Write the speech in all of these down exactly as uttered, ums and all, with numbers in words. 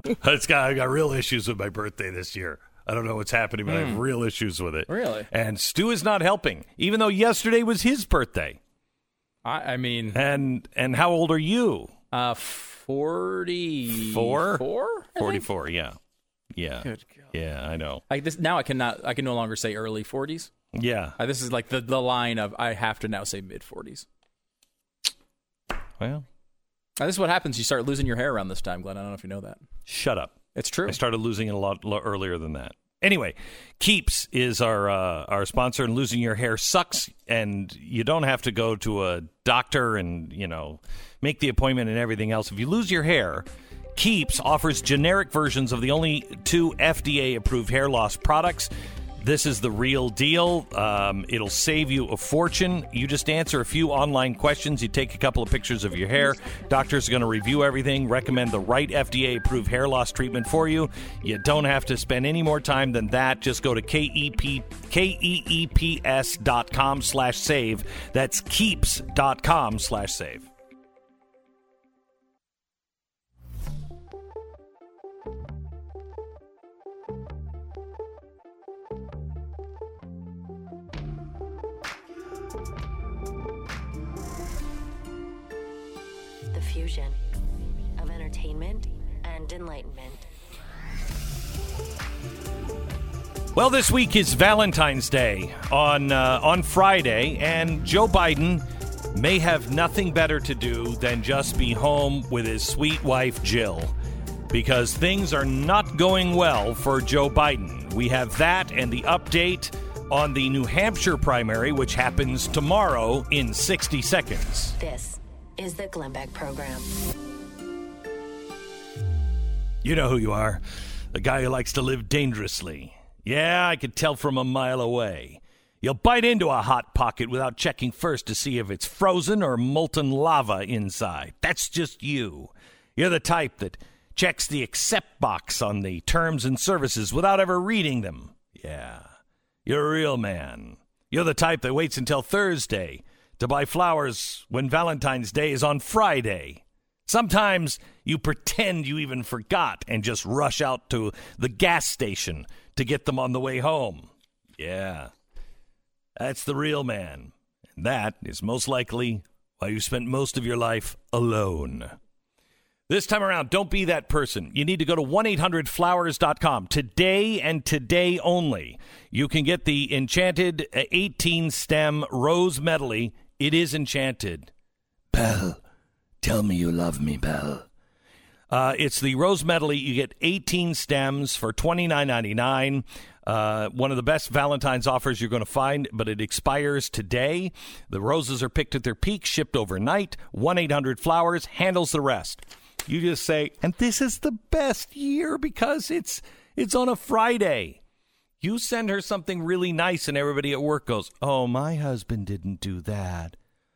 It's got, I got real issues with my birthday this year. I don't know what's happening, but mm. I have real issues with it. Really? And Stu is not helping, even though yesterday was his birthday. I, I mean... And and how old are you? Uh, forty... Four? Four? forty-four, yeah. Yeah. Good God. Yeah, I know. I, this, now I cannot. I can no longer say early forties. Yeah. Uh, this is like the, the line of I have to now say mid-forties. Well... Uh, this is what happens. You start losing your hair around this time, Glenn. I don't know if you know that. Shut up. It's true. I started losing it a lot, lot earlier than that. Anyway, Keeps is our uh, our sponsor, and losing your hair sucks, and you don't have to go to a doctor and, you know, make the appointment and everything else. If you lose your hair, Keeps offers generic versions of the only two F D A-approved hair loss products. This is the real deal. Um, it'll save you a fortune. You just answer a few online questions. You take a couple of pictures of your hair. Doctors are going to review everything, recommend the right F D A-approved hair loss treatment for you. You don't have to spend any more time than that. Just go to K E P, K E E P S dot com slash save. That's keeps dot com slash save. Fusion of entertainment and enlightenment. Well, this week is Valentine's Day on uh, on Friday, and Joe Biden may have nothing better to do than just be home with his sweet wife, Jill, because things are not going well for Joe Biden. We have that and the update on the New Hampshire primary, which happens tomorrow in sixty seconds. This is the Glenn Beck Program. You know who you are. The guy who likes to live dangerously. Yeah, I could tell from a mile away. You'll bite into a Hot Pocket without checking first to see if it's frozen or molten lava inside. That's just you. You're the type that checks the accept box on the terms and services without ever reading them. Yeah, you're a real man. You're the type that waits until Thursday to buy flowers when Valentine's Day is on Friday. Sometimes you pretend you even forgot and just rush out to the gas station to get them on the way home. Yeah, that's the real man. And that is most likely why you spent most of your life alone. This time around, don't be that person. You need to go to one eight hundred flowers dot com. Today and today only, you can get the enchanted eighteen-stem rose medley. It is enchanted. Belle, tell me you love me, Belle. Uh, it's the rose medley. You get eighteen stems for twenty-nine ninety-nine. Uh, one of the best Valentine's offers you're going to find, but it expires today. The roses are picked at their peak, shipped overnight. one eight hundred flowers handles the rest. You just say, and this is the best year because it's it's on a Friday. You send her something really nice and everybody at work goes, oh, my husband didn't do that.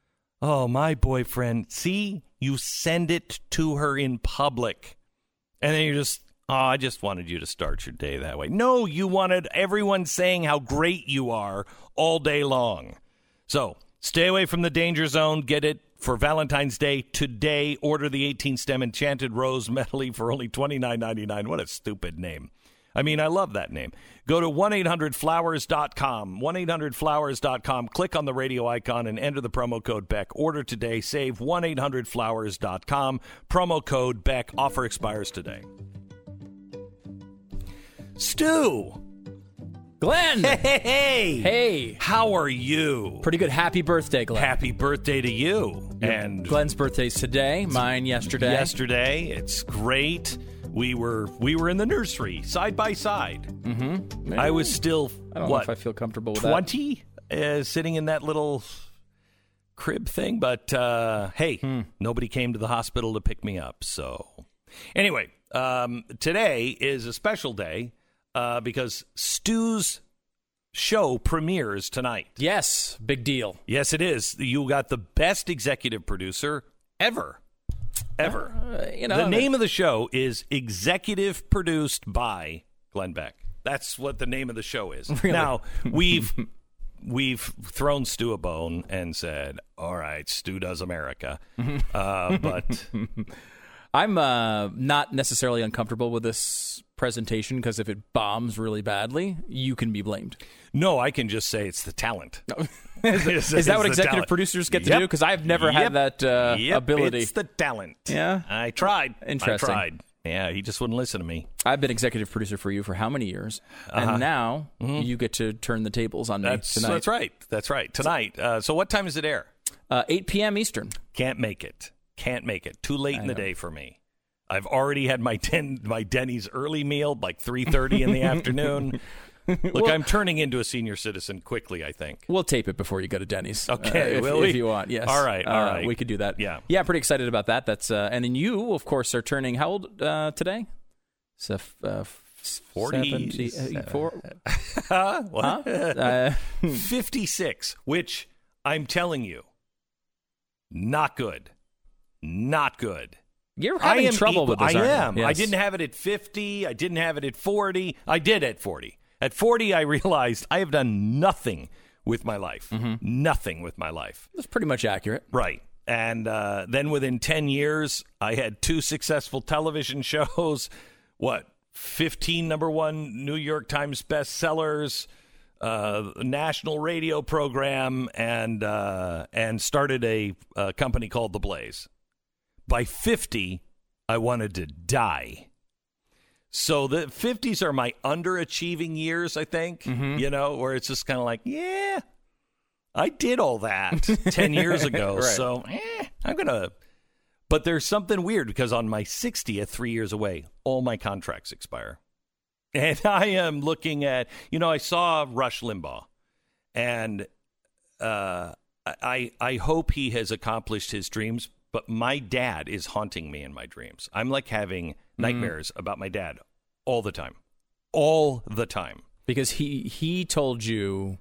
Oh, my boyfriend. See, you send it to her in public. And then you're just, oh, I just wanted you to start your day that way. No, you wanted everyone saying how great you are all day long. So stay away from the danger zone. Get it for Valentine's Day today. Order the eighteen-stem Enchanted Rose Medley for only twenty-nine ninety-nine. What a stupid name. I mean, I love that name. Go to one eight hundred flowers dot com. one eight hundred flowers dot com. Click on the radio icon and enter the promo code Beck. Order today. Save one eight hundred flowers dot com. Promo code Beck. Offer expires today. Stu. Glenn. Hey, hey, hey. Hey. How are you? Pretty good. Happy birthday, Glenn. Happy birthday to you. Your, and Glenn's birthday's today. Mine yesterday. Yesterday. It's great. We were we were in the nursery side by side. Mm-hmm. I was still I don't what, know if I feel comfortable with twenty, uh, sitting in that little crib thing. But uh, hey, hmm. nobody came to the hospital to pick me up. So anyway, um, today is a special day uh, because Stu's show premieres tonight. Yes, big deal. Yes, it is. You got the best executive producer ever. Ever. Uh, you know, the name of the show is Executive Produced by Glenn Beck. That's what the name of the show is. Really? Now, we've we've thrown Stu a bone and said, all right, Stu does America. uh, but I'm uh, not necessarily uncomfortable with this presentation because if it bombs really badly, you can be blamed. No, I can just say it's the talent. is, is, is that what executive talent. producers get to yep. do? Because I've never yep. had that uh, yep. ability. It's the talent. Yeah? I tried. Interesting. I tried. Yeah, he just wouldn't listen to me. I've been executive producer for you for how many years? Uh-huh. And now mm-hmm. you get to turn the tables on me that's, tonight. That's right. That's right. Tonight. Uh, so what time does it air? Uh, eight p.m. Eastern. Can't make it. Can't make it. Too late I in the know. day for me. I've already had my den- my Denny's early meal, like three thirty in the afternoon. Look, well, I'm turning into a senior citizen quickly, I think. We'll tape it before you go to Denny's. Okay, uh, if, will we? if you want, yes. All right, all uh, right. We could do that. Yeah. Yeah, pretty excited about that. That's uh, And then you, of course, are turning how old uh, today? So, uh, forty seventy-four Huh? What? Huh? Uh, fifty-six, which I'm telling you, not good. Not good. You're I having am trouble equal- with this, I aren't you? am. I Yes. didn't have it at fifty. I didn't have it at forty. I did at forty. At forty, I realized I have done nothing with my life. Mm-hmm. Nothing with my life. That's pretty much accurate. Right. And uh, then within ten years, I had two successful television shows. What? fifteen number one New York Times bestsellers, uh, national radio program, and uh, and started a, a company called The Blaze. By fifty, I wanted to die. So the fifties are my underachieving years, I think, Mm-hmm. you know, where it's just kind of like, yeah, I did all that ten years ago. Right. So eh, I'm going to. But there's something weird because on my sixtieth, three years away, all my contracts expire. And I am looking at, you know, I saw Rush Limbaugh, and uh, I I hope he has accomplished his dreams. But my dad is haunting me in my dreams. I'm like having nightmares mm. about my dad all the time, all the time. Because he he told you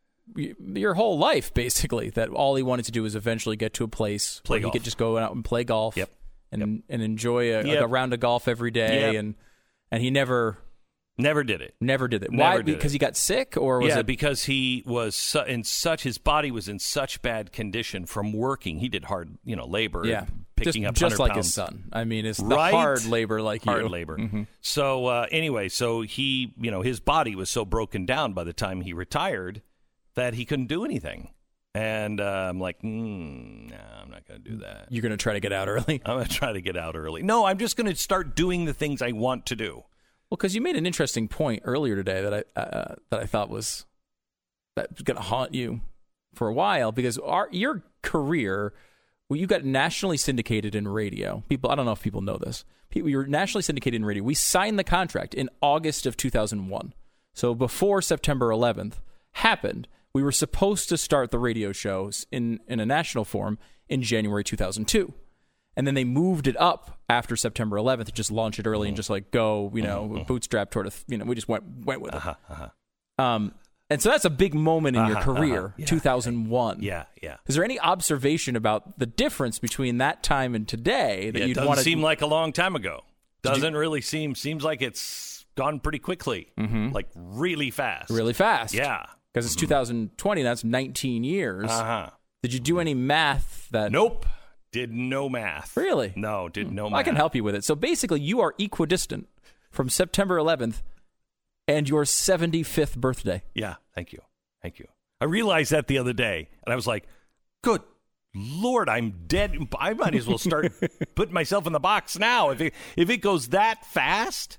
your whole life, basically, that all he wanted to do was eventually get to a place play where golf. he could just go out and play golf yep. and yep. and enjoy a, yep. like a round of golf every day. Yep. And and he never... Never did it. Never did it. Never Why? did Because it. he got sick, or was yeah, it because he was su- in such his body was in such bad condition from working. He did hard, you know, labor, yeah, picking just, up just one hundred like pounds. his son. I mean, it's the Right? hard labor like you. Hard labor. Mm-hmm. So uh, anyway, so he, you know, his body was so broken down by the time he retired that he couldn't do anything. And uh, I'm like, mm, no, I'm not going to do that. You're going to try to get out early. I'm going to try to get out early. No, I'm just going to start doing the things I want to do. Well, because you made an interesting point earlier today that I uh, that I thought was that was going to haunt you for a while. Because our your career, well, you got nationally syndicated in radio. People, I don't know if people know this. People, you're nationally syndicated in radio. We signed the contract in August of two thousand one. So before September eleventh happened, we were supposed to start the radio shows in in a national form in January two thousand two. And then they moved it up after September eleventh to just launch it early and just like go, you know, mm-hmm. bootstrap toward a, you know, we just went went with it. Uh-huh, uh-huh. Um, and so that's a big moment in uh-huh, your career, uh-huh. yeah. two thousand one. Yeah, yeah. Is there any observation about the difference between that time and today that yeah, you'd doesn't want to seem like a long time ago? Did Doesn't you- really seem. Seems like it's gone pretty quickly, mm-hmm. like really fast. really fast? Yeah, because it's two thousand twenty. That's nineteen years. Uh huh. Did you do any math that? Nope. Did no math. Really? No, did no Well, math. I can help you with it. So basically, you are equidistant from September eleventh and your seventy-fifth birthday. Yeah, thank you. Thank you. I realized that the other day, and I was like, good Lord, I'm dead. I might as well start putting myself in the box now. If it, if it goes that fast.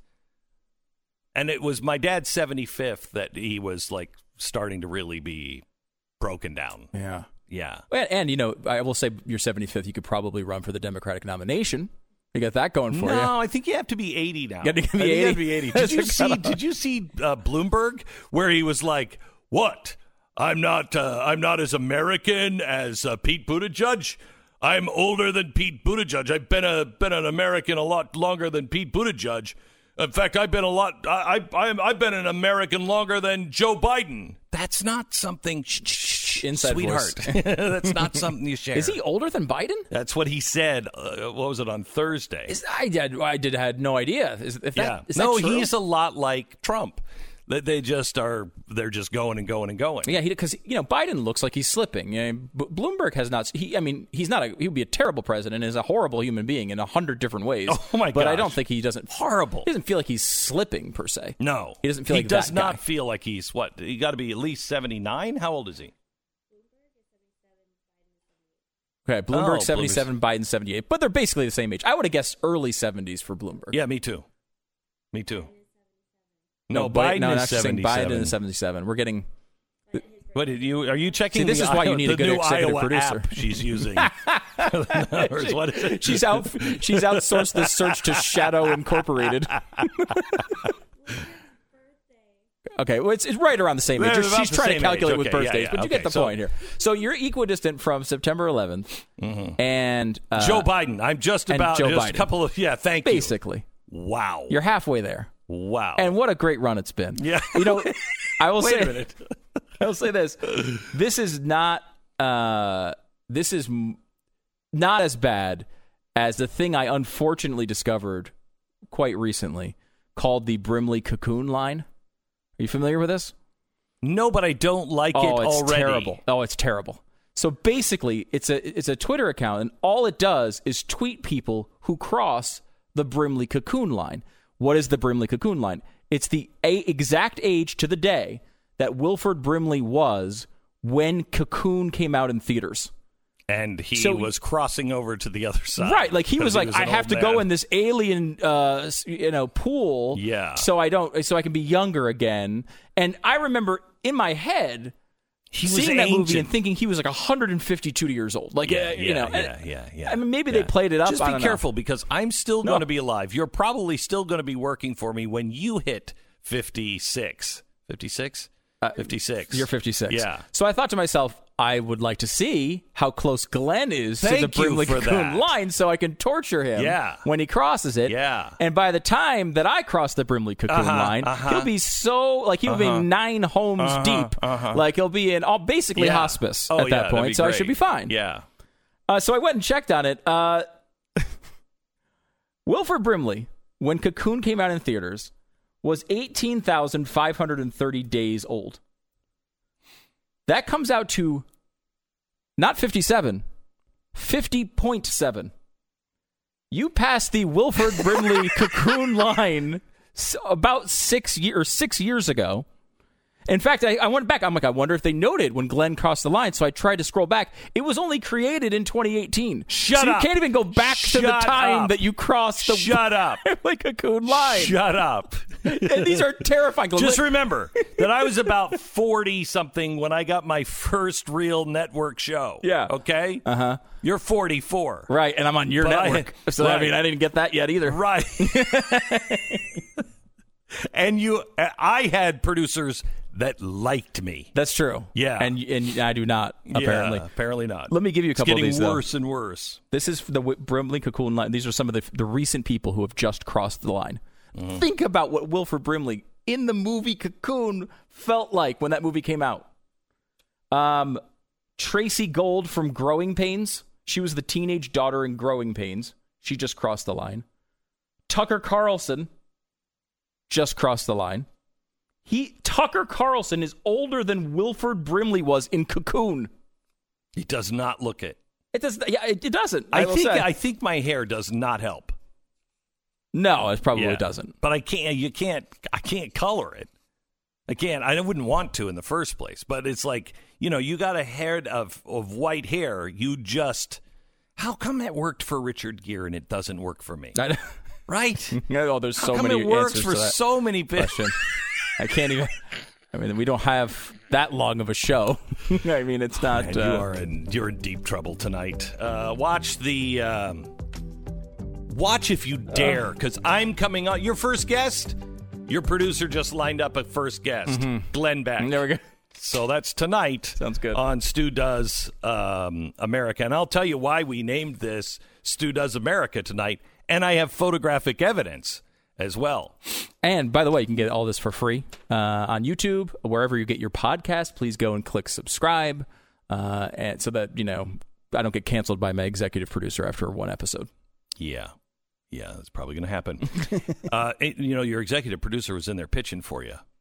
And it was my dad's seventy-fifth that he was like starting to really be broken down. Yeah. Yeah. And, and, you know, I will say your seventy-fifth, you could probably run for the Democratic nomination. You got that going for no, you. No, I think you have to be eighty now. You have to be I think eighty? You have to be eighty. Did you see? Did you see uh, Bloomberg where he was like, "What? I'm not. Uh, I'm not as American as uh, Pete Buttigieg. I'm older than Pete Buttigieg. I've been a been an American a lot longer than Pete Buttigieg. In fact, I've been a lot. I, I I'm, I've been an American longer than Joe Biden. That's not something. Shh, shh, shh, Inside sweetheart. That's not something you share. Is he older than Biden? That's what he said. Uh, what was it on Thursday? Is, I, did, I did had no idea. Is, if that, Yeah. is that no, true? he's a lot like Trump. They, they just are. They're just going and going and going. Yeah, because you know Biden looks like he's slipping. You know, B- Bloomberg has not. He, I mean, he's not. A, he would be a terrible president. Is a horrible human being in a hundred different ways. Oh my god! But I don't think he doesn't. Horrible. He doesn't feel like he's slipping per se. No, he doesn't feel. He like does that not guy. feel like he's what. He got to be at least seventy-nine. How old is he? Okay, Bloomberg Oh, seventy-seven, Biden seventy-eight, but they're basically the same age. I would have guessed early seventies for Bloomberg. Yeah, me too. Me too. No, No, Biden, Biden no, is not just saying Biden seventy-seven. is seventy-seven. We're getting. What did you? Are you checking? See, this the is why you Iowa- need a the good new executive Iowa producer. app she's using. Numbers. What is it? She's out. She's outsourced this search to Shadow Incorporated. Okay, well, it's, it's right around the same age. They're about She's the trying to same calculate age. with Okay, birthdays, yeah, yeah. but you Okay, get the so- point here. So you're equidistant from September eleventh Mm-hmm. and uh, Joe Biden. I'm just and about Joe just Biden. a couple of yeah. Thank you. basically. Wow. You're halfway there. wow. And what a great run it's been. Yeah. You know, I will Wait say a minute. I will say this. This is not uh, this is m- not as bad as the thing I unfortunately discovered quite recently called the Brimley Cocoon line. Are you familiar with this? No, but I don't like Oh, it it's already. terrible. Oh, it's terrible. So basically, it's a it's a Twitter account, and all it does is tweet people who cross the Brimley Cocoon line. What is the Brimley Cocoon line? It's the a- exact age to the day that Wilford Brimley was when Cocoon came out in theaters. And he So- was crossing over to the other side. Right, like he was because like, an I have old to man. go in this alien, uh, s- you know, pool, Yeah. so I don't, so I can be younger again. And I remember in my head He was seeing that movie ancient. and thinking he was like one hundred fifty-two years old. Like, Yeah, uh, you yeah, know, yeah, and- yeah, yeah. I mean, maybe yeah. they played it up. Just I be don't know. careful because I'm still No. going to be alive. You're probably still going to be working for me when you hit fifty-six. fifty-six? fifty-six. You're fifty-six. Yeah. So I thought to myself, I would like to see how close Glenn is Thank to the you Brimley for Cocoon that. line so I can torture him Yeah. when he crosses it. Yeah. And by the time that I cross the Brimley Cocoon Uh-huh, line, uh-huh. he'll be so, like, he'll Uh-huh. be nine homes Uh-huh, deep. uh-huh. Like, he'll be in all basically Yeah. hospice Oh, at yeah, that that'd point. be So I great. should be fine. Yeah. Uh, so I went and checked on it. Uh, Wilford Brimley, when Cocoon came out in theaters, was eighteen thousand five hundred thirty days old. That comes out to not fifty-seven, fifty point seven. You passed the Wilford Brimley Cocoon line s- about six year, or six years ago. In fact, I, I went back. I'm like, I wonder if they noted when Glenn crossed the line. So I tried to scroll back. It was only created in twenty eighteen. Shut so up. you can't even go back to the Shut time up. that you crossed the Shut up. Brimley Cocoon line. Shut up. And these are terrifying. Just remember that I was about forty-something when I got my first real network show. Yeah. Okay? Uh-huh. You're forty-four. Right, and I'm on your But I- network. so, I right. mean, I didn't get that yet either. Right. And you, I had producers that liked me. That's true. Yeah. And and I do not, apparently. Yeah, apparently not. Let me give you a couple it's getting of these, though. worse and worse. This is the Wi- Brimley Cocoon line. These are some of the, the recent people who have just crossed the line. Mm-hmm. Think about what Wilford Brimley in the movie Cocoon felt like when that movie came out. Um, Tracy Gold from Growing Pains. She was the teenage daughter in Growing Pains. She just crossed the line. Tucker Carlson just crossed the line. He Tucker Carlson is older than Wilford Brimley was in Cocoon. He does not look it. It does. Yeah, it, it doesn't. I, I, will think say. I think my hair does not help. No, it probably Yeah. doesn't. But I can't. You can't. I can't color it. I can't. I wouldn't want to in the first place. But it's like, you know, you got a head of of white hair. You just. How come that worked for Richard Gere and it doesn't work for me? I, Right? oh, there's How so come many it works answers for to that so many people? question. I can't even. I mean, we don't have that long of a show. I mean, it's not. And you uh, are in you're in deep trouble tonight. Uh, watch the um, watch if you dare, because I'm coming on. Your first guest, your producer just lined up a first guest, Glenn Beck. There we go. So that's tonight. Sounds good. On Stu Does um, America, and I'll tell you why we named this Stu Does America tonight. And I have photographic evidence as well. And by the way, you can get all this for free uh, on YouTube, wherever you get your podcast. Please go and click subscribe, uh, and so that you know I don't get canceled by my executive producer after one episode. Yeah. Yeah, that's probably going to happen. uh, it- you know, your executive producer was in there pitching for you.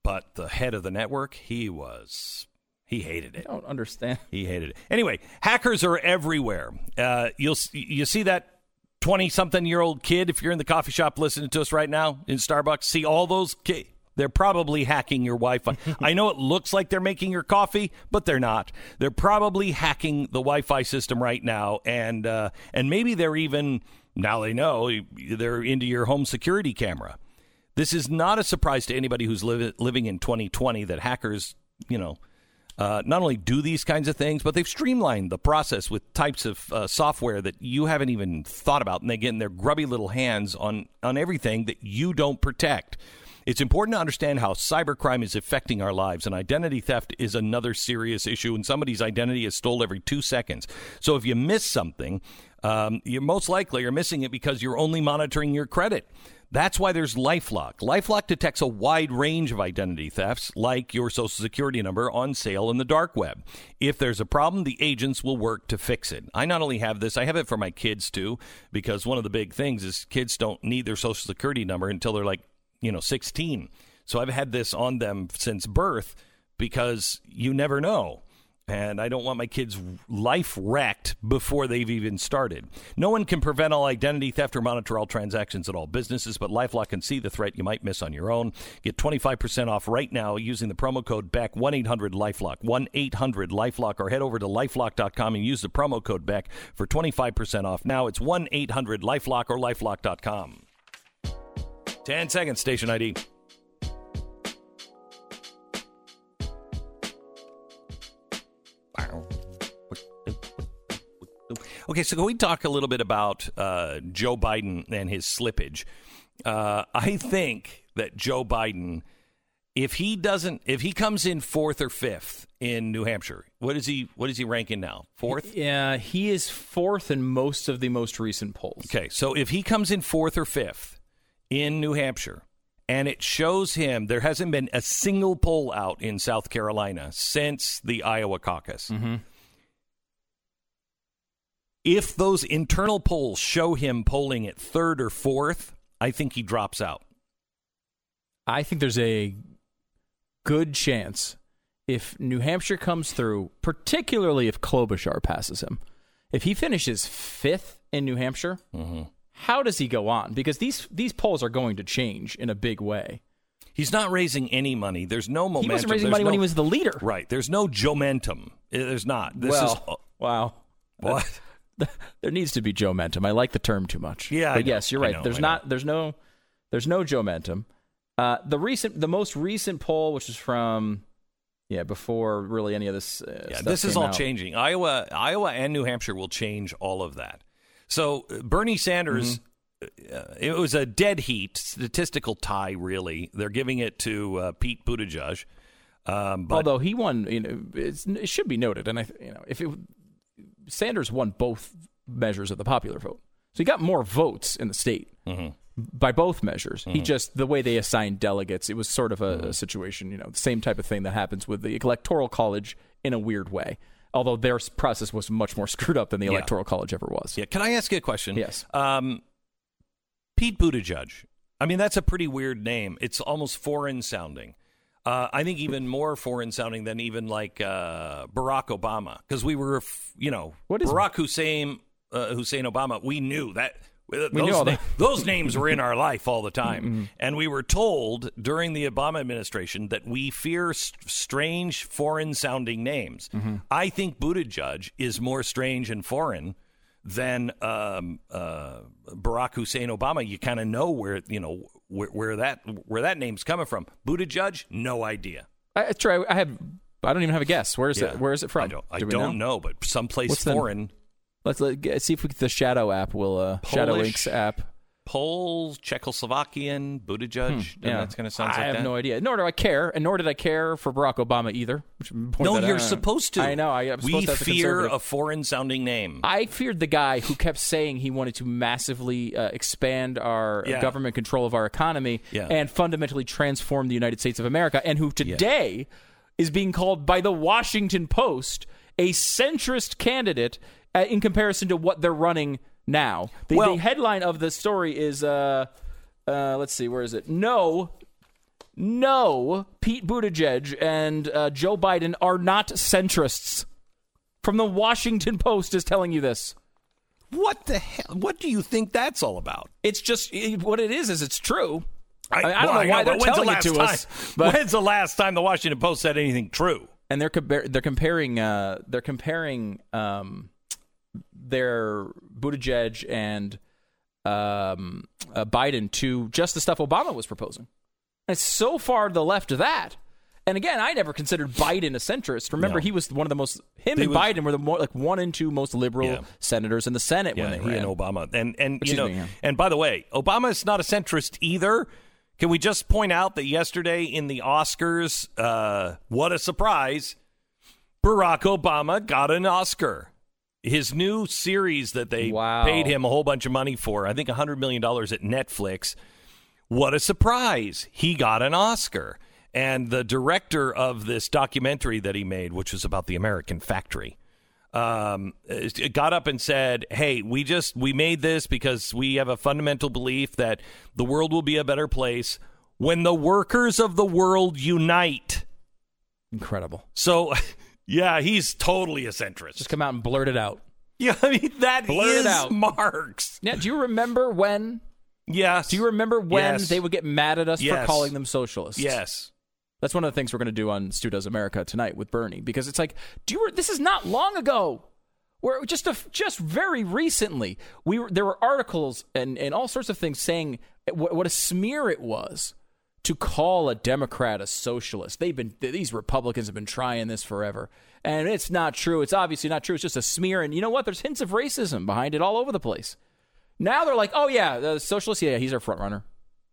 but the head of the network, he was, he hated it. I don't understand. He hated it. Anyway, hackers are everywhere. Uh, you'll you see that twenty-something-year-old kid, if you're in the coffee shop listening to us right now in Starbucks, see all those kids. They're probably hacking your Wi-Fi. I know it looks like they're making your coffee, but they're not. They're probably hacking the Wi-Fi system right now, and uh, and maybe they're even, now they know, they're into your home security camera. This is not a surprise to anybody who's li- living in twenty twenty that hackers, you know, uh, not only do these kinds of things, but they've streamlined the process with types of uh, software that you haven't even thought about, and they get in their grubby little hands on, on everything that you don't protect. It's important to understand how cybercrime is affecting our lives, and identity theft is another serious issue, and somebody's identity is stolen every two seconds. So if you miss something, um, you're most likely are missing it because you're only monitoring your credit. That's why there's LifeLock. LifeLock detects a wide range of identity thefts, like your social security number on sale in the dark web. If there's a problem, the agents will work to fix it. I not only have this, I have it for my kids, too, because one of the big things is kids don't need their social security number until they're like, you know, sixteen. So I've had this on them since birth because you never know. And I don't want my kids' life wrecked before they've even started. No one can prevent all identity theft or monitor all transactions at all businesses, but LifeLock can see the threat you might miss on your own. Get twenty-five percent off right now using the promo code BECK, one eight hundred LifeLock, one eight hundred LifeLock, or head over to lifelock dot com and use the promo code BECK for twenty-five percent off. Now it's one eight hundred LifeLock or lifelock dot com. ten seconds, station I D. Okay, so can we talk a little bit about uh, Joe Biden and his slippage? Uh, I think that Joe Biden, if he doesn't, if he comes in fourth or fifth in New Hampshire, what is he? What is he ranking now? Fourth? Yeah, he is fourth in most of the most recent polls. Okay, so if he comes in fourth or fifth in New Hampshire, and it shows him, there hasn't been a single poll out in South Carolina since the Iowa caucus. Mm-hmm. If those internal polls show him polling at third or fourth, I think he drops out. I think there's a good chance if New Hampshire comes through, particularly if Klobuchar passes him, if he finishes fifth in New Hampshire, mm-hmm. how does he go on? Because these these polls are going to change in a big way. He's not raising any money. There's no momentum. He wasn't raising There's money no, when he was the leader. Right. There's no Joe-mentum. There's not. This well, is wow. What? There needs to be Joe-mentum. I like the term too much. Yeah, but I yes, know, you're I right. know, there's I know. not. There's no. There's no Joe-mentum. Uh, the recent, the most recent poll, which is from, yeah, before really any of this. Uh, yeah, stuff this is came all out. changing. Iowa, Iowa, and New Hampshire will change all of that. So uh, Bernie Sanders, Mm-hmm. uh, it was a dead heat, statistical tie. Really, they're giving it to uh, Pete Buttigieg. Um, but Although he won, you know, it's, it should be noted, and I, you know, if it, Sanders won both measures of the popular vote, so he got more votes in the state mm-hmm. by both measures. Mm-hmm. He just the way they assigned delegates, it was sort of a, Mm-hmm. a situation, you know, the same type of thing that happens with the Electoral College in a weird way. Although their process was much more screwed up than the Yeah. Electoral College ever was. Yeah, can I ask you a question? Yes. Um, Pete Buttigieg. I mean, that's a pretty weird name. It's almost foreign sounding. Uh, I think even more foreign sounding than even like uh, Barack Obama, because we were, you know, What is- Barack Hussein uh, Hussein Obama. We knew that. Those, knew all na- that. those names were in our life all the time. And we were told during the Obama administration that we fear st- strange foreign-sounding names. I think Buttigieg is more strange and foreign than um, uh, Barack Hussein Obama. You kind of know where, you know, where, where that where that name's coming from. Buttigieg, no idea. I, it's true. I, I have. I don't even have a guess. Where is Yeah. it? Where is it from? I don't, I Do we don't know? but someplace What's the- foreign. Let's let, get, see if we, the Shadow app will. Uh, Shadow Polish, Links app. Poles, Czechoslovakian, Buttigieg. Yeah, That's kind of sounds I like have that. no idea. Nor do I care, and nor did I care for Barack Obama either. Which No, that you're out. supposed to. I know. I, I'm we supposed to as a fear conservative. a foreign-sounding name. I feared the guy who kept saying he wanted to massively uh, expand our Yeah. government control of our economy Yeah. and fundamentally transform the United States of America, and who today is being called by the Washington Post a centrist candidate uh, in comparison to what they're running now. The, Well- the headline of the story is, uh, uh, let's see, where is it? No, no, Pete Buttigieg and uh, Joe Biden are not centrists. From the Washington Post is telling you this. What the hell? What do you think that's all about? It's just it, what it is. Is it's true. I, I, I don't well, know why I know, they're telling the it to time, us. But when's the last time the Washington Post said anything true? And they're compar- they're comparing uh, they're comparing um, their Buttigieg and um, uh, Biden to just the stuff Obama was proposing. And it's so far to the left of that. And again, I never considered Biden a centrist. Remember, no. he was one of the most. Him he and was, Biden were the more like one and two most liberal yeah. senators in the Senate yeah, when they he ran. and Obama. And and Excuse you know, me, yeah. and by the way, Obama is not a centrist either. Can we just point out that yesterday in the Oscars, uh, what a surprise, Barack Obama got an Oscar. His new series that they wow. paid him a whole bunch of money for, I think one hundred million dollars at Netflix. What a surprise. He got an Oscar. And the director of this documentary that he made, which was about the American factory, um, got up and said, hey, we just we made this because we have a fundamental belief that the world will be a better place when the workers of the world unite. Incredible. So, yeah, he's totally a centrist. Just come out and blurt it out. Yeah, I mean, that blurt is it out. Marx. Now, do you remember when? Yes. Do you remember when yes. they would get mad at us yes. for calling them socialists? Yes. That's one of the things we're going to do on Stu Does America tonight with Bernie, because it's like, do you? This is not long ago. Where just a, just very recently, we were, there were articles and, and all sorts of things saying what, what a smear it was to call a Democrat a socialist. They've been these Republicans have been trying this forever, and it's not true. It's obviously not true. It's just a smear, and you know what? There's hints of racism behind it all over the place. Now they're like, oh yeah, the socialist, yeah, he's our front runner.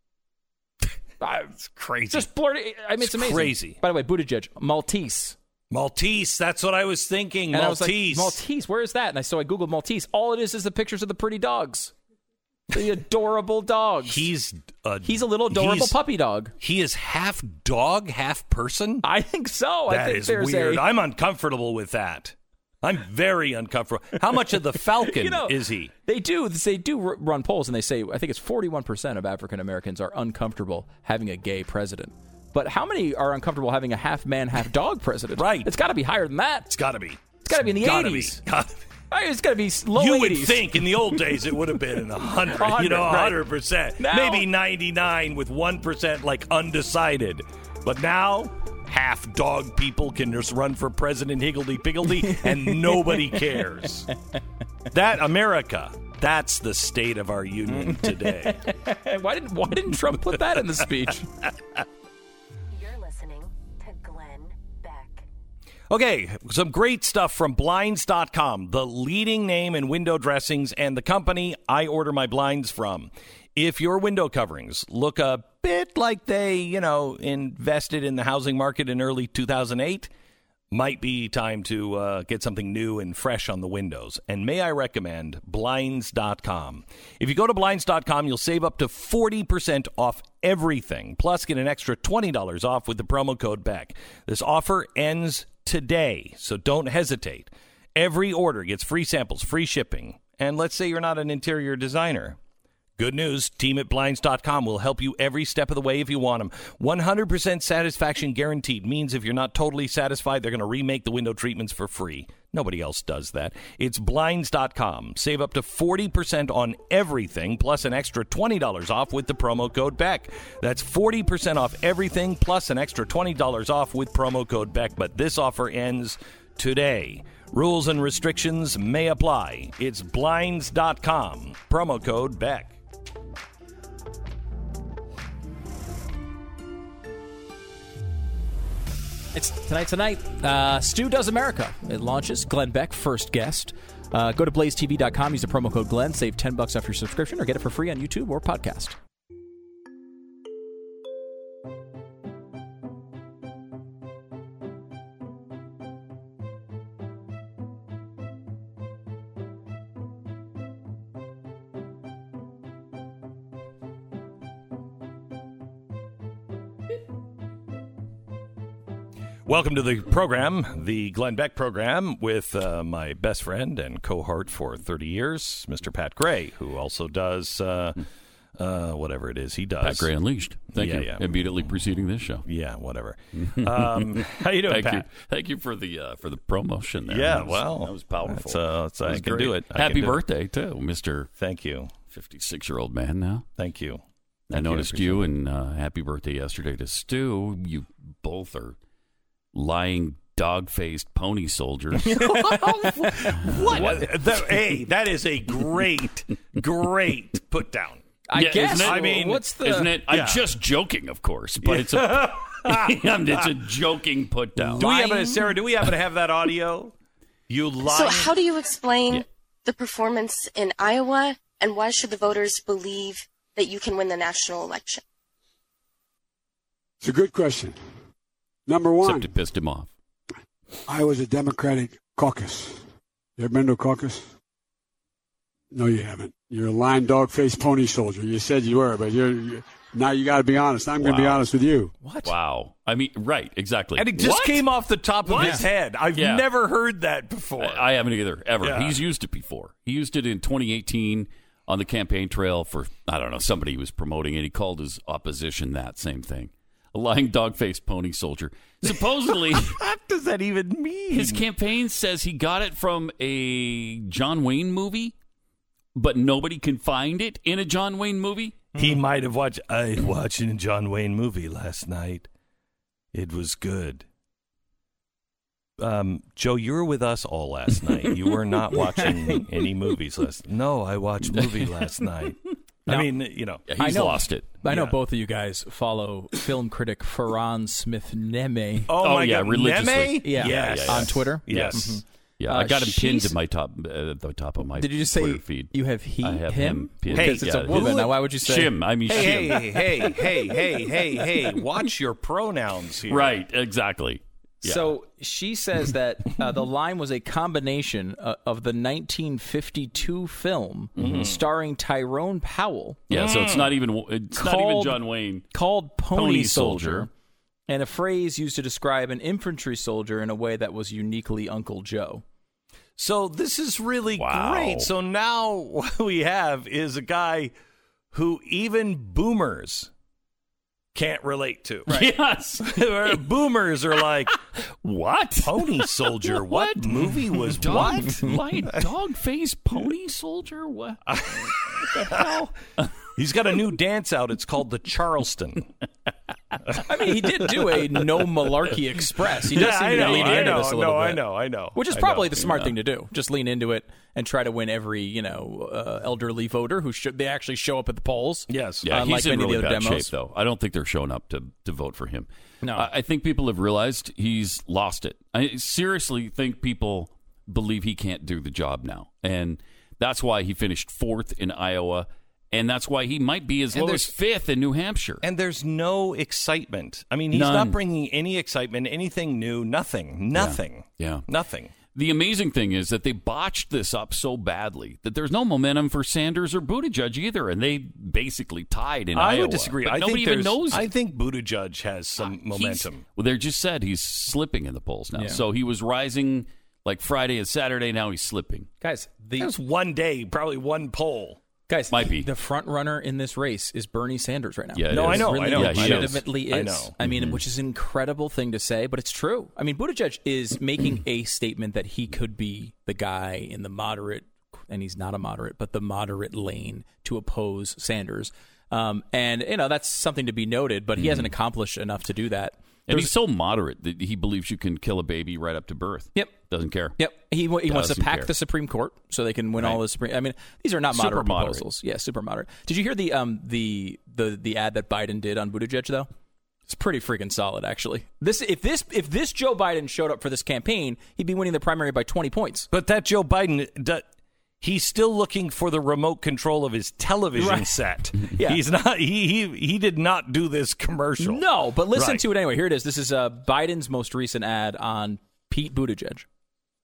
It's crazy. Just blurt it. I mean, it's, it's amazing. Crazy. By the way, Buttigieg, Maltese. Maltese. That's what I was thinking. And Maltese. I was like, Maltese. Where is that? And I so I googled Maltese. All it is is the pictures of the pretty dogs, the adorable dogs. He's a, he's a little adorable puppy dog. He is half dog, half person. I think so. That I think is there's weird. A... I'm uncomfortable with that. I'm very uncomfortable. How much of the Falcon you know, is he? They do. They do run polls, and they say I think it's forty-one percent of African Americans are uncomfortable having a gay president. But how many are uncomfortable having a half man, half dog president? Right. It's got to be higher than that. It's got to be. It's got to be in the gotta eighties. Be. Gotta be. It's got to be low you eighties. Would think in the old days it would have been in a hundred, you know, a hundred percent, maybe ninety-nine with one percent like undecided. But now, half dog people can just run for president higgledy-piggledy, and nobody cares. That America, that's the state of our union today. why didn't Why didn't Trump put that in the speech? You're listening to Glenn Beck. Okay, some great stuff from Blinds dot com, the leading name in window dressings and the company I order my blinds from. If your window coverings look a bit like they, you know, invested in the housing market in early two thousand eight, might be time to uh, get something new and fresh on the windows. And may I recommend Blinds dot com. If you go to Blinds dot com, you'll save up to forty percent off everything. Plus, get an extra twenty dollars off with the promo code Beck. This offer ends today, so don't hesitate. Every order gets free samples, free shipping. And let's say you're not an interior designer. Good news, team at Blinds dot com will help you every step of the way if you want them. one hundred percent satisfaction guaranteed means if you're not totally satisfied, they're going to remake the window treatments for free. Nobody else does that. It's Blinds dot com. Save up to forty percent on everything, plus an extra twenty dollars off with the promo code Beck. That's forty percent off everything, plus an extra twenty dollars off with promo code Beck. But this offer ends today. Rules and restrictions may apply. It's Blinds dot com. Promo code Beck. It's tonight, tonight. Uh, Stu Does America. It launches. Glenn Beck, first guest. Uh, go to blaze t v dot com. Use the promo code Glenn. Save ten bucks off your subscription or get it for free on YouTube or podcast. Welcome to the program, the Glenn Beck program, with uh, my best friend and cohort for thirty years, Mister Pat Gray, who also does uh, Uh, whatever it is, he does. Pat Gray Unleashed. Thank Yeah, you. yeah. Immediately preceding this show. Yeah, whatever. Um, how you doing, Thank Pat? you. Thank you for the uh, for the promotion there. Yeah, That was- well, that was powerful. that's, uh, that's- That I was can great. do it. I Happy can do it. birthday too, Mister Thank you. fifty-six-year-old man now. Thank you. I Thank noticed appreciate you, it. and uh, happy birthday yesterday to Stu. You both are lying, dog-faced pony soldiers. What? That- hey, that is a great, great put down. I Yeah, guess. isn't it? I mean, what's the? Isn't it? Yeah. I'm just joking, of course, but it's a it's a joking put down. Do we happen to, Sarah? Do we happen to have that audio? You lying. So, how do you explain Yeah. the performance in Iowa, and why should the voters believe that you can win the national election? It's a good question. Number one, Except it pissed him off. Iowa's a Democratic caucus. You ever been to a caucus? No, you haven't. You're a lying dog-faced pony soldier. You said you were, but you're, you're now you got to be honest. I'm going to be Wow. honest with you. What? Wow. I mean, right, exactly. and it just What? came off the top What? of his head. I've Yeah. never heard that before. I, I haven't either, ever. Yeah. He's used it before. He used it in twenty eighteen on the campaign trail for, I don't know, somebody he was promoting, and he called his opposition that same thing. A lying dog-faced pony soldier. Supposedly, what does that even mean? his campaign says he got it from a John Wayne movie, but nobody can find it in a John Wayne movie. He might have watched. I watched a John Wayne movie last night. It was good. Um, Joe, you were with us all last night. You were not watching any movies last. No, I watched movie last night. I Now- mean, you know. Yeah, I he's know. lost it. I know Yeah. both of you guys follow film critic Ferran Smith Neme Oh, Oh, my yeah, God, religiously. Neme? Yeah. Yes. Yeah, yeah, on Twitter. Yes. Yeah, Uh, I got him pinned she's- to my top, uh, at the top of my Did you just Twitter say feed. you have he, I have him? him pinned. Because Hey, it's a yeah, woman. his- Now, why would you say Shim. I mean, Hey, Shim. hey, hey, hey, hey, hey, hey! Watch your pronouns here. Right, exactly. Yeah. So she says that uh, the line was a combination uh, of the nineteen fifty-two film starring Tyrone Powell yeah, so it's not even it's not even Called- John Wayne. called Pony, Pony Soldier, Soldier. and a phrase used to describe an infantry soldier in a way that was uniquely Uncle Joe. So this is really Wow. great. So now what we have is a guy who even boomers can't relate to. Yes. Boomers are like, What? Pony Soldier. What, What? movie was Dog, what? like dog face pony soldier? What? what the hell? He's got a new dance out. It's called the Charleston. I mean, he did do a No Malarkey Express. He does seem I to know, lean I into know, this a no, little bit. I know, I know. Which is I probably know. the smart thing to do. Just lean into it and try to win every, you know, uh, elderly voter who should they actually show up at the polls. Yes. Yeah, Unlike he's in many of really the other bad demos. shape, though. I don't think they're showing up to, to vote for him. No. I, I think people have realized he's lost it. I seriously think people believe he can't do the job now. And that's why he finished fourth in Iowa. And that's why he might be as And low as there's- fifth in New Hampshire. And there's no excitement. I mean, he's None. not bringing any excitement, anything new, nothing, nothing. Yeah. Nothing. The amazing thing is that they botched this up so badly that there's no momentum for Sanders or Buttigieg either, and they basically tied in I Iowa. would disagree. But I nobody think even there's- knows I it. think Buttigieg has some He's- momentum. Well, they just said he's slipping in the polls now. Yeah. So he was rising like Friday and Saturday. Now he's slipping. Guys, the There's one day, probably one poll. guys Might be. the front runner in this race is Bernie Sanders right now. Yeah, it No, I is. know, really I know. Yeah, he is. legitimately I is. know. I mean, which is an incredible thing to say, but it's true. I mean, Buttigieg is making a statement that he could be the guy in the moderate, and he's not a moderate, but the moderate lane to oppose Sanders. Um, and, you know, that's something to be noted, but he hasn't accomplished enough to do that. And There's- he's so moderate that he believes you can kill a baby right up to birth. Yep. Doesn't care. Yep, he, he wants to Doesn't pack care. the Supreme Court so they can win Right. all the Supreme. I mean, these are not Super moderate moderate. proposals. Yeah, super moderate. Did you hear the um the the the ad that Biden did on Buttigieg though? It's pretty freaking solid, actually. This if this if this Joe Biden showed up for this campaign, he'd be winning the primary by twenty points. But that Joe Biden, do- he's still looking for the remote control of his television Right. set. Yeah. He's not. He he he did not do this commercial. No, but listen Right. to it anyway. Here it is. This is uh, Biden's most recent ad on Pete Buttigieg.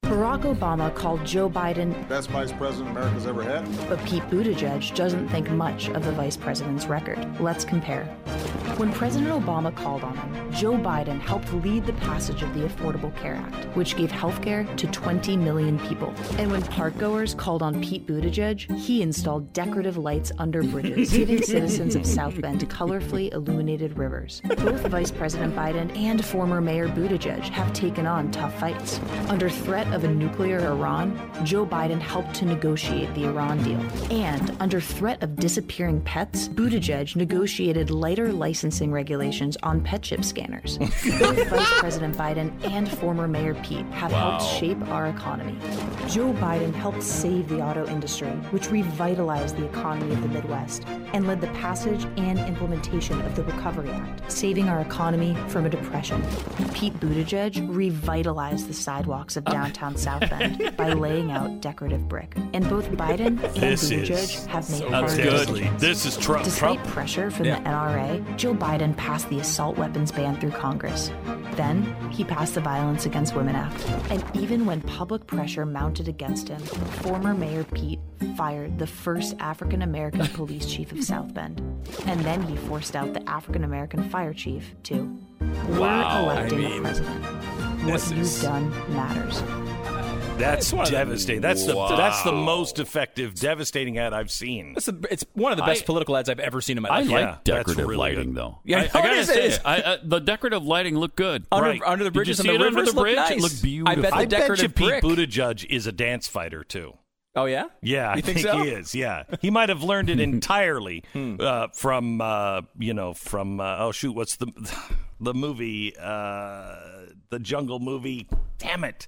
Barack Obama called Joe Biden best vice president America's ever had. But Pete Buttigieg doesn't think much of the vice president's record. Let's compare. When President Obama called on him, Joe Biden helped lead the passage of the Affordable Care Act, which gave health care to twenty million people. And when parkgoers called on Pete Buttigieg, he installed decorative lights under bridges, giving citizens of South Bend colorfully illuminated rivers. Both Vice President Biden and former Mayor Buttigieg have taken on tough fights. Under threat of a nuclear Iran, Joe Biden helped to negotiate the Iran deal. And under threat of disappearing pets, Buttigieg negotiated lighter licensing regulations on pet chip scanners. Both Vice President Biden and former Mayor Pete have Wow. helped shape our economy. Joe Biden helped save the auto industry, which revitalized the economy of the Midwest, and led the passage and implementation of the Recovery Act, saving our economy from a depression. Pete Buttigieg revitalized the sidewalks of downtown South Bend by laying out decorative brick. And both Biden and This Buttigieg is have made so hard good. decisions. This is Trump. Despite Trump. pressure from Yeah. the N R A, Joe Biden passed the assault weapons ban through Congress. Then, he passed the Violence Against Women Act. And even when public pressure mounted against him, former Mayor Pete fired the first African-American police chief of South Bend. And then he forced out the African-American fire chief, too. Wow. We're electing I mean, a president. What this you've is- done matters. That's one of the- devastating. That's the Wow. that's the most effective, devastating ad I've seen. It's, a, it's one of the best I- political ads I've ever seen in my I life. Yeah, like that's decorative really lighting, good. though. Yeah, I, I I know gotta it is, say, it is. I, I, the decorative lighting looked good. Under, Right. under the Did you bridges see and it the under rivers the bridge? look It nice. looked beautiful. I bet the I bet you decorative Pete brick. Buttigieg is a dance fighter too. Oh yeah, Yeah, I You think think, so? he is. Yeah, he might have learned it entirely uh, from uh, you know from uh, oh shoot, what's the the movie uh, the Jungle movie? Damn it,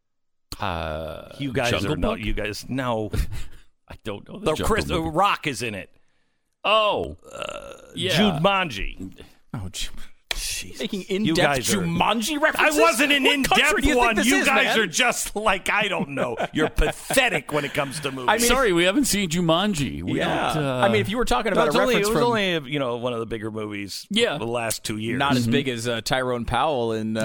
Uh, you guys Jungle are no, Book? you guys no. I don't know the, The Jungle Chris the movie. Rock is in it. Oh, yeah. Jumanji. oh, gee. Jesus. Making You in-depth guys are- Jumanji I references. wasn't an What country in-depth do you think one. this You is, guys man? are just like I don't know. You're pathetic when it comes to movies. I mean, Sorry, we haven't seen Jumanji. We Yeah, don't, uh, I mean, if you were talking about No, it's a only, reference it was from only you know one of the bigger movies. Yeah. the last two years. not as big as uh, Tyrone Powell in uh,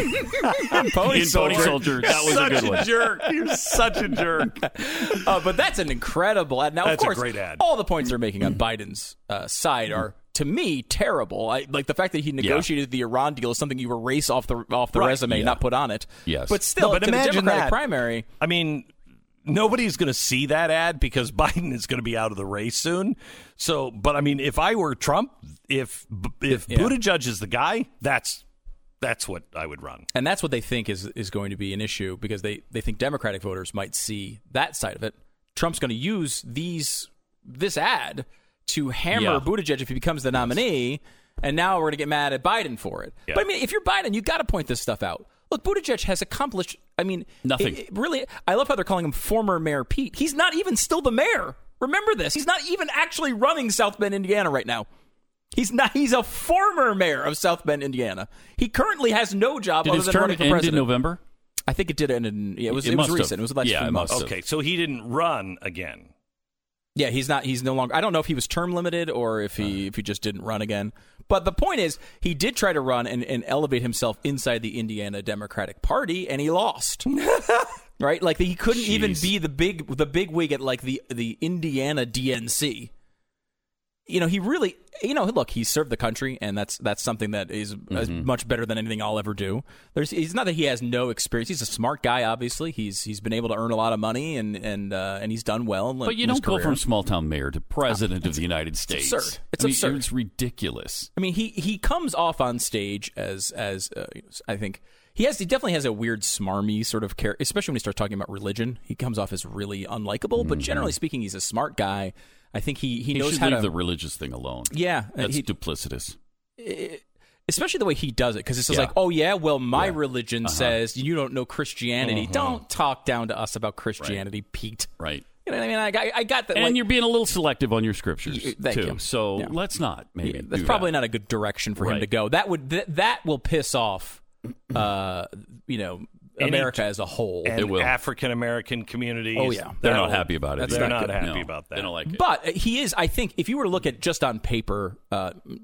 Pony In Soldier. Pony Soldier, that was a such good one. jerk. You're such a jerk. Uh, but that's an incredible ad. Now, That's of a course, great ad. all the points they're making on Biden's uh, side are, to me, terrible. I, like the fact that he negotiated the Iran deal is something you erase off the off the Right. resume, Yeah. not put on it. Yes. but still, No, but to the imagine Democratic that. primary. I mean, nobody's going to see that ad because Biden is going to be out of the race soon. So, but I mean, if I were Trump, if if Yeah. Buttigieg is the guy, that's that's what I would run. And that's what they think is is going to be an issue because they, they think Democratic voters might see that side of it. Trump's going to use these this ad to hammer Yeah. Buttigieg if he becomes the nominee, and now we're going to get mad at Biden for it. Yeah. But I mean, if you're Biden, you got to point this stuff out. Look, Buttigieg has accomplished, I mean, Nothing. it- it really, I love how they're calling him former Mayor Pete. He's not even still the mayor. Remember this. He's not even actually running South Bend, Indiana right now. He's not. He's a former mayor of South Bend, Indiana. He currently has no job Did other his than term running for end in president. November? I think it did end in. Yeah, it was. It It, was must have. recent. It was the last Yeah, few it months. must have. Okay, so he didn't run again. Yeah, he's not. He's no longer. I don't know if he was term limited or if he if he just didn't run again. But the point is, he did try to run and, and elevate himself inside the Indiana Democratic Party, and he lost. Right? Like he couldn't even Jeez. be the big the big wig at like the the Indiana D N C. You know, he really. You know, look, he served the country, and that's that's something that is, is much better than anything I'll ever do. There's, it's not that he has no experience. He's a smart guy. Obviously, he's he's been able to earn a lot of money, and and uh, and he's done well. In, But you in his don't go career. from small town mayor to president of the United States. absurd. It's I mean, absurd. It's ridiculous. I mean, he he comes off on stage as as uh, I think he has he definitely has a weird smarmy sort of character, especially when he starts talking about religion. He comes off as really unlikable, but generally speaking, he's a smart guy. I think he he, He knows should how leave to the religious thing alone. yeah, uh, That's he- duplicitous. especially the way he does it, because it's just Yeah. like, oh yeah, well my Yeah. religion Uh-huh. says you don't know Christianity. Don't talk down to us about Christianity, Pete. Right. You know what I mean? I got I got that. And like, you're being a little selective on your scriptures, Y- thank too. you. So Yeah. let's not maybe yeah, that's do probably that. not a good direction for him Right. to go. That would th- that will piss off, uh, you know, Any- America as a whole. And It will. African American communities. Oh, yeah. They're that'll- not happy about it. They're not not good. happy No, about that. They don't like it. But he is, I think, if you were to look at just on paper, uh,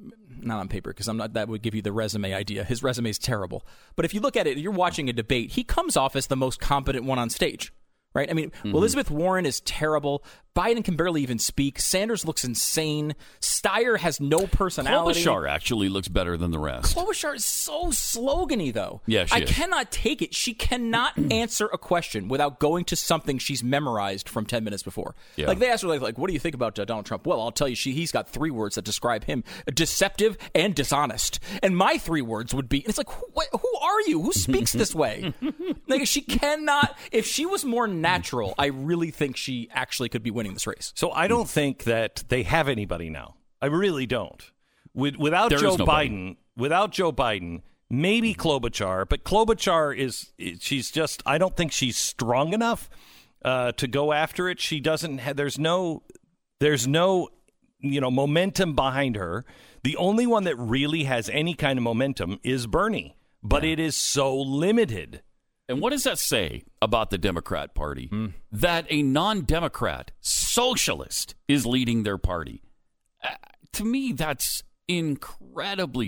not on paper, because I'm not. That would give you the resume idea. His resume is terrible. But if you look at it, you're watching a debate. He comes off as the most competent one on stage. Right? I mean, mm-hmm. Elizabeth Warren is terrible. Biden can barely even speak. Sanders looks insane. Steyer has no personality. Klobuchar actually looks better than the rest. Klobuchar is so slogany, though. Yeah, she I is. cannot take it. She cannot answer a question without going to something she's memorized from ten minutes before. Yeah. Like, they asked her, like, like, what do you think about uh, Donald Trump? Well, I'll tell you, she, he's got three words that describe him: deceptive and dishonest. And my three words would be, and it's like, who, what, who are you? Who speaks this way? Like, she cannot, if she was more natural, I really think she actually could be winning this race. So I don't think that they have anybody now. I really don't. With, without there Joe nobody. Biden, without Joe Biden, maybe Klobuchar, but Klobuchar is, she's just, I don't think she's strong enough uh, to go after it. She doesn't have, there's no, there's no, you know, momentum behind her. The only one that really has any kind of momentum is Bernie, but yeah. it is so limited. And what does that say about the Democrat Party? Mm. That a non-Democrat socialist is leading their party. Uh, to me, that's incredibly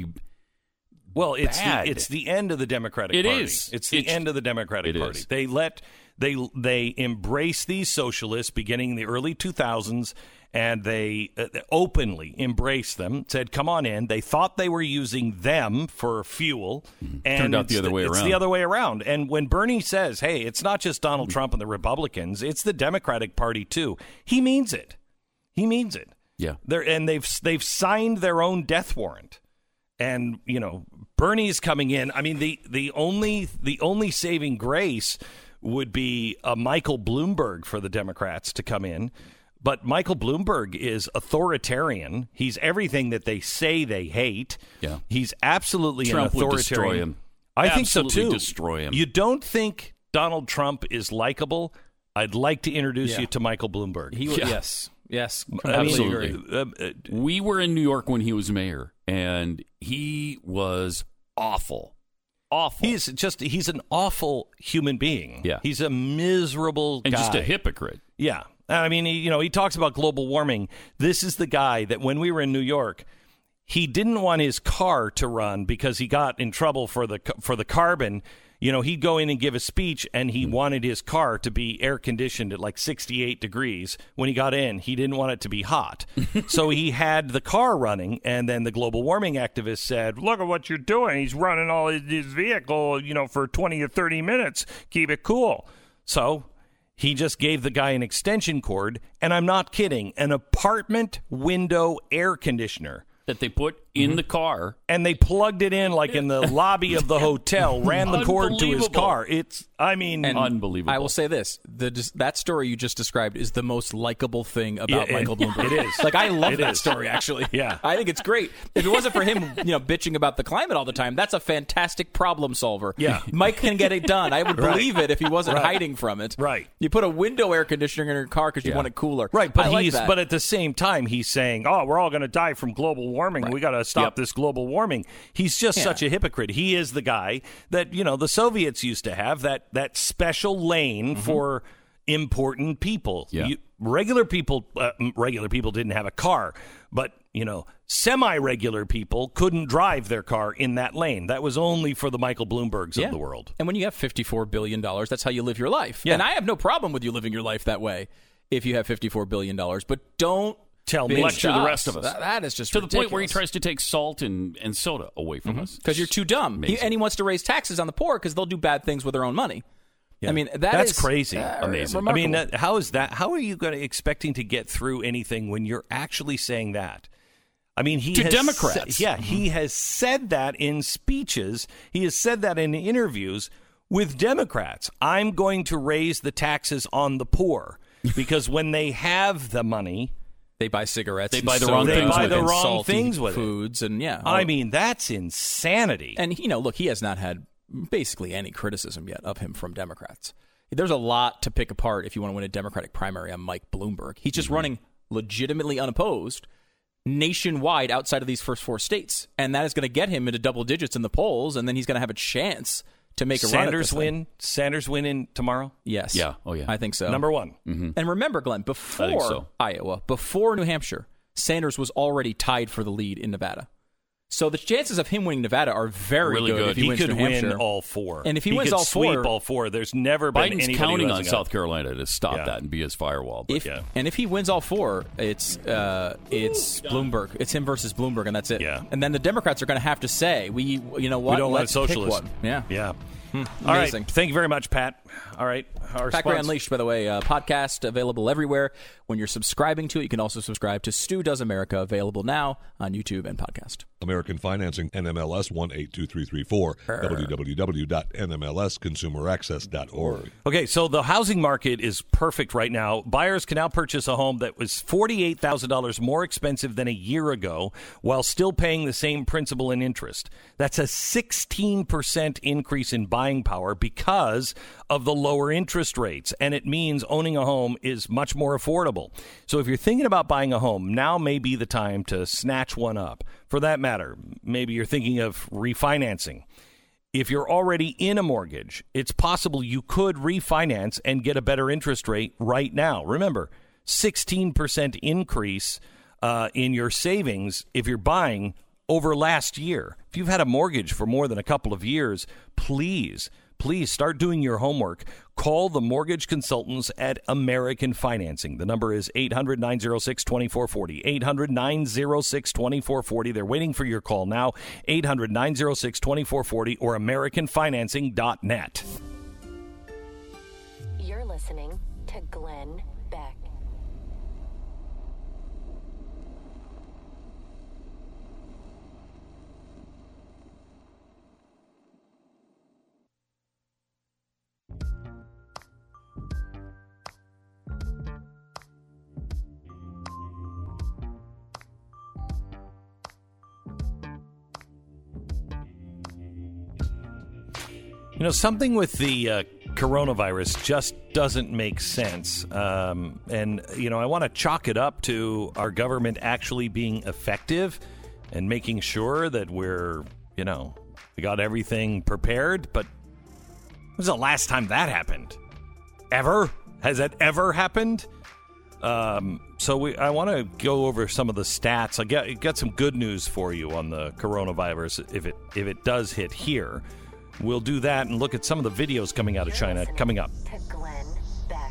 well. It's bad. the, it's the end of the Democratic it Party. Is. It's the it's, end of the Democratic Party. Is. They let they they embrace these socialists beginning in the early two thousands. And they uh, openly embraced them, said, come on in. They thought they were using them for fuel. And turned out the other way it's around. It's the other way around. And when Bernie says, hey, it's not just Donald Trump and the Republicans, it's the Democratic Party, too. He means it. He means it. Yeah. They're, and they've they've signed their own death warrant. And, you know, Bernie's coming in. I mean, the, the only the only saving grace would be a Michael Bloomberg for the Democrats to come in. But Michael Bloomberg is authoritarian. He's everything that they say they hate. Yeah. He's absolutely Trump an authoritarian. Would destroy him. I absolutely think so, too. Destroy him. You don't think Donald Trump is likable? I'd like to introduce yeah. you to Michael Bloomberg. He yeah. Yes. Yes. Absolutely. I mean, uh, uh, we were in New York when he was mayor, and he was awful. Awful. He's just, he's an awful human being. Yeah. He's a miserable and guy. just a hypocrite. Yeah. I mean, he, you know, he talks about global warming. This is the guy that when we were in New York, he didn't want his car to run because he got in trouble for the for the carbon. You know, he'd go in and give a speech, and he mm. wanted his car to be air conditioned at like sixty-eight degrees. When he got in, he didn't want it to be hot. So he had the car running, and then the global warming activist said, look at what you're doing. He's running all his, his vehicle, you know, for twenty or thirty minutes. Keep it cool. So he just gave the guy an extension cord, and I'm not kidding, an apartment window air conditioner. That they put in mm-hmm. the car. And they plugged it in like in the lobby of the hotel, ran the cord to his car. It's, I mean, and unbelievable. I will say this, the, that story you just described is the most likable thing about yeah, Michael it, Bloomberg. It is. Like, I love it that is. story, actually. Yeah. I think it's great. If it wasn't for him, you know, bitching about the climate all the time, that's a fantastic problem solver. Yeah. Mike can get it done. I would right. believe it if he wasn't right. hiding from it. Right. You put a window air conditioner in your car because you yeah. want it cooler. Right, but I he's like that. but at the same time he's saying, "Oh, we're all going to die from global warming. Right. We got to stop yep. this global warming." He's just yeah. such a hypocrite. He is the guy that, you know, the Soviets used to have, that that special lane mm-hmm. for important people. Yeah. You, regular people uh, regular people didn't have a car, but, you know, semi-regular people couldn't drive their car in that lane. That was only for the Michael Bloombergs yeah. of the world. And when you have fifty-four billion dollars, that's how you live your life. Yeah. And I have no problem with you living your life that way if you have fifty-four billion dollars, but don't tell me lecture the rest of us. That, that is just to ridiculous. the point where he tries to take salt and, and soda away from mm-hmm. us. Because you're too dumb. He, and he wants to raise taxes on the poor because they'll do bad things with their own money. Yeah. I mean, that that's is, crazy. Uh, Amazing. Remarkable. I mean, uh, how is that? How are you going to expecting to get through anything when you're actually saying that? I mean, he to has Democrats. Sa- yeah, mm-hmm. he has said that in speeches. He has said that in interviews with Democrats. I'm going to raise the taxes on the poor because when they have the money, they buy cigarettes. They and buy the soda wrong they things. buy with the it. wrong salty things with foods it. and yeah. I mean, that's insanity. And you know, look, he has not had basically any criticism yet of him from Democrats. There's a lot to pick apart if you want to win a Democratic primary on Mike Bloomberg. He's just mm-hmm. running legitimately unopposed nationwide outside of these first four states, and that is going to get him into double digits in the polls, and then he's going to have a chance to make a run at this Sanders win. thing. Sanders win in tomorrow. Yes. Yeah. Oh yeah. I think so. Number one. Mm-hmm. And remember, Glenn, before so. Iowa, before New Hampshire, Sanders was already tied for the lead in Nevada. So the chances of him winning Nevada are very Really good, good. if he, He wins could New Hampshire. win all four. And if he, he wins could all sweep four, all four, there's never been Biden's anybody counting who on hasn't South got- Carolina to stop Yeah. that and be his firewall. But if, yeah. and if he wins all four, it's uh, it's Bloomberg. It's him versus Bloomberg, and that's it. Yeah. And then the Democrats are going to have to say, we, you know what, We don't want a let's socialist. pick one. Yeah. Yeah. Hmm. All right. Amazing. Thank you very much, Pat. All right. Our Pack Ray sponsor- Unleashed, by the way, uh, podcast available everywhere. When you're subscribing to it, you can also subscribe to Stu Does America, available now on YouTube and podcast. American Financing, N M L S one eight two three three four, w w w dot n m l s consumer access dot org. Okay, so the housing market is perfect right now. Buyers can now purchase a home that was forty-eight thousand dollars more expensive than a year ago while still paying the same principal and interest. That's a sixteen percent increase in buying power because of the lower interest rates, and it means owning a home is much more affordable. So if you're thinking about buying a home, now may be the time to snatch one up. For that matter, maybe you're thinking of refinancing. If you're already in a mortgage, it's possible you could refinance and get a better interest rate right now. Remember, sixteen percent increase uh, in your savings if you're buying over last year. If you've had a mortgage for more than a couple of years, please, please start doing your homework. Call the mortgage consultants at American Financing. The number is eight hundred, nine oh six, two four four oh. eight hundred, nine oh six, two four four oh. They're waiting for your call now. eight hundred, nine oh six, two four four oh or american financing dot net. You're listening to Glenn Beck. You know, something with the uh, coronavirus just doesn't make sense. Um, and, you know, I want to chalk it up to our government actually being effective and making sure that we're, you know, we got everything prepared. But when was the last time that happened? Ever? Has that ever happened? Um, so we, I want to go over some of the stats. I got, got some good news for you on the coronavirus if it if it does hit here. We'll do that and look at some of the videos coming out of China coming up. To Glenn Beck.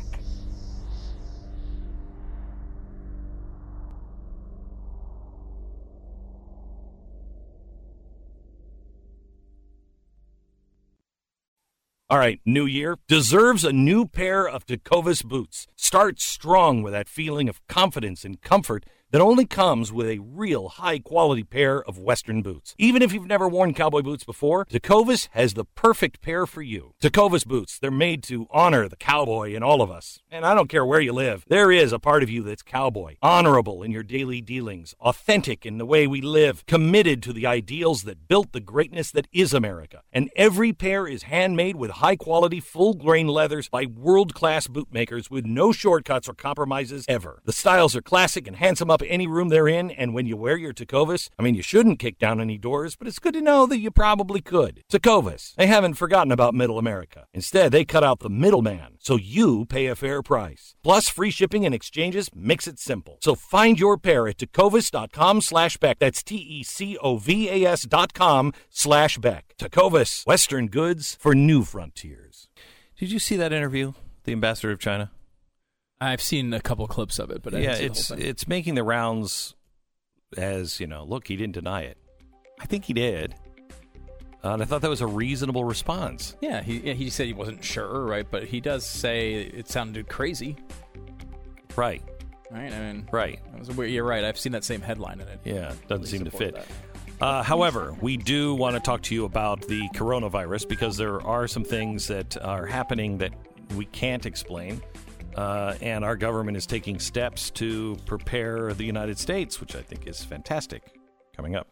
All right, new year deserves a new pair of Tecovas boots. Start strong with that feeling of confidence and comfort that only comes with a real high-quality pair of Western boots. Even if you've never worn cowboy boots before, Tecovas has the perfect pair for you. Tecovas boots, they're made to honor the cowboy in all of us. And I don't care where you live, there is a part of you that's cowboy. Honorable in your daily dealings, authentic in the way we live, committed to the ideals that built the greatness that is America. And every pair is handmade with high-quality, full-grain leathers by world-class bootmakers with no shortcuts or compromises ever. The styles are classic and handsome up any room they're in, and when you wear your Tecovas, I mean, you shouldn't kick down any doors, but it's good to know that you probably could. Tecovas, they haven't forgotten about middle America. Instead, they cut out the middleman, so you pay a fair price. Plus, free shipping and exchanges makes it simple. So find your pair at tecovas.com slash Beck. That's T-E-C-O-V-A-S dot com slash Beck. Tecovas, Western goods for new frontiers. Did you see that interview, the ambassador of China? I've seen a couple clips of it, but I yeah, didn't see it's the whole thing. it's making the rounds as, you know, look, he didn't deny it. I think he did. Uh, and I thought that was a reasonable response. Yeah, he yeah, he said he wasn't sure, right? But he does say it sounded crazy, Right. right? I mean, Right. That was a weird, you're right. I've seen that same headline in it. Yeah, doesn't Really seem to support fit. that. Uh, however, we do want to talk to you about the coronavirus because there are some things that are happening that we can't explain. Uh, and our government is taking steps to prepare the United States, which I think is fantastic. Coming up.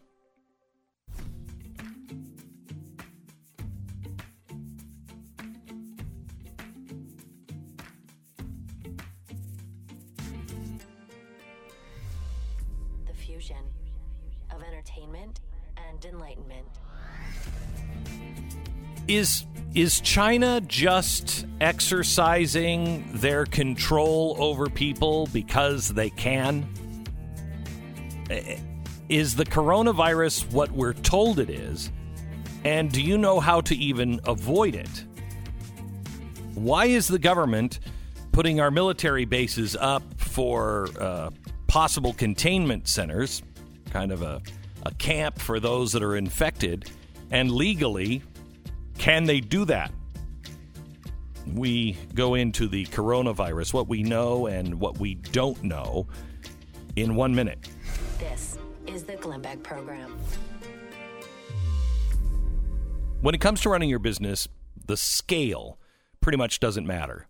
The fusion of entertainment and enlightenment. Is is China just exercising their control over people because they can? Is the coronavirus what we're told it is? And do you know how to even avoid it? Why is the government putting our military bases up for uh, possible containment centers, kind of a, a camp for those that are infected, and legally, can they do that? We go into the coronavirus, what we know and what we don't know, in one minute. This is the Glenn Beck Program. When it comes to running your business, the scale pretty much doesn't matter.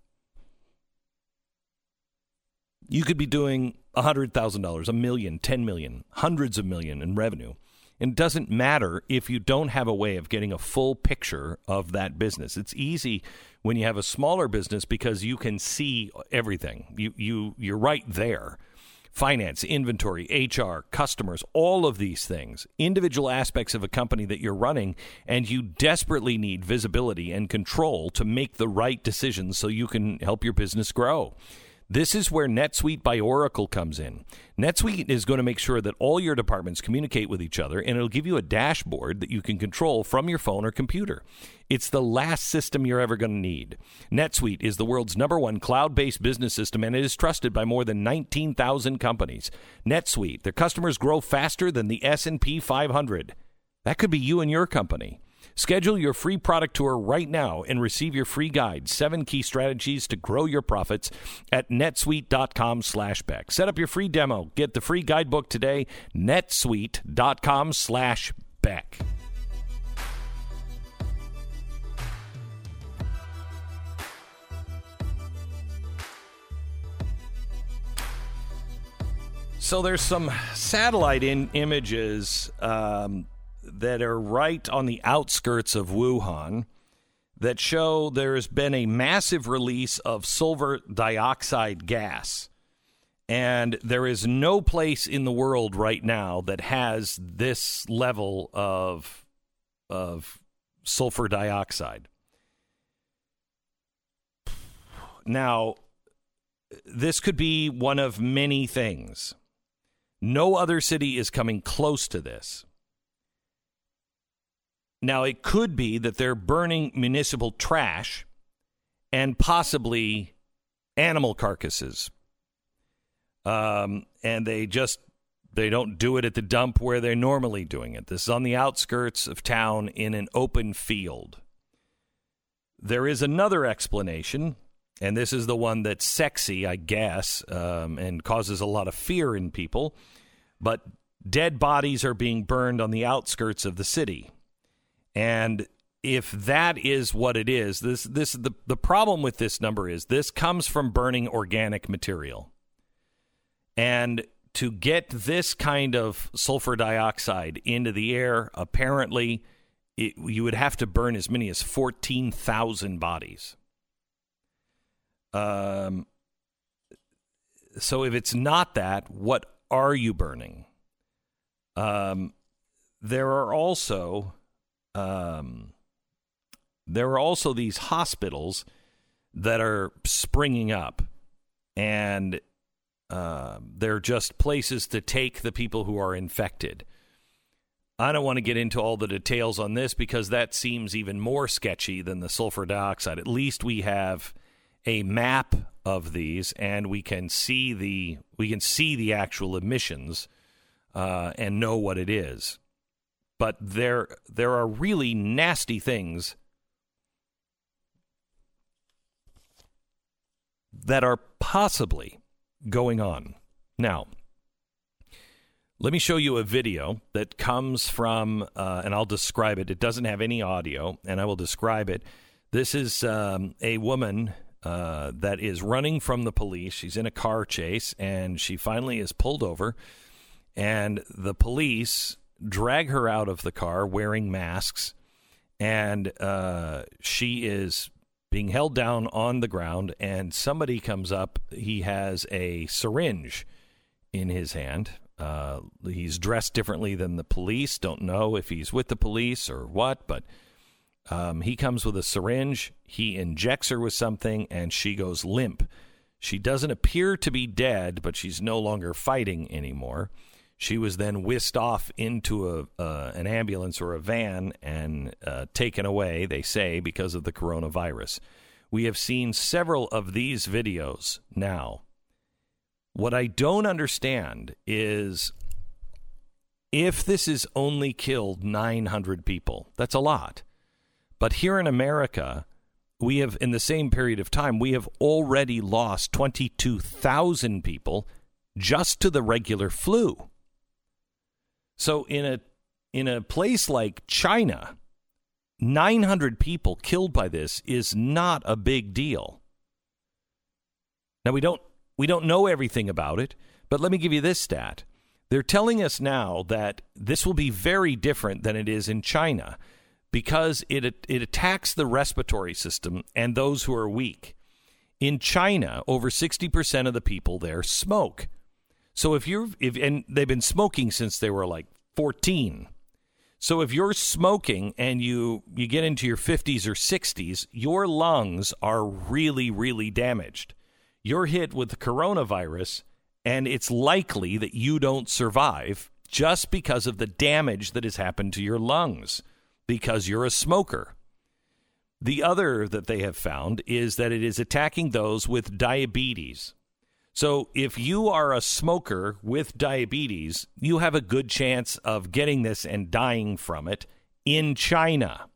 You could be doing one hundred thousand dollars, a million, ten million, hundreds of million in revenue. And it doesn't matter if you don't have a way of getting a full picture of that business. It's easy when you have a smaller business because you can see everything. You, you, you're right there. Finance, inventory, H R, customers, all of these things, individual aspects of a company that you're running, and you desperately need visibility and control to make the right decisions so you can help your business grow. This is where NetSuite by Oracle comes in. NetSuite is going to make sure that all your departments communicate with each other, and it'll give you a dashboard that you can control from your phone or computer. It's the last system you're ever going to need. NetSuite is the world's number one cloud-based business system, and it is trusted by more than nineteen thousand companies. NetSuite, their customers grow faster than the S and P five hundred. That could be you and your company. Schedule your free product tour right now and receive your free guide, Seven Key Strategies to Grow Your Profits, at netsuite.com slash Beck. Set up your free demo. Get the free guidebook today, netsuite.com slash Beck. So there's some satellite in images um, that are right on the outskirts of Wuhan that show there's been a massive release of sulfur dioxide gas. And there is no place in the world right now that has this level of, of sulfur dioxide. Now, this could be one of many things. No other city is coming close to this. Now, it could be that they're burning municipal trash and possibly animal carcasses. Um, and they just, they don't do it at the dump where they're normally doing it. This is on the outskirts of town in an open field. There is another explanation, and this is the one that's sexy, I guess, um, and causes a lot of fear in people. But dead bodies are being burned on the outskirts of the city. And if that is what it is, this this the, the problem with this number is this comes from burning organic material. And to get this kind of sulfur dioxide into the air, apparently it, you would have to burn as many as fourteen thousand bodies. Um. So if it's not that, what are you burning? Um, there are also um, there are also these hospitals that are springing up, and uh, they're just places to take the people who are infected. I don't want to get into all the details on this because that seems even more sketchy than the sulfur dioxide. At least we have a map of these, and we can see the we can see the actual emissions uh, and know what it is. But there there are really nasty things that are possibly going on. Now, let me show you a video that comes from, uh, and I'll describe it. It doesn't have any audio, and I will describe it. This is um, a woman Uh, that is running from the police. She's in a car chase, and she finally is pulled over, and the police drag her out of the car wearing masks, and uh, she is being held down on the ground, and somebody comes up. He has a syringe in his hand. Uh, he's dressed differently than the police. Don't know if he's with the police or what, but Um, he comes with a syringe, he injects her with something, and she goes limp. She doesn't appear to be dead, but she's no longer fighting anymore. She was then whisked off into a uh, an ambulance or a van and uh, taken away, they say, because of the coronavirus. We have seen several of these videos now. What I don't understand is if this has only killed nine hundred people, that's a lot. But here in America, we have, in the same period of time, we have already lost twenty-two thousand people just to the regular flu. So in a in a place like China, nine hundred people killed by this is not a big deal. Now, we don't we don't know everything about it, but let me give you this stat. They're telling us now that this will be very different than it is in China because it it attacks the respiratory system and those who are weak. In China, over sixty percent of the people there smoke. So if you're, if and they've been smoking since they were like fourteen. So if you're smoking and you, you get into your fifties or sixties, your lungs are really, really damaged. You're hit with the coronavirus, and it's likely that you don't survive just because of the damage that has happened to your lungs because you're a smoker. The other that they have found is that it is attacking those with diabetes. So if you are a smoker with diabetes, you have a good chance of getting this and dying from it in China.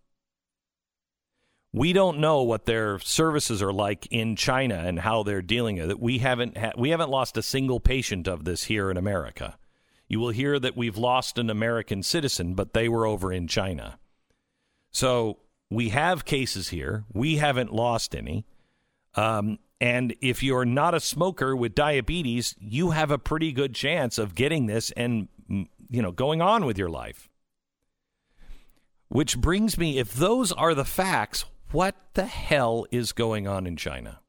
We don't know what their services are like in China and how they're dealing with it. We haven't ha- we haven't lost a single patient of this here in America. You will hear that we've lost an American citizen, but they were over in China. So we have cases here. We haven't lost any. Um, and if you're not a smoker with diabetes, you have a pretty good chance of getting this and, you know, going on with your life. Which brings me, if those are the facts, what the hell is going on in China?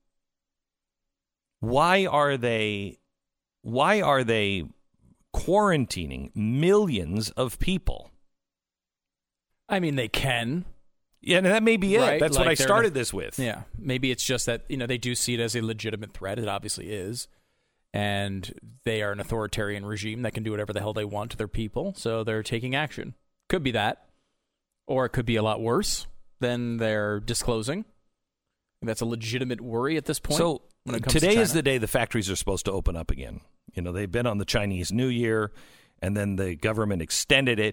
Why are they, why are they quarantining millions of people? I mean, they can. Yeah, and that may be it. Right? That's like what I started the, this with. Yeah, maybe it's just that, you know, they do see it as a legitimate threat. It obviously is. And they are an authoritarian regime that can do whatever the hell they want to their people, so they're taking action. Could be that. Or it could be a lot worse than they're disclosing. That's a legitimate worry at this point. So when it comes today to is the day the factories are supposed to open up again. You know, they've been on the Chinese New Year, and then the government extended it.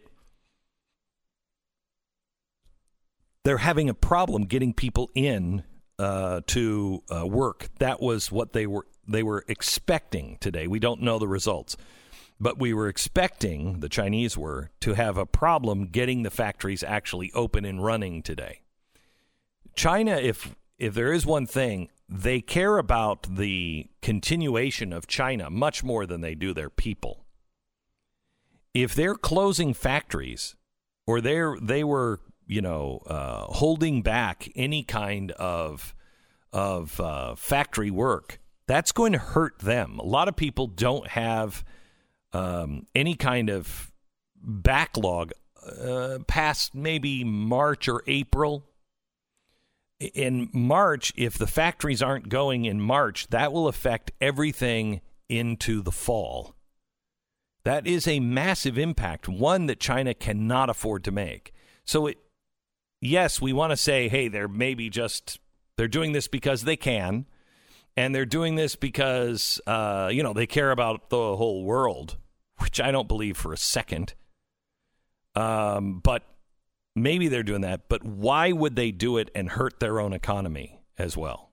They're having a problem getting people in uh, to uh, work. That was what they were they were expecting today. We don't know the results, but we were expecting, the Chinese were, to have a problem getting the factories actually open and running today. China, if if there is one thing, they care about the continuation of China much more than they do their people. If they're closing factories, or they're they were you know, uh, holding back any kind of of uh, factory work, that's going to hurt them. A lot of people don't have um, any kind of backlog uh, past maybe March or April. In March, if the factories aren't going in March, that will affect everything into the fall. That is a massive impact, one that China cannot afford to make. So it Yes, we want to say, hey, they're maybe just, they're doing this because they can, and they're doing this because, uh, you know, they care about the whole world, which I don't believe for a second. Um, but maybe they're doing that, but why would they do it and hurt their own economy as well?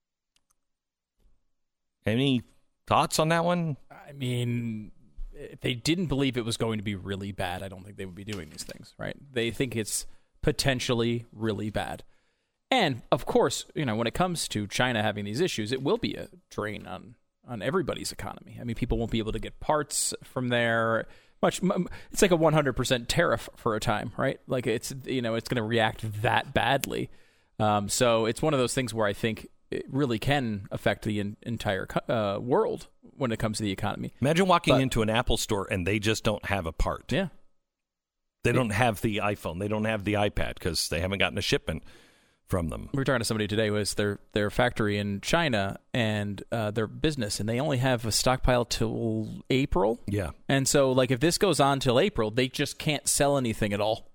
Any thoughts on that one? I mean, if they didn't believe it was going to be really bad, I don't think they would be doing these things, right? They think it's potentially really bad. And of course, you know, when it comes to China having these issues, it will be a drain on on everybody's economy. I mean, people won't be able to get parts from there. Much it's like a one hundred percent tariff for a time, right? Like it's, you know, it's going to react that badly. Um, so it's one of those things where I think it really can affect the in, entire uh, world when it comes to the economy. Imagine walking but, into an Apple store and they just don't have a part. Yeah. They don't have the iPhone. They don't have the iPad because they haven't gotten a shipment from them. We were talking to somebody today who has their, their factory in China and uh, their business, and they only have a stockpile till April. Yeah. And so, like, if this goes on till April, they just can't sell anything at all.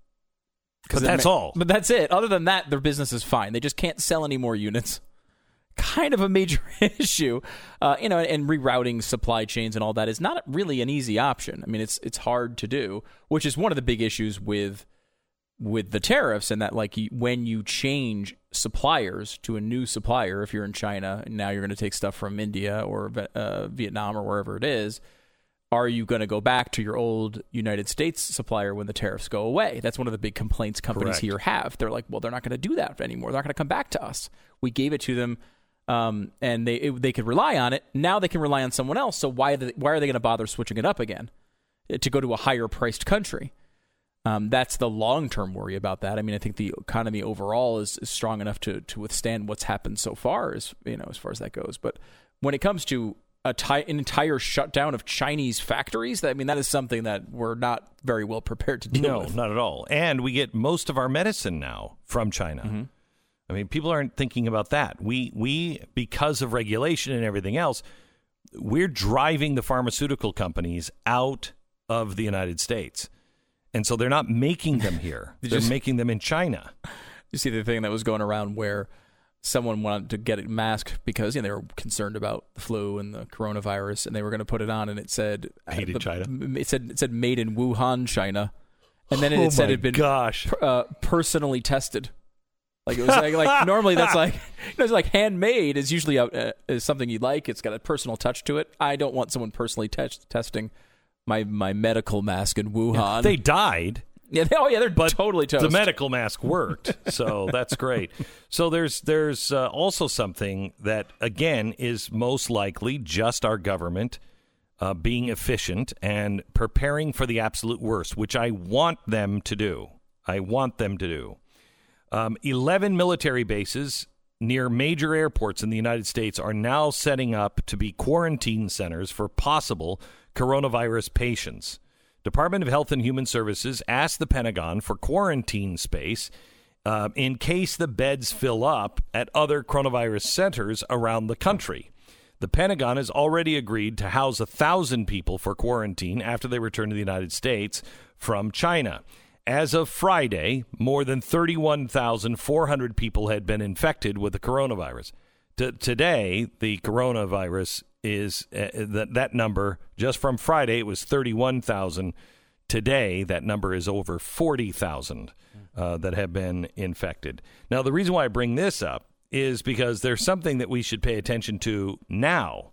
But that's ma- all. But that's it. Other than that, their business is fine. They just can't sell any more units. Kind of a major issue. Uh, you know, and rerouting supply chains and all that is not really an easy option. I mean, it's it's hard to do, which is one of the big issues with with the tariffs, and that, like, you, when you change suppliers to a new supplier, if you're in China and now you're going to take stuff from India or uh, Vietnam or wherever it is, are you going to go back to your old United States supplier when the tariffs go away? That's one of the big complaints companies Correct. here have. They're like, well, they're not going to do that anymore. They're not going to come back to us. We gave it to them, um, and they it, they could rely on it. Now they can rely on someone else. So why, do they, why are they going to bother switching it up again to go to a higher-priced country? Um, that's the long-term worry about that. I mean, I think the economy overall is, is strong enough to to withstand what's happened so far, as you know, as far as that goes. But when it comes to a ti- an entire shutdown of Chinese factories, I mean, that is something that we're not very well prepared to deal no, with. No, not at all. And we get most of our medicine now from China. Mm-hmm. I mean, people aren't thinking about that. We we because of regulation and everything else, we're driving the pharmaceutical companies out of the United States. And so they're not making them here. They're just, making them in China. You see the thing that was going around where someone wanted to get a mask because, you know, they were concerned about the flu and the coronavirus, and they were going to put it on, and it said Made in the, China. It said it said made in Wuhan, China, and then it, oh it said my it'd been gosh. Uh, personally tested. Like it was like, like normally that's like, you know, it's like handmade is usually a, uh, is something you like. It's got a personal touch to it. I don't want someone personally te- testing my my medical mask in Wuhan. Yeah, they died. Yeah, they, oh yeah, they're but totally toast. The medical mask worked, so that's great. So there's there's uh, also something that, again, is most likely just our government uh, being efficient and preparing for the absolute worst, which I want them to do. I want them to do. Um, eleven military bases near major airports in the United States are now setting up to be quarantine centers for possible coronavirus patients. Department of Health and Human Services asked the Pentagon for quarantine space uh, in case the beds fill up at other coronavirus centers around the country. The Pentagon has already agreed to house one thousand people for quarantine after they return to the United States from China. As of Friday, more than thirty-one thousand four hundred people had been infected with the coronavirus. T- today, the coronavirus is uh, that that number just from Friday, it was thirty-one thousand. Today, that number is over forty thousand uh, that have been infected. Now, the reason why I bring this up is because there's something that we should pay attention to now.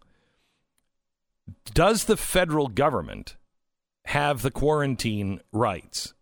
Does the federal government have the quarantine rights?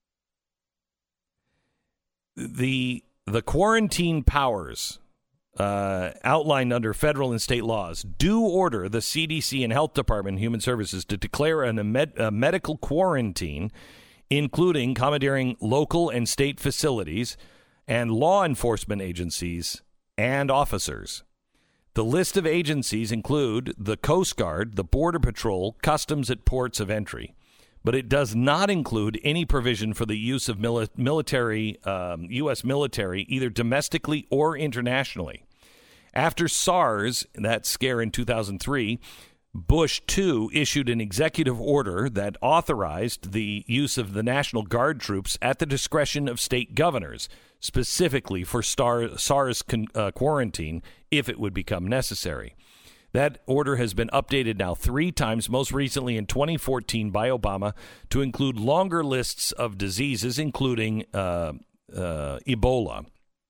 The the quarantine powers uh, outlined under federal and state laws do order the C D C and Health Department and Human Services to declare an, a, med, a medical quarantine, including commandeering local and state facilities and law enforcement agencies and officers. The list of agencies include the Coast Guard, the Border Patrol, Customs at ports of entry. But it does not include any provision for the use of mili- military, um, U S military, either domestically or internationally. After SARS, that scare in two thousand three, Bush the second issued an executive order that authorized the use of the National Guard troops at the discretion of state governors, specifically for star- SARS con- uh, quarantine, if it would become necessary. That order has been updated now three times, most recently in twenty fourteen by Obama, to include longer lists of diseases, including uh, uh, Ebola.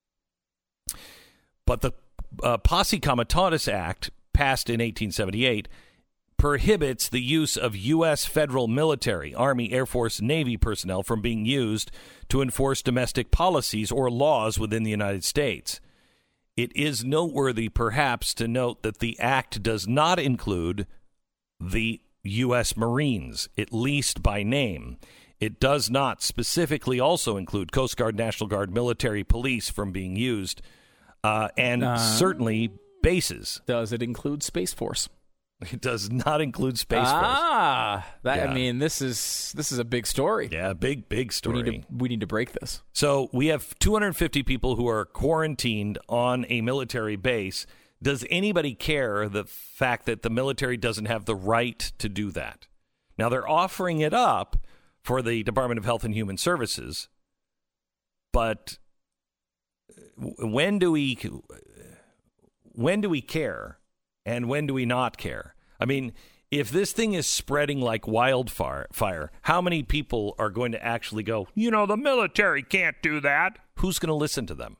But the uh, Posse Comitatus Act, passed in eighteen seventy-eight, prohibits the use of U S federal military, Army, Air Force, Navy personnel from being used to enforce domestic policies or laws within the United States. It is noteworthy, perhaps, to note that the act does not include the U S Marines, at least by name. It does not specifically also include Coast Guard, National Guard, military, police from being used, uh, and uh, certainly bases. Does it include Space Force? It does not include Space Force. Ah, that, Yeah. I mean, this is this is a big story. Yeah, big, big story. We need to, we need to break this. So we have two hundred fifty people who are quarantined on a military base. Does anybody care the fact that the military doesn't have the right to do that? Now, they're offering it up for the Department of Health and Human Services, but when do we when do we care and when do we not care? I mean, if this thing is spreading like wildfire, fire, how many people are going to actually go, you know, the military can't do that? Who's going to listen to them?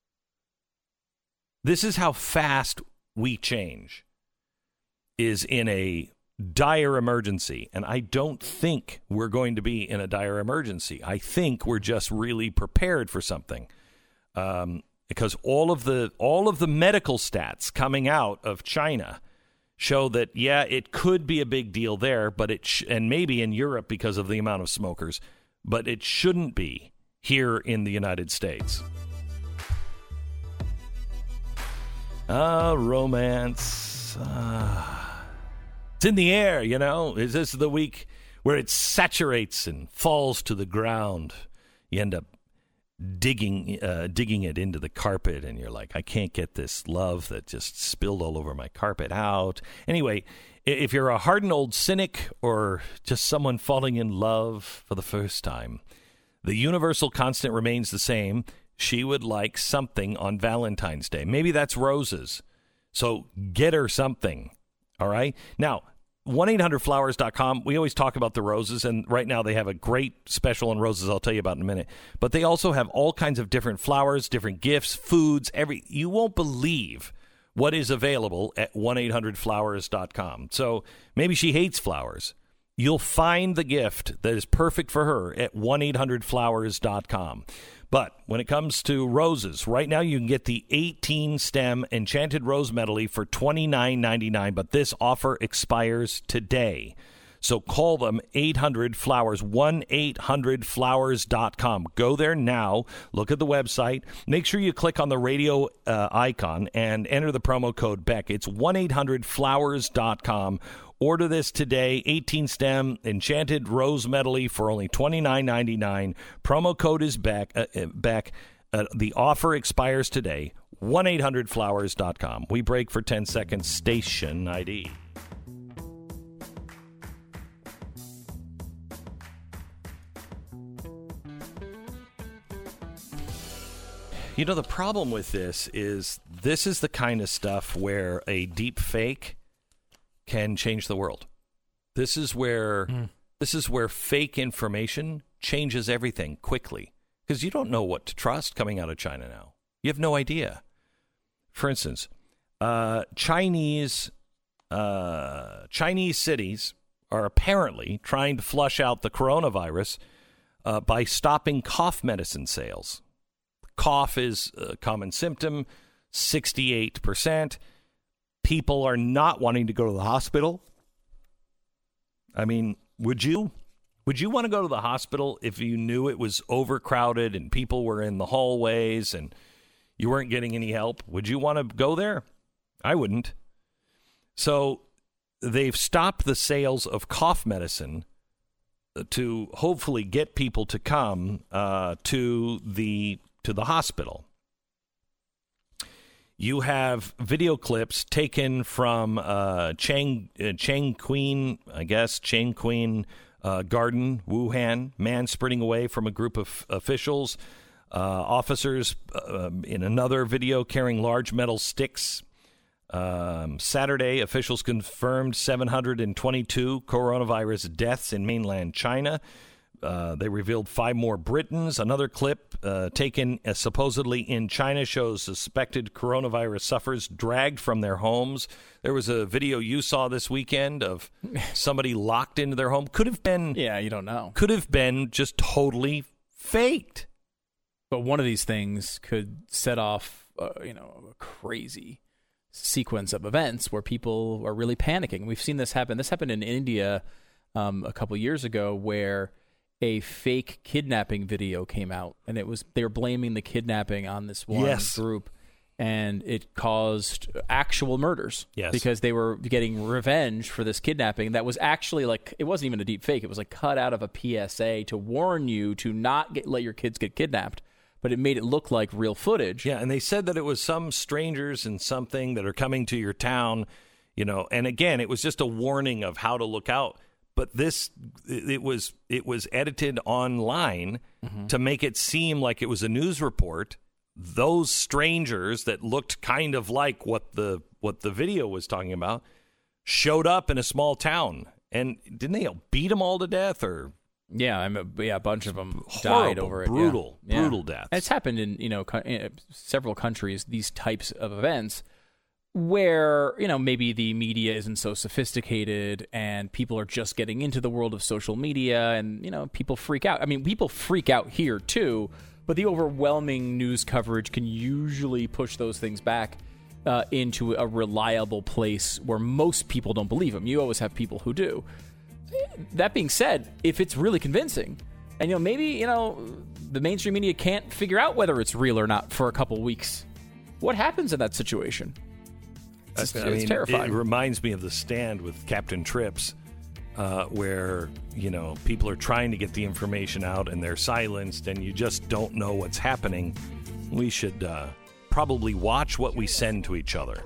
This is how fast we change, is in a dire emergency. And I don't think we're going to be in a dire emergency. I think we're just really prepared for something. Um, because all of the all of the medical stats coming out of China show that, yeah, it could be a big deal there, but it sh- and maybe in Europe because of the amount of smokers, but it shouldn't be here in the United States. Ah, romance. Ah. It's in the air, you know. Is this the week where it saturates and falls to the ground? You end up digging uh, digging it into the carpet, and you're like, I can't get this love that just spilled all over my carpet out. Anyway, if you're a hardened old cynic or just someone falling in love for the first time, the universal constant remains the same. She would like something on Valentine's Day. Maybe that's roses. So get her something. All right? Now, one eight hundred flowers dot com, we always talk about the roses, and right now they have a great special on roses I'll tell you about in a minute. But they also have all kinds of different flowers, different gifts, foods, every you won't believe what is available at one eight hundred flowers dot com. So maybe she hates flowers. You'll find the gift that is perfect for her at one eight hundred flowers dot com. But when it comes to roses, right now you can get the eighteen stem Enchanted Rose Medley for twenty-nine ninety-nine, but this offer expires today. So call them eight hundred flowers, one eight hundred flowers dot com. Go there now, look at the website, make sure you click on the radio uh, icon and enter the promo code Beck. It's one eight hundred flowers dot com. Order this today, eighteen stem Enchanted Rose Medley for only twenty-nine ninety-nine. Promo code is back. Uh, back. Uh, the offer expires today, one eight hundred flowers dot com. We break for ten seconds. Station I D. You know, the problem with this is this is the kind of stuff where a deep fake can change the world. This is where mm. this is where fake information changes everything quickly, because you don't know what to trust coming out of China now. You have no idea. For instance, uh, Chinese uh, Chinese cities are apparently trying to flush out the coronavirus uh, by stopping cough medicine sales. Cough is a common symptom, sixty-eight percent. People are not wanting to go to the hospital. I mean, would you? Would you want to go to the hospital if you knew it was overcrowded and people were in the hallways and you weren't getting any help? Would you want to go there? I wouldn't. So they've stopped the sales of cough medicine to hopefully get people to come uh, to the to the hospital. You have video clips taken from uh, Chang uh, Chang Queen, I guess Chang Queen uh, Garden, Wuhan. Man sprinting away from a group of officials. Uh, officers uh, in another video carrying large metal sticks. Um, Saturday, officials confirmed seven hundred twenty-two coronavirus deaths in mainland China. Uh, they revealed five more Britons. Another clip uh, taken uh, supposedly in China shows suspected coronavirus sufferers dragged from their homes. There was a video you saw this weekend of somebody locked into their home. Could have been... Yeah, you don't know. Could have been just totally faked. But one of these things could set off, uh, you know, a crazy sequence of events where people are really panicking. We've seen this happen. This happened in India um, a couple years ago, where a fake kidnapping video came out, and it was they were blaming the kidnapping on this one yes. group, and it caused actual murders. Yes. Because they were getting revenge for this kidnapping that was actually like, it wasn't even a deep fake. It was like cut out of a P S A to warn you to not get, let your kids get kidnapped. But it made it look like real footage. Yeah, and they said that it was some strangers and something that are coming to your town, you know. And again, it was just a warning of how to look out. But this, it was it was edited online mm-hmm. to make it seem like it was a news report. Those strangers that looked kind of like what the what the video was talking about showed up in a small town, and didn't they beat them all to death or? Yeah, I mean, yeah, a bunch of them Horrible, died over it. Brutal, yeah. brutal yeah. deaths. And it's happened in you know co- in several countries. These types of events where you know maybe the media isn't so sophisticated and people are just getting into the world of social media, and you know people freak out. I mean, people freak out here too, but the overwhelming news coverage can usually push those things back uh, into a reliable place where most people don't believe them. You always have people who do. That being said, if it's really convincing, and you know maybe you know the mainstream media can't figure out whether it's real or not for a couple weeks, what happens in that situation? It's, I it's mean, terrifying. It reminds me of The Stand with Captain Trips, uh, where you know people are trying to get the information out and they're silenced, and you just don't know what's happening. We should uh, probably watch what we send to each other.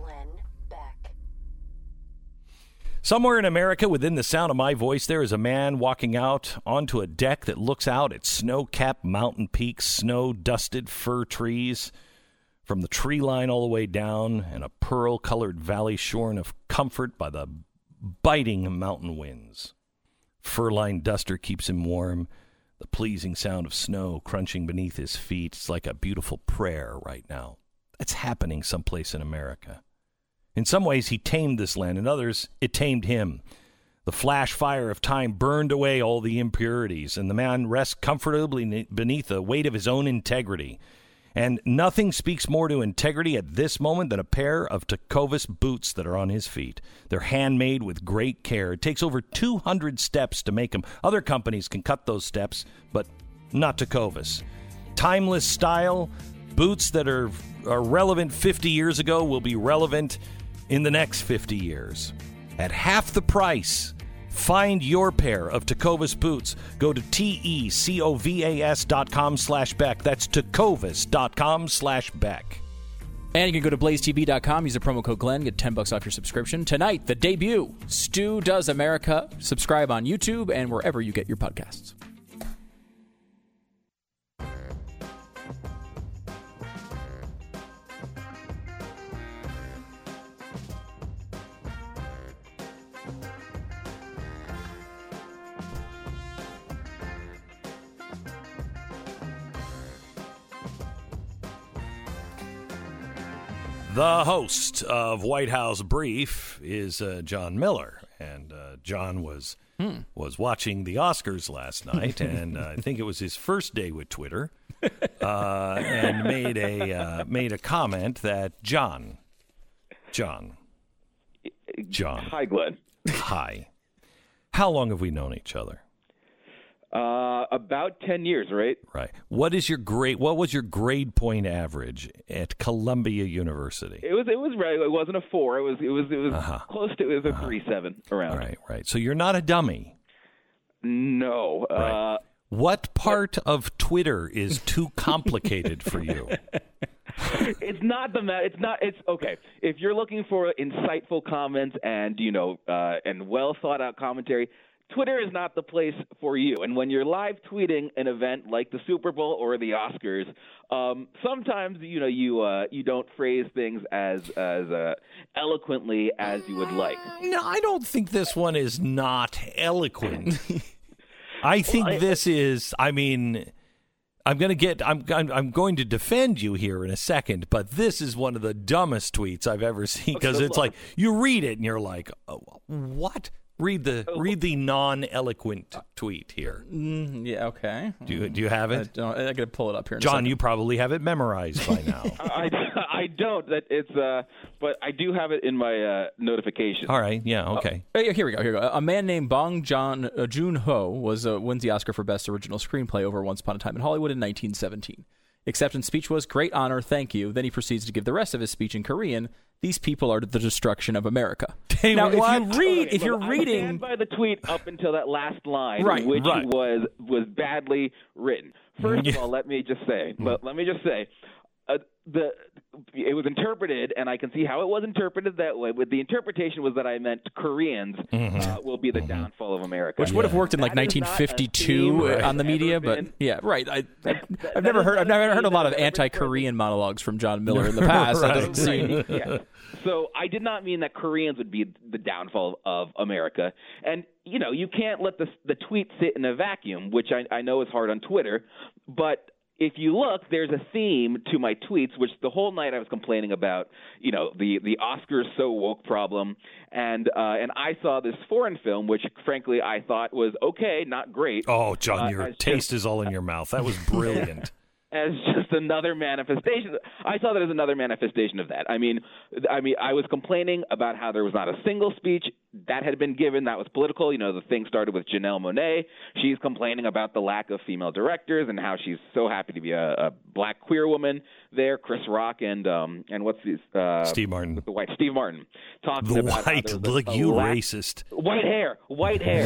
Somewhere in America, within the sound of my voice, there is a man walking out onto a deck that looks out at snow-capped mountain peaks, snow-dusted fir trees, from the tree line all the way down, and a pearl-colored valley shorn of comfort by the biting mountain winds. Fur-lined duster keeps him warm. The pleasing sound of snow crunching beneath his feet is like a beautiful prayer right now. That's happening someplace in America. In some ways, he tamed this land. In others, it tamed him. The flash fire of time burned away all the impurities, and the man rests comfortably beneath the weight of his own integrity. And nothing speaks more to integrity at this moment than a pair of Tecovas boots that are on his feet. They're handmade with great care. It takes over two hundred steps to make them. Other companies can cut those steps, but not Tecovas. Timeless style, boots that are, are relevant fifty years ago will be relevant in the next fifty years. At half the price, find your pair of Tecovas boots. Go to T-E-C-O-V-A-S dot com slash Beck. That's Tecovas dot com slash Beck. And you can go to blaze T V dot com, use the promo code Glenn, get ten bucks off your subscription. Tonight, the debut, Stu Does America. Subscribe on YouTube and wherever you get your podcasts. The host of White House Brief is uh, John Miller, and uh, John was hmm. was watching the Oscars last night, and uh, I think it was his first day with Twitter, uh, and made a uh, made a comment that John, John, John. Hi, Glenn. Hi. How long have we known each other? Uh, about ten years, right? Right. What is your grade? What was your grade point average at Columbia University? It was. It was right. It wasn't a four. It was. It was. It was uh-huh. close to. It was a uh-huh. three seven around. Right. Right. So you're not a dummy. No. Right. Uh, what part what? of Twitter is too complicated for you? It's not the it's not it's okay. If you're looking for insightful comments and you know uh, and well thought out commentary, Twitter is not the place for you. And when you're live tweeting an event like the Super Bowl or the Oscars, um, sometimes you know you uh, you don't phrase things as as uh, eloquently as you would like. No, I don't think this one is not eloquent. I think well, I, this is. I mean, I'm going to get. I'm, I'm I'm going to defend you here in a second, but this is one of the dumbest tweets I've ever seen because it's like you read it and you're like, oh, what? Read the read the non-eloquent tweet here. Mm, yeah, okay. Do you do you have it? I, I got to pull it up here. In John, you probably have it memorized by now. I, I don't. That it's uh, but I do have it in my uh, notifications. All right. Yeah. Okay. Uh, here we go. Here we go. A man named Bong Joon uh, Joon Ho was uh, wins the Oscar for Best Original Screenplay over Once Upon a Time in Hollywood in nineteen seventeen. Acceptance speech was great honor, thank you. Then he proceeds to give the rest of his speech in Korean. These people are the destruction of America. Hey, now, what? if you read, Okay, if you're look, reading, I stand by the tweet up until that last line, Right, which right. was was badly written. First of all, let me just say, let, let me just say, uh, the it was interpreted, and I can see how it was interpreted that way. But the interpretation was that I meant Koreans Mm-hmm. uh, will be the downfall of America, which would have worked in like That is nineteen not a fifty-two theme on the that's media, ever but been- yeah, right. I, I, that I've never is heard. not I've a never theme heard a lot of that's ever been anti-Korean monologues from John Miller in the past. That doesn't seem. yeah. So I did not mean that Koreans would be the downfall of America. And, you know, you can't let the, the tweet sit in a vacuum, which I, I know is hard on Twitter. But if you look, there's a theme to my tweets, which the whole night I was complaining about, you know, the, the Oscars so woke problem. And, uh, and I saw this foreign film, which, frankly, I thought was okay, not great. Oh, John, uh, your as taste just- is all in your mouth. That was brilliant. as just another manifestation. I saw that as another manifestation of that. I mean, I mean, I was complaining about how there was not a single speech that had been given that was political. You know, the thing started with Janelle Monáe. She's complaining about the lack of female directors and how she's so happy to be a, a black queer woman there. Chris Rock and um and what's his uh, Steve Martin. the white Steve Martin talking The about how white, there was a- look, a you lack- racist. White hair, white hair.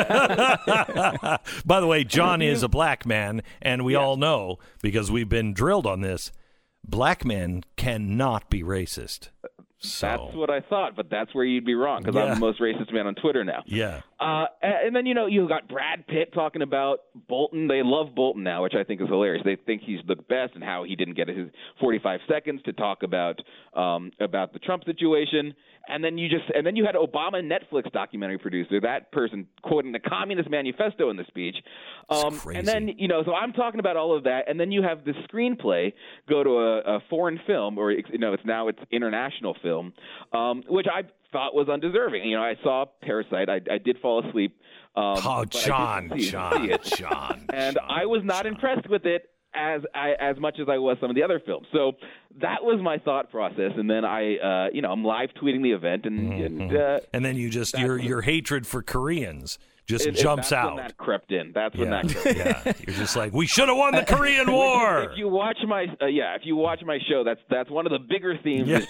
By the way, John is a black man, and we Yes. all know, because we've been drilled on this, black men cannot be racist. So, That's what I thought, but that's where you'd be wrong because Yeah. I'm the most racist man on Twitter now. yeah. Uh, and, and then, you know, you got Brad Pitt talking about Bolton. They love Bolton now, which I think is hilarious. They think he's the best and how he didn't get his forty-five seconds to talk about um, about the Trump situation. And then you just and then you had Obama Netflix documentary producer, that person quoting the Communist Manifesto in the speech. Um, crazy. and then, you know, so I'm talking about all of that. And then you have the screenplay go to a, a foreign film, or, you know, it's now it's international film, um, which I thought was undeserving. You know, I saw Parasite. I, I did fall asleep. Um, Oh, but I John, did see- John, see it. John. And John, I was not John. impressed with it as I, as much as I was some of the other films. So that was my thought process. And then I, uh, you know, I'm live tweeting the event, and, Mm-hmm. and uh, And then you just, your your hatred for Koreans just it, jumps that's out. when that crept in. That's when yeah. that crept in. yeah. You're just like, we should have won the Korean War. If you watch my uh, yeah, if you watch my show, that's that's one of the bigger themes. Yeah.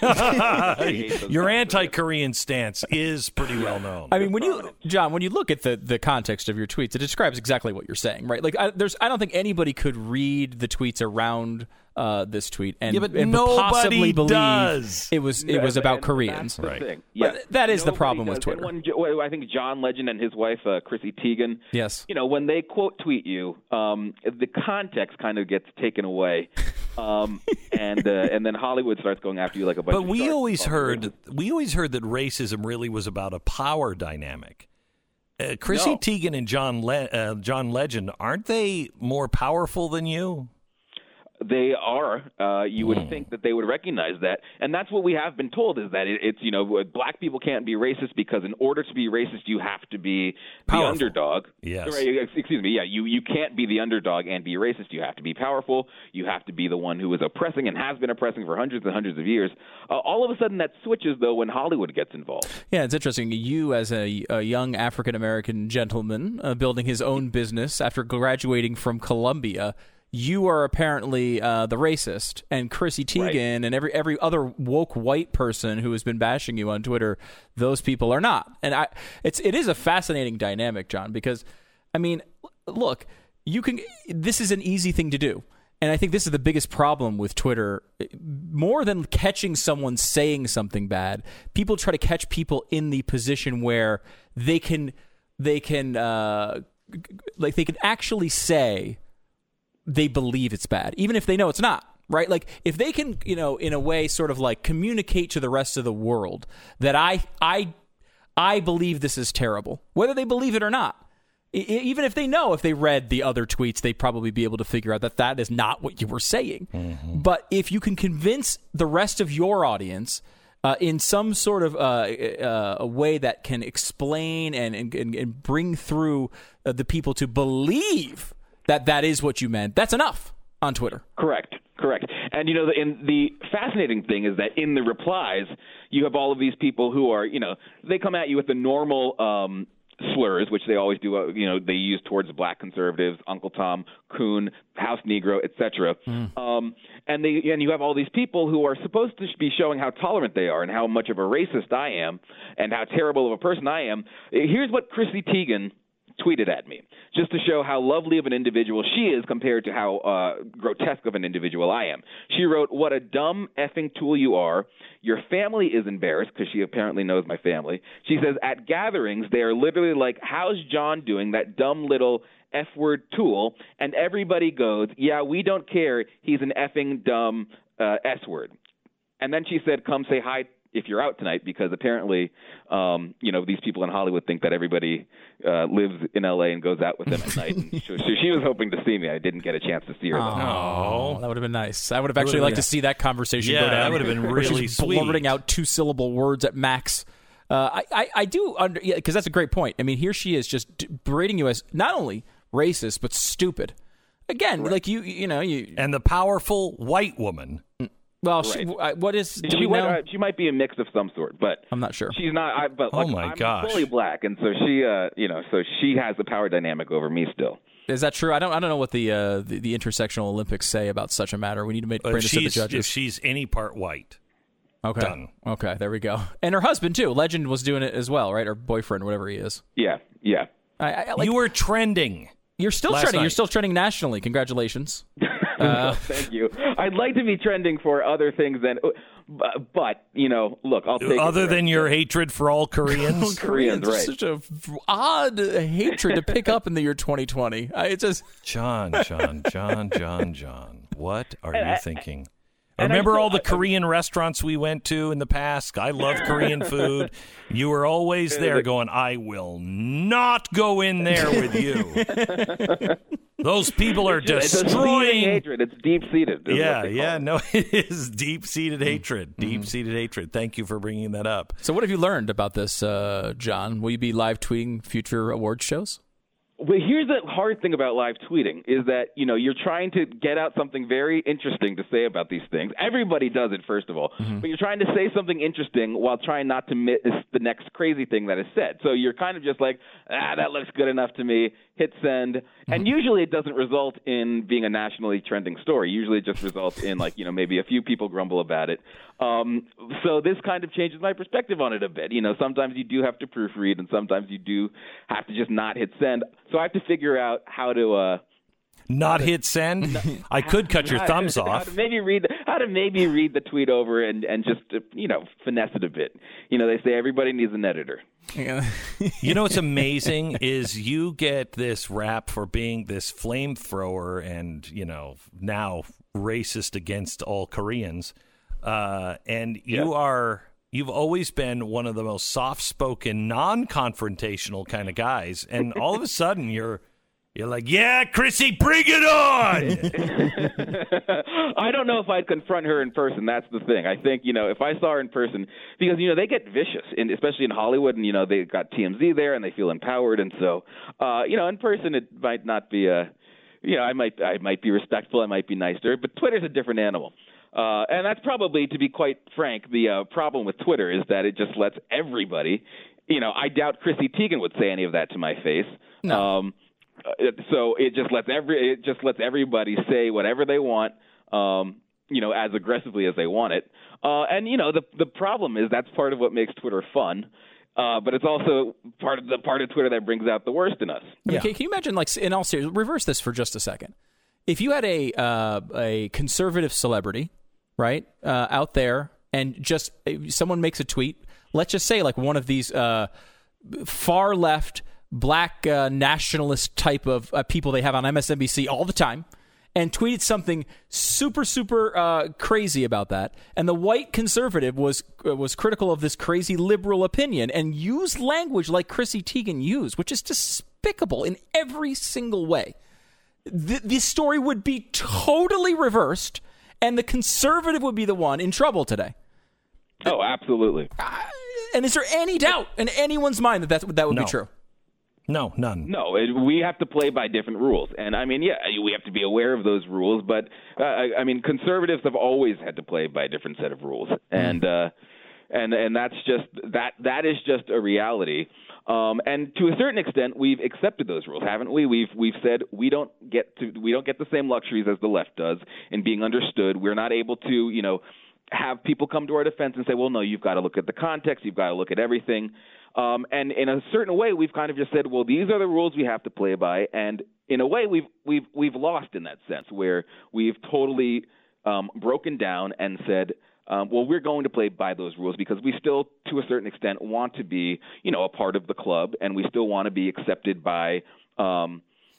I hate those Your guys. anti-Korean stance is pretty well known. I mean, when you, John, when you look at the, the context of your tweets, it describes exactly what you're saying, right? Like, I, there's, I don't think anybody could read the tweets around uh, this tweet and, Yeah, but and nobody possibly believe does. it was it was And- about and Koreans. that's the Right. thing. But Yeah. that is the Nobody problem with does. Twitter. And when, I think John Legend and his wife, uh, Chrissy Teigen, Yes. you know, when they quote tweet you, um, the context kind of gets taken away, um, and uh, and then Hollywood starts going after you like a bunch. But of we sharks. always Oh, heard we always heard that racism really was about a power dynamic. Uh, Chrissy No. Teigen and John Le- uh, John Legend, aren't they more powerful than you? They are. Uh, you Hmm. would think that they would recognize that, and that's what we have been told is that it, it's you know black people can't be racist because in order to be racist you have to be the Powerful. underdog. Yes. Right, ex- excuse me. Yeah, you you can't be the underdog and be racist. You have to be powerful. You have to be the one who is oppressing and has been oppressing for hundreds and hundreds of years. Uh, all of a sudden that switches though when Hollywood gets involved. Yeah, it's interesting. You, as a, a young African American gentleman uh, building his own business after graduating from Columbia, you are apparently uh, the racist, and Chrissy Teigen Right. and every every other woke white person who has been bashing you on Twitter, those people are not. And I, it's it is a fascinating dynamic, John, because I mean, look, you can. This is an easy thing to do. And I think this is the biggest problem with Twitter. More than catching someone saying something bad, people try to catch people in the position where they can, they can, uh, like they can actually say they believe it's bad, even if they know it's not. Right? Like if they can, you know, in a way, sort of like communicate to the rest of the world that I, I, I believe this is terrible, whether they believe it or not. Even if they know, if they read the other tweets, they'd probably be able to figure out that that is not what you were saying. Mm-hmm. But if you can convince the rest of your audience uh, in some sort of uh, uh, a way that can explain and, and, and bring through uh, the people to believe that that is what you meant, that's enough on Twitter. Correct. Correct. And, you know, the, and the fascinating thing is that in the replies, you have all of these people who are, you know, they come at you with the normal, um, slurs, which they always do, uh, you know, they use towards black conservatives, Uncle Tom, Coon, House Negro, et cetera. Mm. Um, and they and you have all these people who are supposed to be showing how tolerant they are and how much of a racist I am and how terrible of a person I am. Here's what Chrissy Teigen tweeted at me, just to show how lovely of an individual she is compared to how uh, grotesque of an individual I am. She wrote, "What a dumb effing tool you are. Your family is embarrassed," because she apparently knows my family. She says, "At gatherings, they are literally like, 'How's John doing, that dumb little F-word tool?' And everybody goes, 'Yeah, we don't care. He's an effing dumb uh, S-word.'" And then she said, "Come say hi if you're out tonight," because apparently, um, you know, these people in Hollywood think that everybody uh, lives in L A and goes out with them at night. And so, so she was hoping to see me. I didn't get a chance to see her. Oh, that would have been nice. I would have actually liked to see that conversation yeah, go down. that would have been really sweet. Blurting out two-syllable words at max. Uh, I, I, I do under yeah, because that's a great point. I mean, here she is just berating you as not only racist but stupid. Again, right. like you, you know, you and the powerful white woman. Well, right. she, what is? Do she, we know? Uh, she might be a mix of some sort, but I'm not sure. She's not. I, but oh like, my I'm gosh, fully black, and so she, uh, you know, so she has the power dynamic over me still. Is that true? I don't. I don't know what the uh, the, the intersectional Olympics say about such a matter. We need to make bring this to the judges. If she's any part white, okay, done. Okay, there we go. And her husband too. Legend was doing it as well, right? Or boyfriend, whatever he is. Yeah, yeah. I, I, like, you were trending. You're still trending. Night. You're still trending nationally. Congratulations. Uh, Thank you. I'd like to be trending for other things than, but, but you know, look, I'll take other it than your hatred for all Koreans. all Koreans, right? Such a odd hatred to pick up in the year twenty twenty. I, it's just John, John, John, John, John. What are and you I, thinking? And Remember still, all the I, Korean restaurants we went to in the past? I love Korean food. You were always there going, "I will not go in there with you." Those people are destroying it's hatred. It's deep-seated. Yeah, yeah. It. No, it is deep-seated mm-hmm. hatred. Deep-seated mm-hmm. hatred. Thank you for bringing that up. So what have you learned about this, uh, John? Will you be live tweeting future award shows? Well, here's the hard thing about live tweeting is that, you know, you're trying to get out something very interesting to say about these things. Everybody does it, first of all. Mm-hmm. But you're trying to say something interesting while trying not to miss the next crazy thing that is said. So you're kind of just like, ah, that looks good enough to me. Hit send. Mm-hmm. And usually it doesn't result in being a nationally trending story. Usually it just results in, like, you know, maybe a few people grumble about it. Um, so this kind of changes my perspective on it a bit. You know, sometimes you do have to proofread and sometimes you do have to just not hit send. So I have to figure out how to uh, not to, hit send. Not, I could cut your thumbs to, off. How to maybe read how to maybe read the tweet over and and just uh, you know finesse it a bit. You know, they say everybody needs an editor. Yeah. You know what's amazing is you get this rap for being this flamethrower and you know now racist against all Koreans, uh, and you yeah. are. You've always been one of the most soft-spoken, non-confrontational kind of guys, and all of a sudden you're you're like, "Yeah, Chrissy, bring it on!" I don't know if I'd confront her in person. That's the thing. I think, you know, if I saw her in person, because, you know, they get vicious, in, especially in Hollywood, and, you know, they've got T M Z there, and they feel empowered, and so, uh, you know, in person it might not be a, you know, I might I might be respectful, I might be nice to her, but Twitter's a different animal. Uh, and that's probably, to be quite frank, the uh, problem with Twitter is that it just lets everybody, you know, I doubt Chrissy Teigen would say any of that to my face. No. Um, so it just lets every it just lets everybody say whatever they want, um, you know, as aggressively as they want it. Uh, and you know, the the problem is that's part of what makes Twitter fun. Uh, but it's also part of the part of Twitter that brings out the worst in us. I mean, yeah. can, can you imagine, like, in all seriousness, reverse this for just a second. If you had a uh, a conservative celebrity, right, uh, out there, and just someone makes a tweet, let's just say like one of these uh, far left black uh, nationalist type of uh, people they have on M S N B C all the time, and tweeted something super, super uh, crazy about that, and the white conservative was uh, was critical of this crazy liberal opinion and used language like Chrissy Teigen used, which is despicable in every single way. The, the story would be totally reversed, and the conservative would be the one in trouble today. Oh, absolutely. Uh, and is there any doubt in anyone's mind that that's, that would no. be true? No, none. No, it, we have to play by different rules. And, I mean, yeah, we have to be aware of those rules. But, uh, I, I mean, conservatives have always had to play by a different set of rules. Mm. And, uh, and and that's just that that is just a reality. Um, and to a certain extent, we've accepted those rules, haven't we? We've we've said we don't get to we don't get the same luxuries as the left does in being understood. We're not able to, you know, have people come to our defense and say, well, no, you've got to look at the context, you've got to look at everything. Um, and in a certain way, we've kind of just said, well, these are the rules we have to play by. And in a way, we've we've we've lost in that sense, where we've totally um, broken down and said, Um, well, we're going to play by those rules because we still, to a certain extent, want to be, you know, a part of the club, and we still want to be accepted by, um,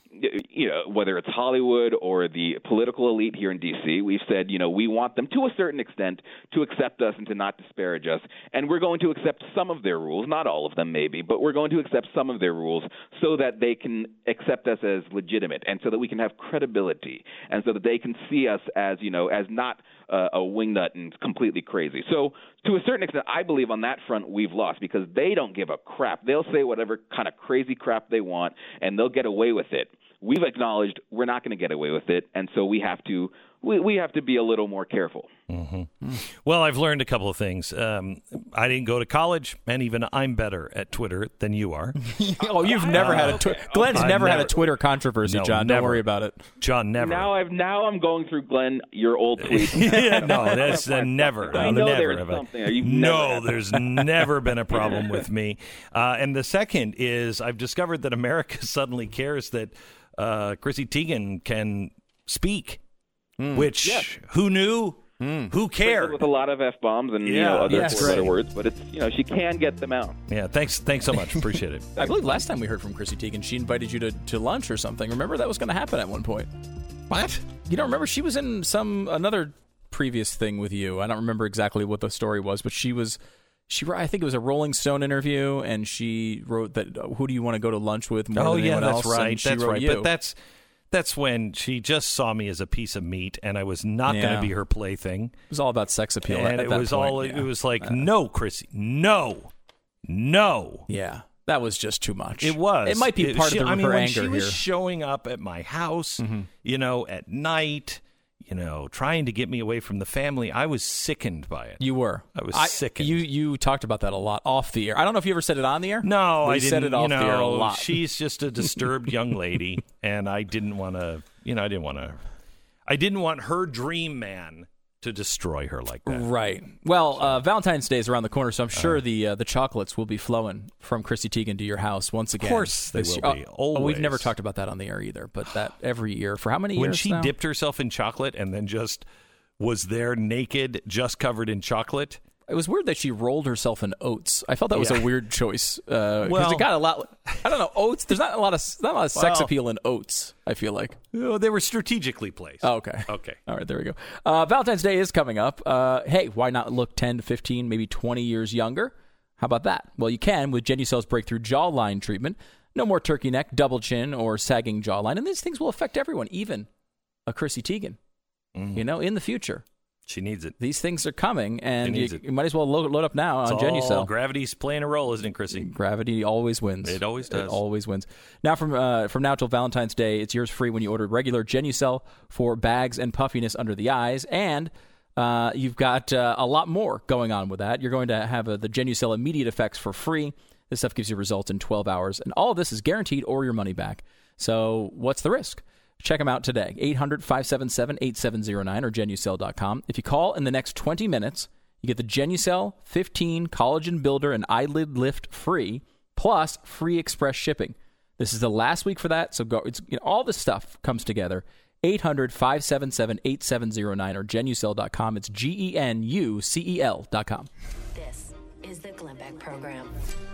you know, whether it's Hollywood or the political elite here in D C. We've said, you know, we want them to a certain extent to accept us and to not disparage us, and we're going to accept some of their rules, not all of them maybe, but we're going to accept some of their rules so that they can accept us as legitimate and so that we can have credibility and so that they can see us as, you know, as not Uh, a wingnut and completely crazy. So to a certain extent, I believe on that front we've lost because they don't give a crap. They'll say whatever kind of crazy crap they want, and they'll get away with it. We've acknowledged we're not going to get away with it, and so we have to we, we have to be a little more careful. Mm-hmm. Well, I've learned a couple of things. Um, I didn't go to college, and even I'm better at Twitter than you are. Oh, you've never uh, had a Twitter. Glenn's never, never had a Twitter controversy, no, John. Never. Don't worry about it. John, never. Now I've now I'm going through Glenn your old tweets. yeah, no, that's uh, never. I know never there's something. I, no, there's never been a problem with me. Uh, and the second is I've discovered that America suddenly cares that uh, Chrissy Teigen can speak, mm. which yes. who knew? Mm. Who cared? With a lot of F bombs and yeah, you know, other yes. other words, but it's you know she can get them out. Yeah, thanks, thanks so much. Appreciate it. I believe last time we heard from Chrissy Teigen, she invited you to, to lunch or something. Remember that was going to happen at one point. What? You don't remember? She was in some another previous thing with you. I don't remember exactly what the story was, but she was. She, I think it was a Rolling Stone interview, and she wrote that. Who do you want to go to lunch with more oh, than yeah, anyone that's else? right. And she that's wrote right. You. But that's. That's when she just saw me as a piece of meat, and I was not yeah. going to be her plaything. It was all about sex appeal. And at it that was point. all. Yeah. It was like, uh, no, Chrissy, no, no. Yeah, that was just too much. It was. It might be it, part she, of the, I mean, her when anger she was here. showing up at my house, mm-hmm. you know, at night, you know, trying to get me away from the family, I was sickened by it. You were. I was I, sickened. You you talked about that a lot off the air. I don't know if you ever said it on the air. No, we I didn't. said it off you know, the air a lot. She's just a disturbed young lady, and I didn't want to. You know, I didn't want to. I didn't want her dream man to destroy her like that. Right. Well, uh, Valentine's Day is around the corner, so I'm sure uh, the uh, the chocolates will be flowing from Chrissy Teigen to your house once again. Of course they will year. be. Oh, Always. Oh, we've never talked about that on the air either, but that every year. For how many when years she now? dipped herself in chocolate and then just was there naked, just covered in chocolate. It was weird that she rolled herself in oats. I felt that was yeah. a weird choice. Uh, well, it got a lot. I don't know oats. There's not a lot of not a lot of sex well, appeal in oats. I feel like oh, they were strategically placed. Oh, okay. Okay. All right. There we go. Uh, Valentine's Day is coming up. Uh, hey, why not look ten to fifteen, maybe twenty years younger? How about that? Well, you can with Genucel's breakthrough jawline treatment. No more turkey neck, double chin, or sagging jawline, and these things will affect everyone, even a Chrissy Teigen. Mm. You know, in the future. She needs it. These things are coming, and you, it. you might as well load, load up now it's on Genucel. Gravity's playing a role, isn't it, Chrissy? Gravity always wins. It always does. It always wins. Now, from uh, from now till Valentine's Day, it's yours free when you order regular Genucel for bags and puffiness under the eyes, and uh, you've got uh, a lot more going on with that. You're going to have uh, the Genucel immediate effects for free. This stuff gives you results in twelve hours, and all of this is guaranteed or your money back. So what's the risk? Check them out today, eight hundred, five seven seven, eight seven zero nine or Genucel dot com. If you call in the next twenty minutes, you get the Genucel fifteen Collagen Builder and Eyelid Lift free, plus free express shipping. This is the last week for that, so go. It's, you know, all this stuff comes together, eight hundred, five seven seven, eight seven zero nine or Genucel dot com. It's G E N U C E L dot com. This is the Glenn Beck Program.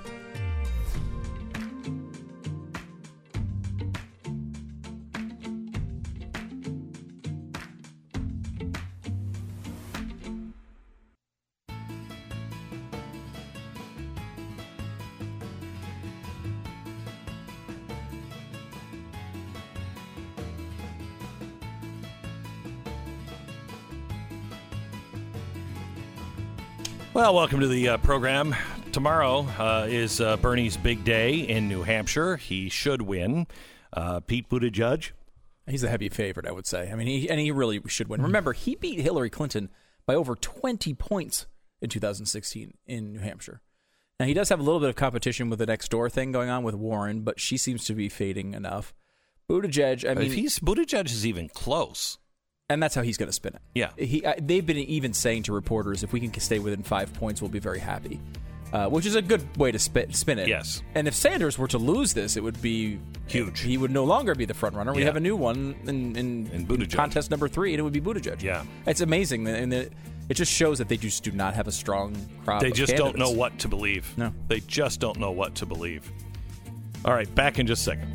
Well, welcome to the uh, program. Tomorrow uh, is uh, Bernie's big day in New Hampshire. He should win. Uh, Pete Buttigieg. He's a heavy favorite, I would say. I mean, he and he really should win. Remember, he beat Hillary Clinton by over twenty points in two thousand sixteen in New Hampshire. Now, he does have a little bit of competition with the next door thing going on with Warren, but she seems to be fading enough. Buttigieg, I mean... If he's, Buttigieg is even close. And that's how he's going to spin it. Yeah. He, uh, they've been even saying to reporters, if we can stay within five points, we'll be very happy. Uh, which is a good way to spin, spin it. Yes. And if Sanders were to lose this, it would be... huge. He would no longer be the front runner. We Yeah. have a new one in, in, In Buttigieg. contest number three, and it would be Buttigieg. Yeah. It's amazing. And it, it just shows that they just do not have a strong crop They of just don't candidates. know what to believe. No. They just don't know what to believe. All right, back in just a second.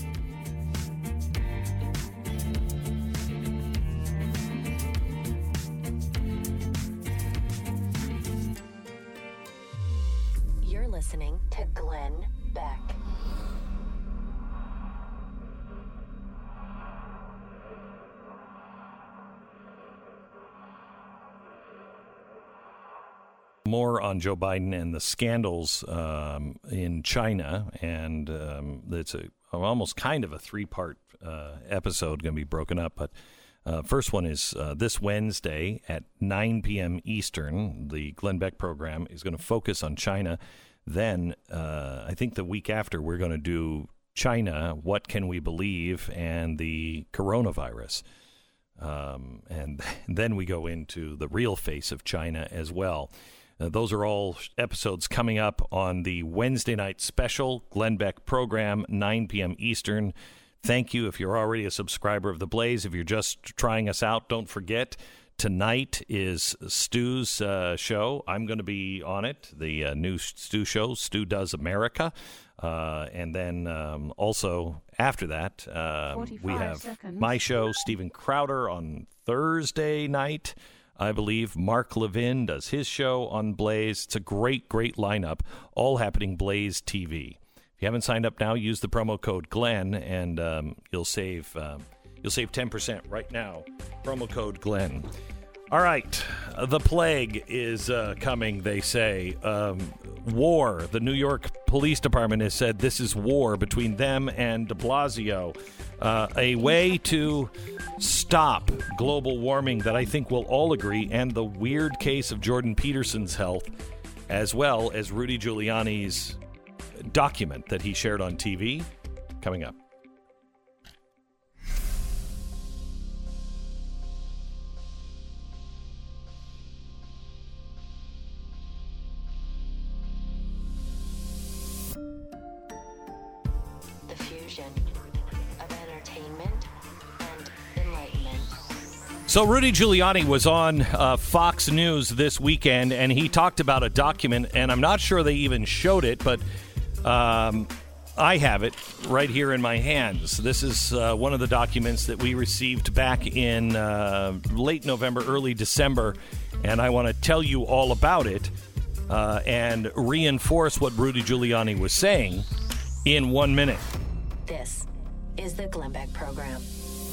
You're listening to Glenn Beck. More on Joe Biden and the scandals um, in China, and um, it's a almost kind of a three-part uh, episode going to be broken up. But uh, first one is uh, this Wednesday at nine p.m. Eastern. The Glenn Beck program is going to focus on China. Then uh, I think the week after we're going to do China, what can we believe, and the coronavirus. Um, and then we go into the real face of China as well. Uh, those are all episodes coming up on the Wednesday night special Glenn Beck program, nine p.m. Eastern. Thank you if you're already a subscriber of The Blaze. If you're just trying us out, don't forget, tonight is Stu's uh, show. I'm going to be on it, the uh, new Stu show, Stu Does America. Uh, and then um, also after that, um, we have seconds. my show, Steven Crowder, on Thursday night. I believe Mark Levin does his show on Blaze. It's a great, great lineup, all happening Blaze T V. If you haven't signed up now, use the promo code Glenn, and um, you'll save um, you'll save ten percent right now. Promo code Glenn. All right, the plague is uh, coming, they say. Um, war. The New York Police Department has said this is war between them and de Blasio. Uh, a way to stop global warming that I think we'll all agree, and the weird case of Jordan Peterson's health, as well as Rudy Giuliani's document that he shared on T V, coming up. The fusion of entertainment and enlightenment. So Rudy Giuliani was on uh, Fox News this weekend, and he talked about a document, and I'm not sure they even showed it, but um, I have it right here in my hands. This is uh, one of the documents that we received back in uh, late November, early December, and I want to tell you all about it uh, and reinforce what Rudy Giuliani was saying in one minute. This is the Glenn Beck program.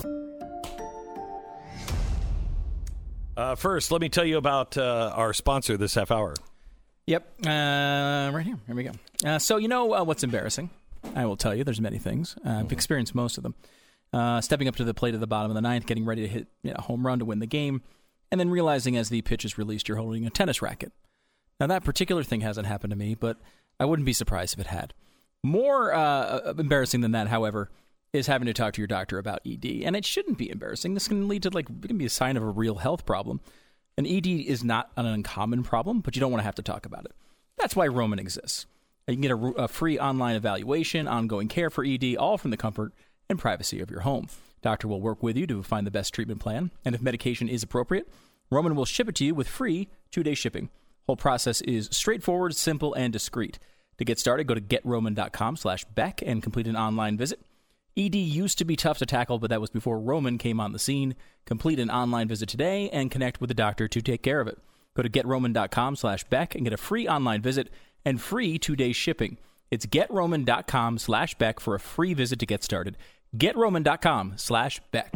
Uh, first, let me tell you about uh, our sponsor this half hour. Yep, uh, right here. Here we go. Uh, so you know uh, what's embarrassing? I will tell you. There's many things. Uh, I've experienced most of them. Uh, stepping up to the plate at the bottom of the ninth, getting ready to hit you know, a home run to win the game, and then realizing as the pitch is released, you're holding a tennis racket. Now, that particular thing hasn't happened to me, but I wouldn't be surprised if it had. More uh, embarrassing than that, however, is having to talk to your doctor about E D. And it shouldn't be embarrassing. This can lead to, like, it can be a sign of a real health problem. And E D is not an uncommon problem, but you don't want to have to talk about it. That's why Roman exists. You can get a, a free online evaluation, ongoing care for E D, all from the comfort and privacy of your home. Doctor will work with you to find the best treatment plan. And if medication is appropriate, Roman will ship it to you with free two-day shipping. Whole process is straightforward, simple, and discreet. To get started, go to getroman.com slash Beck and complete an online visit. E D used to be tough to tackle, but that was before Roman came on the scene. Complete an online visit today and connect with the doctor to take care of it. Go to getroman.com slash Beck and get a free online visit and free two-day shipping. It's getroman.com slash Beck for a free visit to get started. getroman.com slash Beck.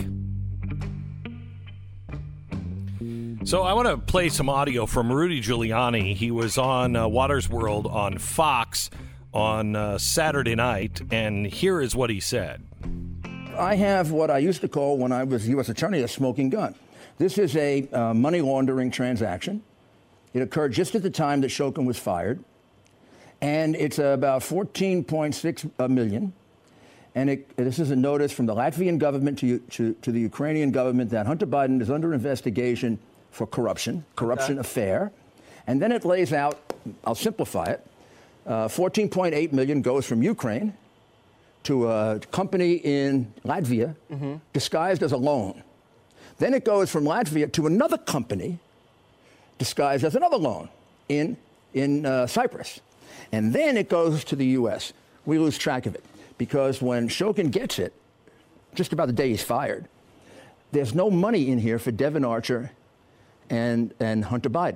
So I want to play some audio from Rudy Giuliani. He was on uh, Watters World on Fox on uh, Saturday night, and here is what he said. I have what I used to call, when I was U S attorney, a smoking gun. This is a uh, money laundering transaction. It occurred just at the time that Shokin was fired. And it's about fourteen point six million. And it, this is a notice from the Latvian government to, to, to the Ukrainian government that Hunter Biden is under investigation for corruption, corruption okay. affair. And then it lays out, I'll simplify it, uh, fourteen point eight million goes from Ukraine to a company in Latvia mm-hmm. disguised as a loan. Then it goes from Latvia to another company disguised as another loan in, in uh, Cyprus. And then it goes to the U S. We lose track of it because when Shokin gets it, just about the day he's fired, there's no money in here for Devon Archer and, and Hunter Biden.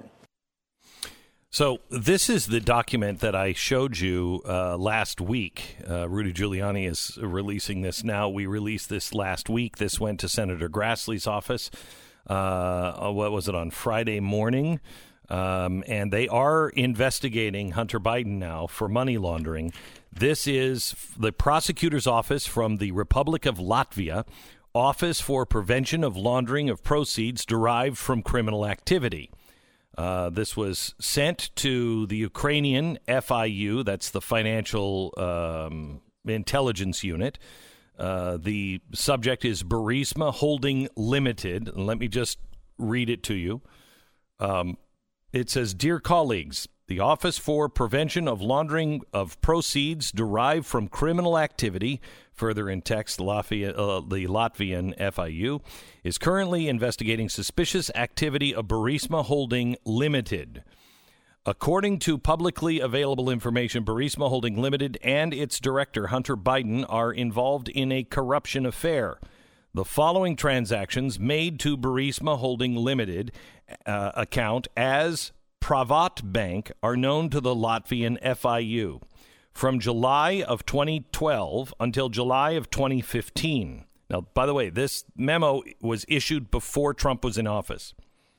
So this is the document that I showed you uh, last week. Uh, Rudy Giuliani is releasing this now. We released this last week. This went to Senator Grassley's office. Uh, what was it, on Friday morning? Um, and they are investigating Hunter Biden now for money laundering. This is the prosecutor's office from the Republic of Latvia, Office for Prevention of Laundering of Proceeds Derived from Criminal Activity. Uh, this was sent to the Ukrainian F I U, that's the Financial um, Intelligence Unit. Uh, the subject is Burisma Holding Limited. And let me just read it to you. Um, it says, "Dear colleagues, the Office for Prevention of Laundering of Proceeds Derived from Criminal Activity," further in text, Latvia, uh, the Latvian F I U, "is currently investigating suspicious activity of Burisma Holding Limited. According to publicly available information, Burisma Holding Limited and its director, Hunter Biden, are involved in a corruption affair. The following transactions made to Burisma Holding Limited uh, account as Pravat Bank are known to the Latvian F I U. From July of twenty twelve until July of twenty fifteen. Now, by the way, this memo was issued before Trump was in office.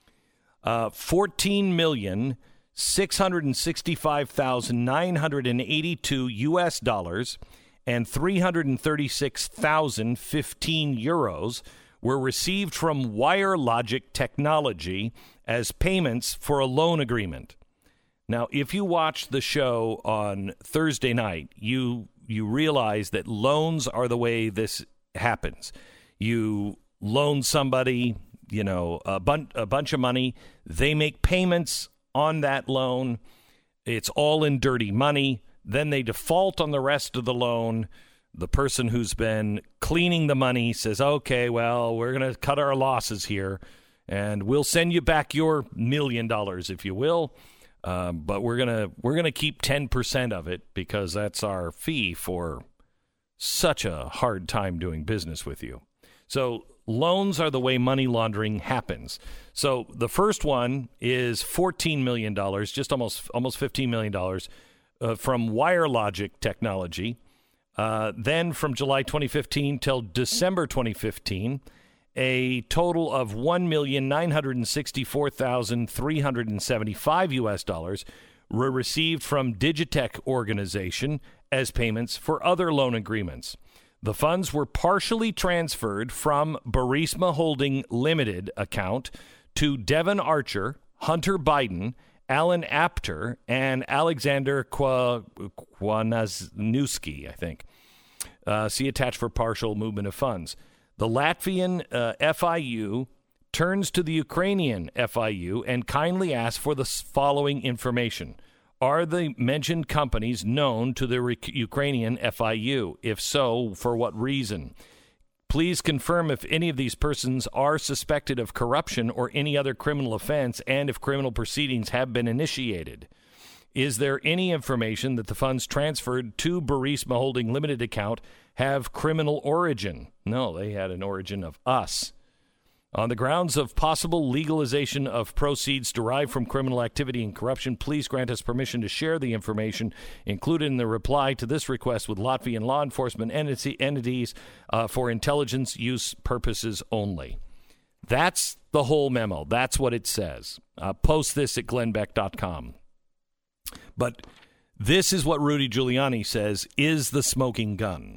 Uh, fourteen million six hundred sixty-five thousand nine hundred eighty-two U S dollars and three hundred thirty-six thousand fifteen euros were received from WireLogic Technology as payments for a loan agreement. Now, if you watched the show on Thursday night, you you realize that loans are the way this happens. You loan somebody, you know, a, bun- a bunch of money. They make payments on that loan. It's all in dirty money. Then they default on the rest of the loan. The person who's been cleaning the money says, okay, well, we're going to cut our losses here, and we'll send you back your million dollars, if you will. Um, but we're gonna we're gonna keep ten percent of it because that's our fee for such a hard time doing business with you. So loans are the way money laundering happens. So the first one is fourteen million dollars, just almost almost fifteen million dollars uh, from WireLogic Technology. Uh, then from July twenty fifteen till December twenty fifteen, a total of one million nine hundred sixty-four thousand three hundred seventy-five U S dollars were received from Digitech Organization as payments for other loan agreements. The funds were partially transferred from Burisma Holding Limited account to Devon Archer, Hunter Biden, Alan Apter, and Alexander Kwa- Kwasniewski, I think. Uh, see attached for partial movement of funds. The Latvian uh, F I U turns to the Ukrainian F I U and kindly asks for the following information. Are the mentioned companies known to the re- Ukrainian F I U? If so, for what reason? Please confirm if any of these persons are suspected of corruption or any other criminal offense and if criminal proceedings have been initiated. Is there any information that the funds transferred to Burisma Holding Limited account have criminal origin? No, they had an origin of us. On the grounds of possible legalization of proceeds derived from criminal activity and corruption, please grant us permission to share the information included in the reply to this request with Latvian law enforcement entity, entities uh, for intelligence use purposes only. That's the whole memo. That's what it says. Uh, post this at glenn beck dot com. But this is what Rudy Giuliani says is the smoking gun.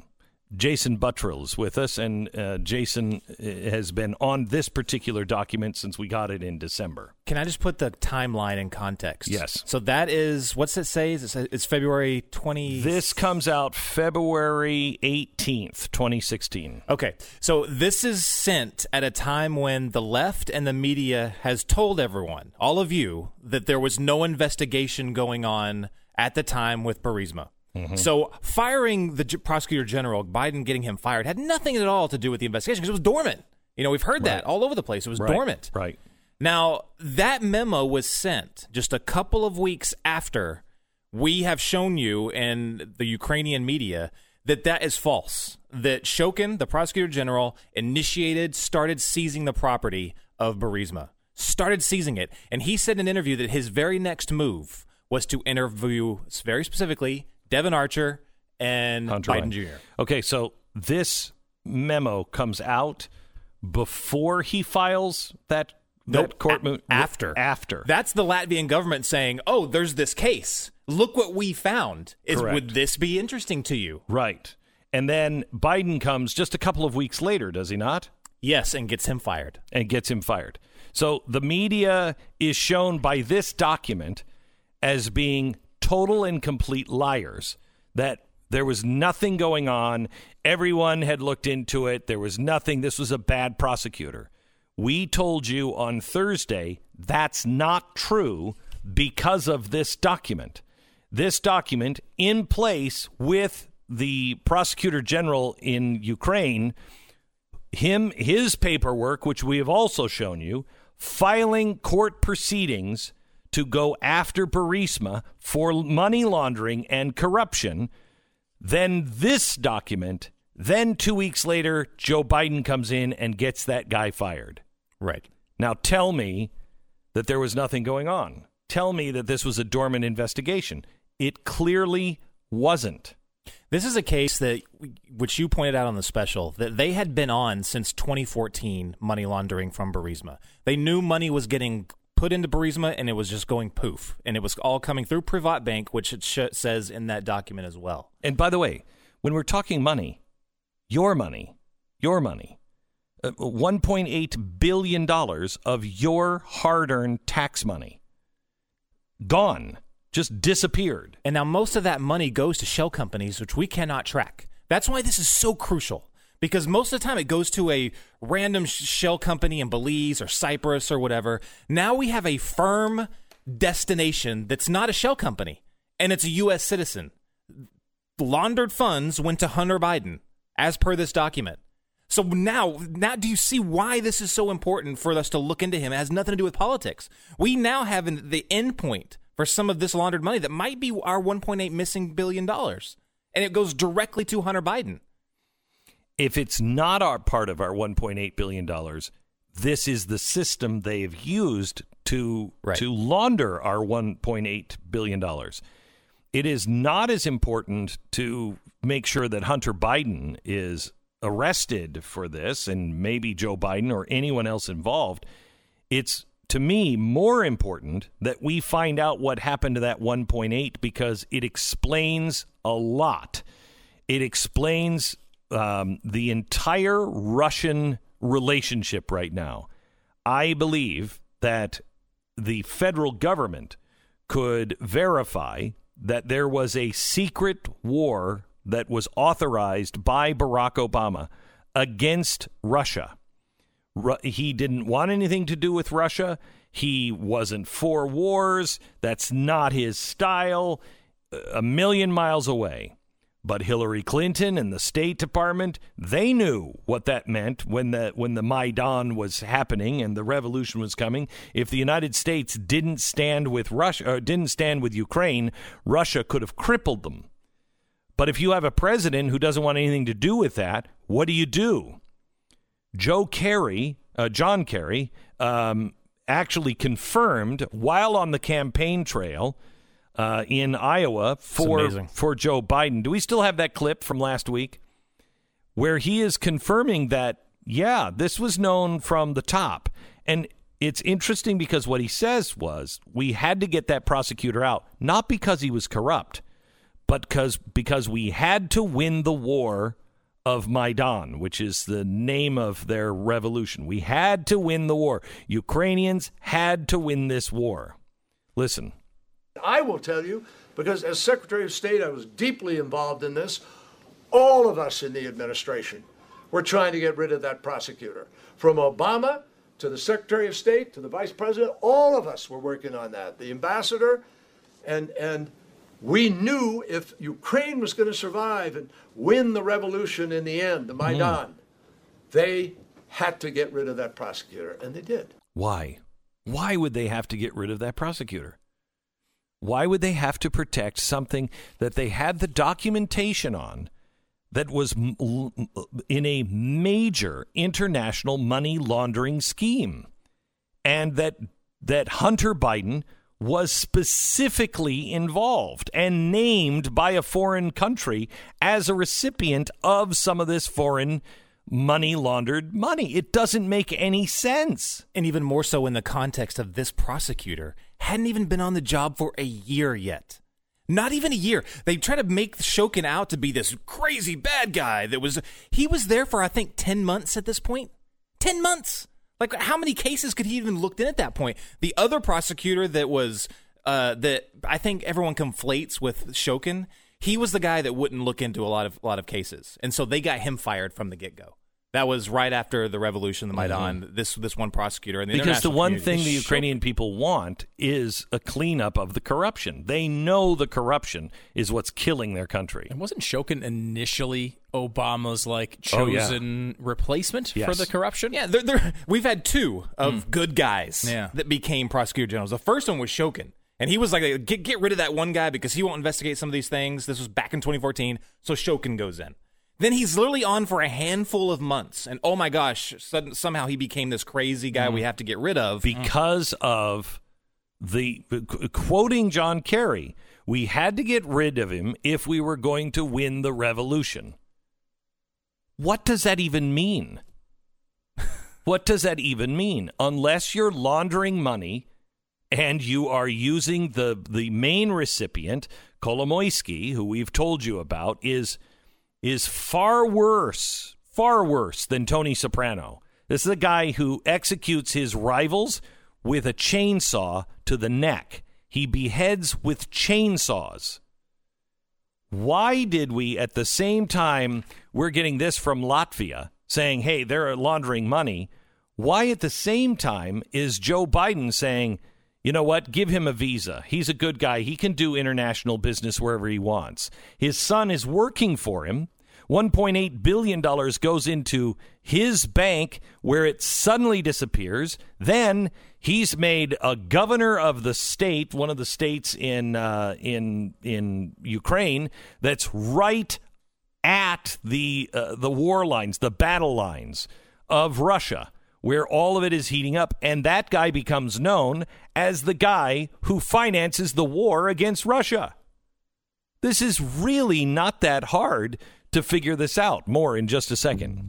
Jason Buttrill is with us, and uh, Jason has been on this particular document since we got it in December. Can I just put the timeline in context? Yes. So that is, what's it say? It's, it's February twentieth? This comes out February eighteenth, twenty sixteen. Okay. So this is sent at a time when the left and the media has told everyone, all of you, that there was no investigation going on at the time with Burisma. Mm-hmm. So firing the G- prosecutor general, Biden getting him fired, had nothing at all to do with the investigation because it was dormant. You know, we've heard that right. all over the place. It was right. dormant. Right. Now, that memo was sent just a couple of weeks after we have shown you in the Ukrainian media that that is false, that Shokin, the prosecutor general, initiated, started seizing the property of Burisma, started seizing it. And he said in an interview that his very next move was to interview, very specifically, Devon Archer and Hunter Biden Biden. Junior Okay, so this memo comes out before he files that, Nope. that court move? After. After. That's the Latvian government saying, oh, there's this case. Look what we found. Is, Correct. would this be interesting to you? Right. And then Biden comes just a couple of weeks later, does he not? Yes, and gets him fired. And gets him fired. So the media is shown by this document as being total and complete liars, that there was nothing going on. Everyone had looked into it. There was nothing. This was a bad prosecutor. We told you on Thursday that's not true because of this document. This document in place with the prosecutor general in Ukraine, him, his paperwork, which we have also shown you, filing court proceedings to go after Burisma for money laundering and corruption. Then this document, then two weeks later, Joe Biden comes in and gets that guy fired. Right. Now tell me that there was nothing going on. Tell me that this was a dormant investigation. It clearly wasn't. This is a case that, which you pointed out on the special, that they had been on since twenty fourteen, money laundering from Burisma. They knew money was getting put into Burisma, and it was just going poof. And it was all coming through Privatbank, which it sh- says in that document as well. And by the way, when we're talking money, your money, your money, uh, one point eight billion dollars of your hard-earned tax money, gone, just disappeared. And now most of that money goes to shell companies, which we cannot track. That's why this is so crucial. Because most of the time it goes to a random shell company in Belize or Cyprus or whatever. Now we have a firm destination that's not a shell company, and it's a U S citizen. Laundered funds went to Hunter Biden, as per this document. So now, now do you see why this is so important for us to look into him? It has nothing to do with politics. We now have an, the end point for some of this laundered money that might be our one point eight missing billion dollars, and it goes directly to Hunter Biden. If it's not our part of our one point eight billion dollars, this is the system they have used to right. to launder our one point eight billion dollars. It is not as important to make sure that Hunter Biden is arrested for this, and maybe Joe Biden or anyone else involved. It's, to me, more important that we find out what happened to that one point eight, because it explains a lot. It explains Um, the entire Russian relationship right now. I believe that the federal government could verify that there was a secret war that was authorized by Barack Obama against Russia. Ru- he didn't want anything to do with Russia. He wasn't for wars. That's not his style. A million miles away. But Hillary Clinton and the State Department, they knew what that meant when the when the Maidan was happening and the revolution was coming. If the United States didn't stand with Russia, or didn't stand with Ukraine, Russia could have crippled them. But if you have a president who doesn't want anything to do with that, what do you do? Joe Kerry, uh, John Kerry, um, actually confirmed while on the campaign trail Uh, in Iowa for for Joe Biden. Do we still have that clip from last week where he is confirming that, yeah, this was known from the top? And it's interesting because what he says was we had to get that prosecutor out, not because he was corrupt, but because because we had to win the war of Maidan, which is the name of their revolution. We had to win the war. Ukrainians had to win this war. Listen. I will tell you, because as Secretary of State, I was deeply involved in this. All of us in the administration were trying to get rid of that prosecutor. From Obama to the Secretary of State to the Vice President, all of us were working on that. The ambassador, and and we knew if Ukraine was going to survive and win the revolution in the end, the Maidan, mm. they had to get rid of that prosecutor, and they did. Why? Why would they have to get rid of that prosecutor? Why would they have to protect something that they had the documentation on that was in a major international money laundering scheme, and that that Hunter Biden was specifically involved and named by a foreign country as a recipient of some of this foreign money laundered money? It doesn't make any sense. And even more so in the context of this prosecutor hadn't even been on the job for a year yet. Not even a year. They try to make Shokin out to be this crazy bad guy that was, he was there for, I think, ten months at this point. ten months. Like, how many cases could he even looked in at that point? The other prosecutor that was, uh, that I think everyone conflates with Shokin, he was the guy that wouldn't look into a lot of a lot of cases. And so they got him fired from the get-go. That was right after the revolution, the Maidan, mm-hmm. this this one prosecutor. And the because the one thing the shook. Ukrainian people want is a cleanup of the corruption. They know the corruption is what's killing their country. And wasn't Shokin initially Obama's like Oh, yeah. chosen replacement Yes. for the corruption? Yeah, they're, they're, we've had two of Mm. good guys Yeah. that became prosecutor generals. The first one was Shokin. And he was like, get, get rid of that one guy because he won't investigate some of these things. This was back in twenty fourteen. So Shokin goes in. Then he's literally on for a handful of months. And oh my gosh, sudden, somehow he became this crazy guy Mm. we have to get rid of. Because of the, quoting John Kerry, we had to get rid of him if we were going to win the revolution. What does that even mean? What does that even mean? Unless you're laundering money and you are using the, the main recipient, Kolomoisky, who we've told you about, is... is far worse, far worse than Tony Soprano. This is a guy who executes his rivals with a chainsaw to the neck. He beheads with chainsaws. Why did we, at the same time, we're getting this from Latvia, saying, hey, they're laundering money. Why at the same time is Joe Biden saying, you know what, give him a visa. He's a good guy. He can do international business wherever he wants. His son is working for him. one point eight billion dollars goes into his bank where it suddenly disappears. Then he's made a governor of the state, one of the states in uh, in in Ukraine, that's right at the uh, the war lines, the battle lines of Russia, where all of it is heating up. And that guy becomes known as the guy who finances the war against Russia. This is really not that hard to figure this out. More in just a second.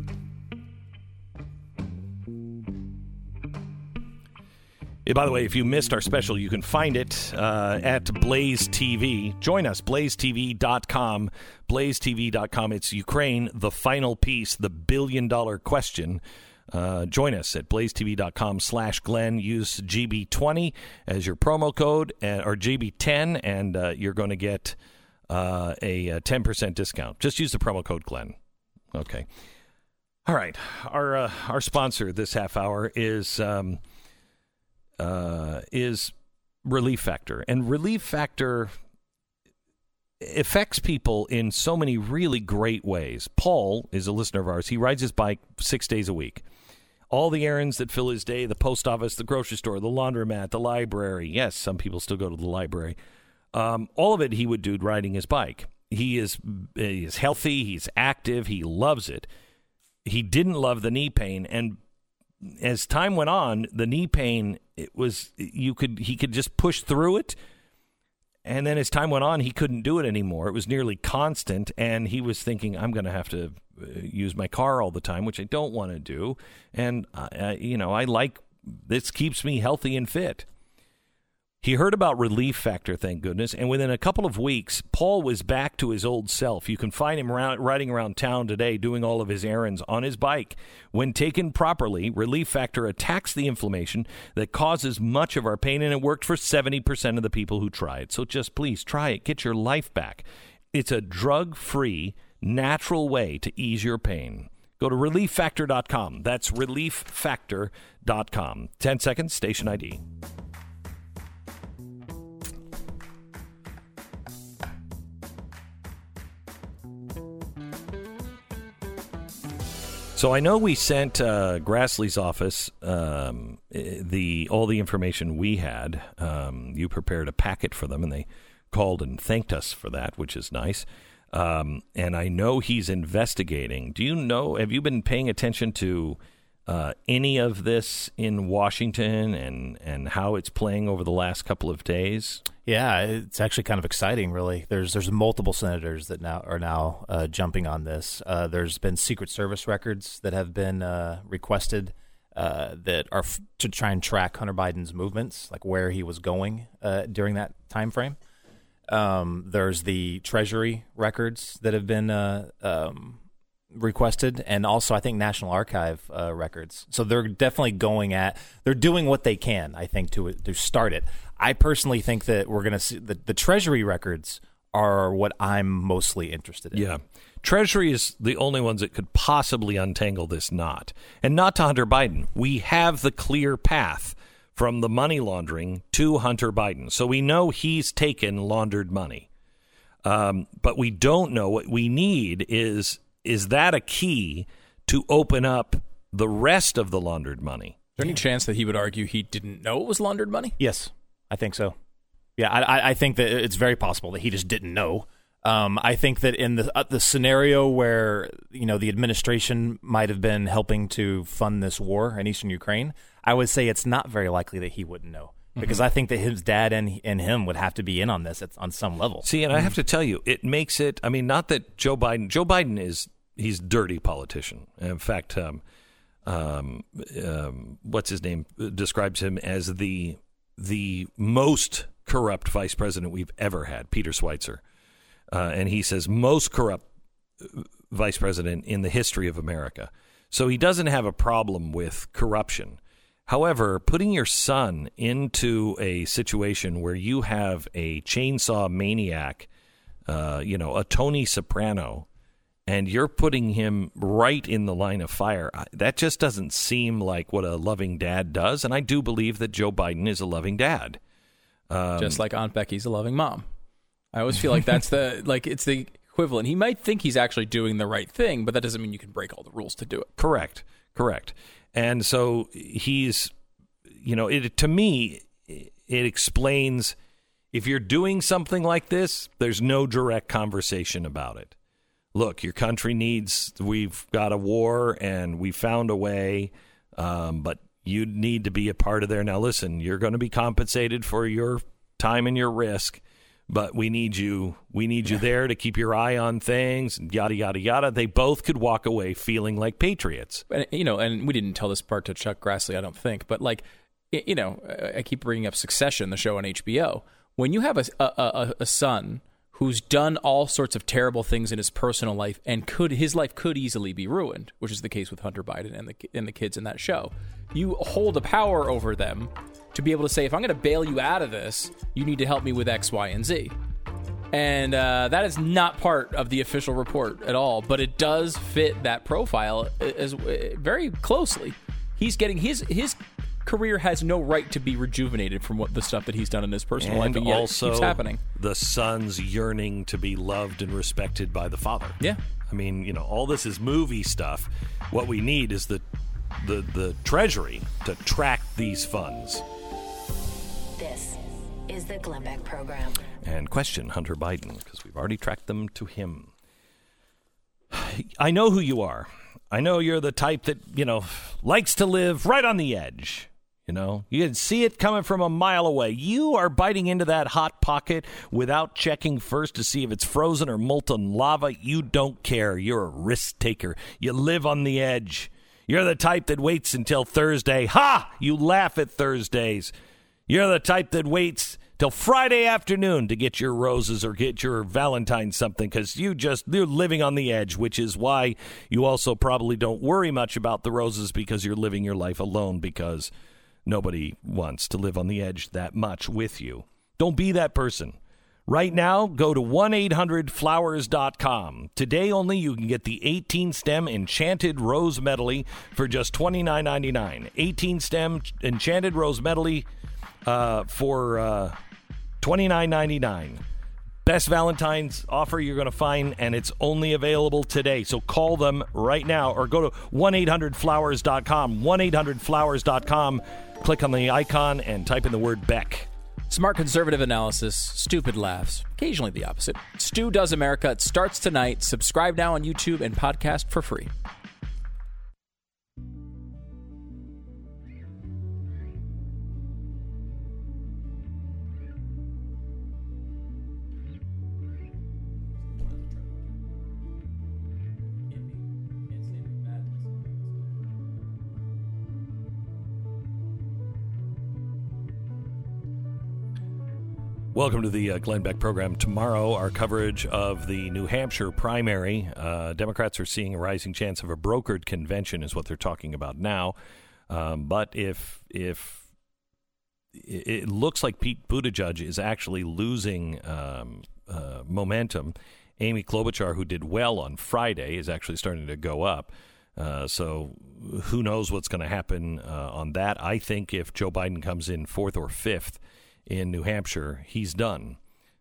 Yeah, by the way, if you missed our special, you can find it uh, at Blaze T V. Join us, blaze t v dot com. blaze t v dot com. It's Ukraine, the final piece, the billion-dollar question. Uh, join us at blaze t v dot com slash Glenn. Use G B twenty as your promo code, and, or G B ten, and uh, you're going to get uh, a, a ten percent discount. Just use the promo code Glenn. Okay. All right. Our uh, our sponsor this half hour is um, uh, is Relief Factor, and Relief Factor affects people in so many really great ways. Paul is a listener of ours. He rides his bike six days a week. All the errands that fill his day, the post office, the grocery store, the laundromat, the library. Yes, some people still go to the library. Um, all of it he would do riding his bike. He is, he is healthy. He's active. He loves it. He didn't love the knee pain. And as time went on, the knee pain, it was, you could, he could just push through it. And then as time went on, he couldn't do it anymore. It was nearly constant, and he was thinking, I'm going to have to uh, use my car all the time, which I don't want to do. And, uh, you know, I like, this keeps me healthy and fit. He heard about Relief Factor, thank goodness, and within a couple of weeks, Paul was back to his old self. You can find him around, riding around town today doing all of his errands on his bike. When taken properly, Relief Factor attacks the inflammation that causes much of our pain, and it worked for seventy percent of the people who try it. So just please try it. Get your life back. It's a drug-free, natural way to ease your pain. Go to relief factor dot com. That's relief factor dot com. ten seconds, station I D. So I know we sent uh, Grassley's office um, the all the information we had. Um, you prepared a packet for them, and they called and thanked us for that, which is nice. Um, and I know he's investigating. Do you know, have you been paying attention to uh, any of this in Washington and, and how it's playing over the last couple of days? Yeah, it's actually kind of exciting, really. There's there's multiple senators that now are now uh, jumping on this. Uh, there's been Secret Service records that have been uh, requested uh, that are f- to try and track Hunter Biden's movements, like where he was going uh, during that time frame. Um, there's the Treasury records that have been uh, um, requested, and also I think National Archive uh, records. So they're definitely going at, they're doing what they can, I think, to to start it. I personally think that we're going to see the, the Treasury records are what I'm mostly interested in. Yeah. Treasury is the only ones that could possibly untangle this knot. And not to Hunter Biden. We have the clear path from the money laundering to Hunter Biden. So we know he's taken laundered money. Um, but we don't know. What we need is, is that a key to open up the rest of the laundered money? Is there any chance that he would argue he didn't know it was laundered money? Yes, I think so. Yeah, I, I think that it's very possible that he just didn't know. Um, I think that in the uh, the scenario where, you know, the administration might have been helping to fund this war in eastern Ukraine, I would say it's not very likely that he wouldn't know, because mm-hmm. I think that his dad and and him would have to be in on this at, on some level. See, and mm-hmm. I have to tell you, it makes it. I mean, not that Joe Biden. Joe Biden is he's a dirty politician. In fact, um, um, um, what's his name describes him as the the most corrupt vice president we've ever had, Peter Schweizer. Uh, and he says most corrupt vice president in the history of America. So he doesn't have a problem with corruption. However, putting your son into a situation where you have a chainsaw maniac, uh, you know, a Tony Soprano, and you're putting him right in the line of fire, that just doesn't seem like what a loving dad does. And I do believe that Joe Biden is a loving dad. Um, Just like Aunt Becky's a loving mom. I always feel like that's the like it's the equivalent. He might think he's actually doing the right thing, but that doesn't mean you can break all the rules to do it. Correct, correct. And so he's, you know, it to me, it explains if you're doing something like this, there's no direct conversation about it. Look, your country needs, we've got a war and we found a way, um, but you need to be a part of there. Now, listen, you're going to be compensated for your time and your risk. But we need you. We need you there to keep your eye on things. Yada yada yada. They both could walk away feeling like patriots. And, you know, and we didn't tell this part to Chuck Grassley, I don't think. But like, you know, I keep bringing up Succession, the show on H B O. When you have a a, a, a son who's done all sorts of terrible things in his personal life, and could his life could easily be ruined, which is the case with Hunter Biden and the and the kids in that show, you hold a power over them to be able to say, if I'm going to bail you out of this, you need to help me with X, Y, and Z. And uh, that is not part of the official report at all, but it does fit that profile as, as very closely. He's getting his his career has no right to be rejuvenated from what the stuff that he's done in his personal and life, and yet also it keeps happening. The son's yearning to be loved and respected by the father. Yeah, I mean, you know, all this is movie stuff. What we need is the the the Treasury to track these funds. This is the Glenn Beck Program. And question Hunter Biden, because we've already tracked them to him. I know who you are. I know you're the type that, you know, likes to live right on the edge. You know, you can see it coming from a mile away. You are biting into that hot pocket without checking first to see if it's frozen or molten lava. You don't care. You're a risk taker. You live on the edge. You're the type that waits until Thursday. Ha! You laugh at Thursdays. You're the type that waits till Friday afternoon to get your roses or get your Valentine's something, because you just, you're living on the edge, which is why you also probably don't worry much about the roses, because you're living your life alone, because nobody wants to live on the edge that much with you. Don't be that person. Right now, go to one eight hundred flowers dot com. Today only, you can get the eighteen-stem Enchanted Rose Medley for just twenty-nine ninety-nine. eighteen-stem Enchanted Rose Medley uh, for uh, twenty-nine ninety-nine. Best Valentine's offer you're going to find, and it's only available today. So call them right now or go to one eight hundred flowers dot com. one eight hundred flowers dot com. Click on the icon and type in the word Beck. Smart conservative analysis, stupid laughs, occasionally the opposite. Stu Does America. It starts tonight. Subscribe now on YouTube and podcast for free. Welcome to the uh, Glenn Beck program. Tomorrow, our coverage of the New Hampshire primary. Uh, Democrats are seeing a rising chance of a brokered convention, is what they're talking about now. Um, but if if it looks like Pete Buttigieg is actually losing um, uh, momentum, Amy Klobuchar, who did well on Friday, is actually starting to go up. Uh, so who knows what's going to happen uh, on that? I think if Joe Biden comes in fourth or fifth in New Hampshire, he's done,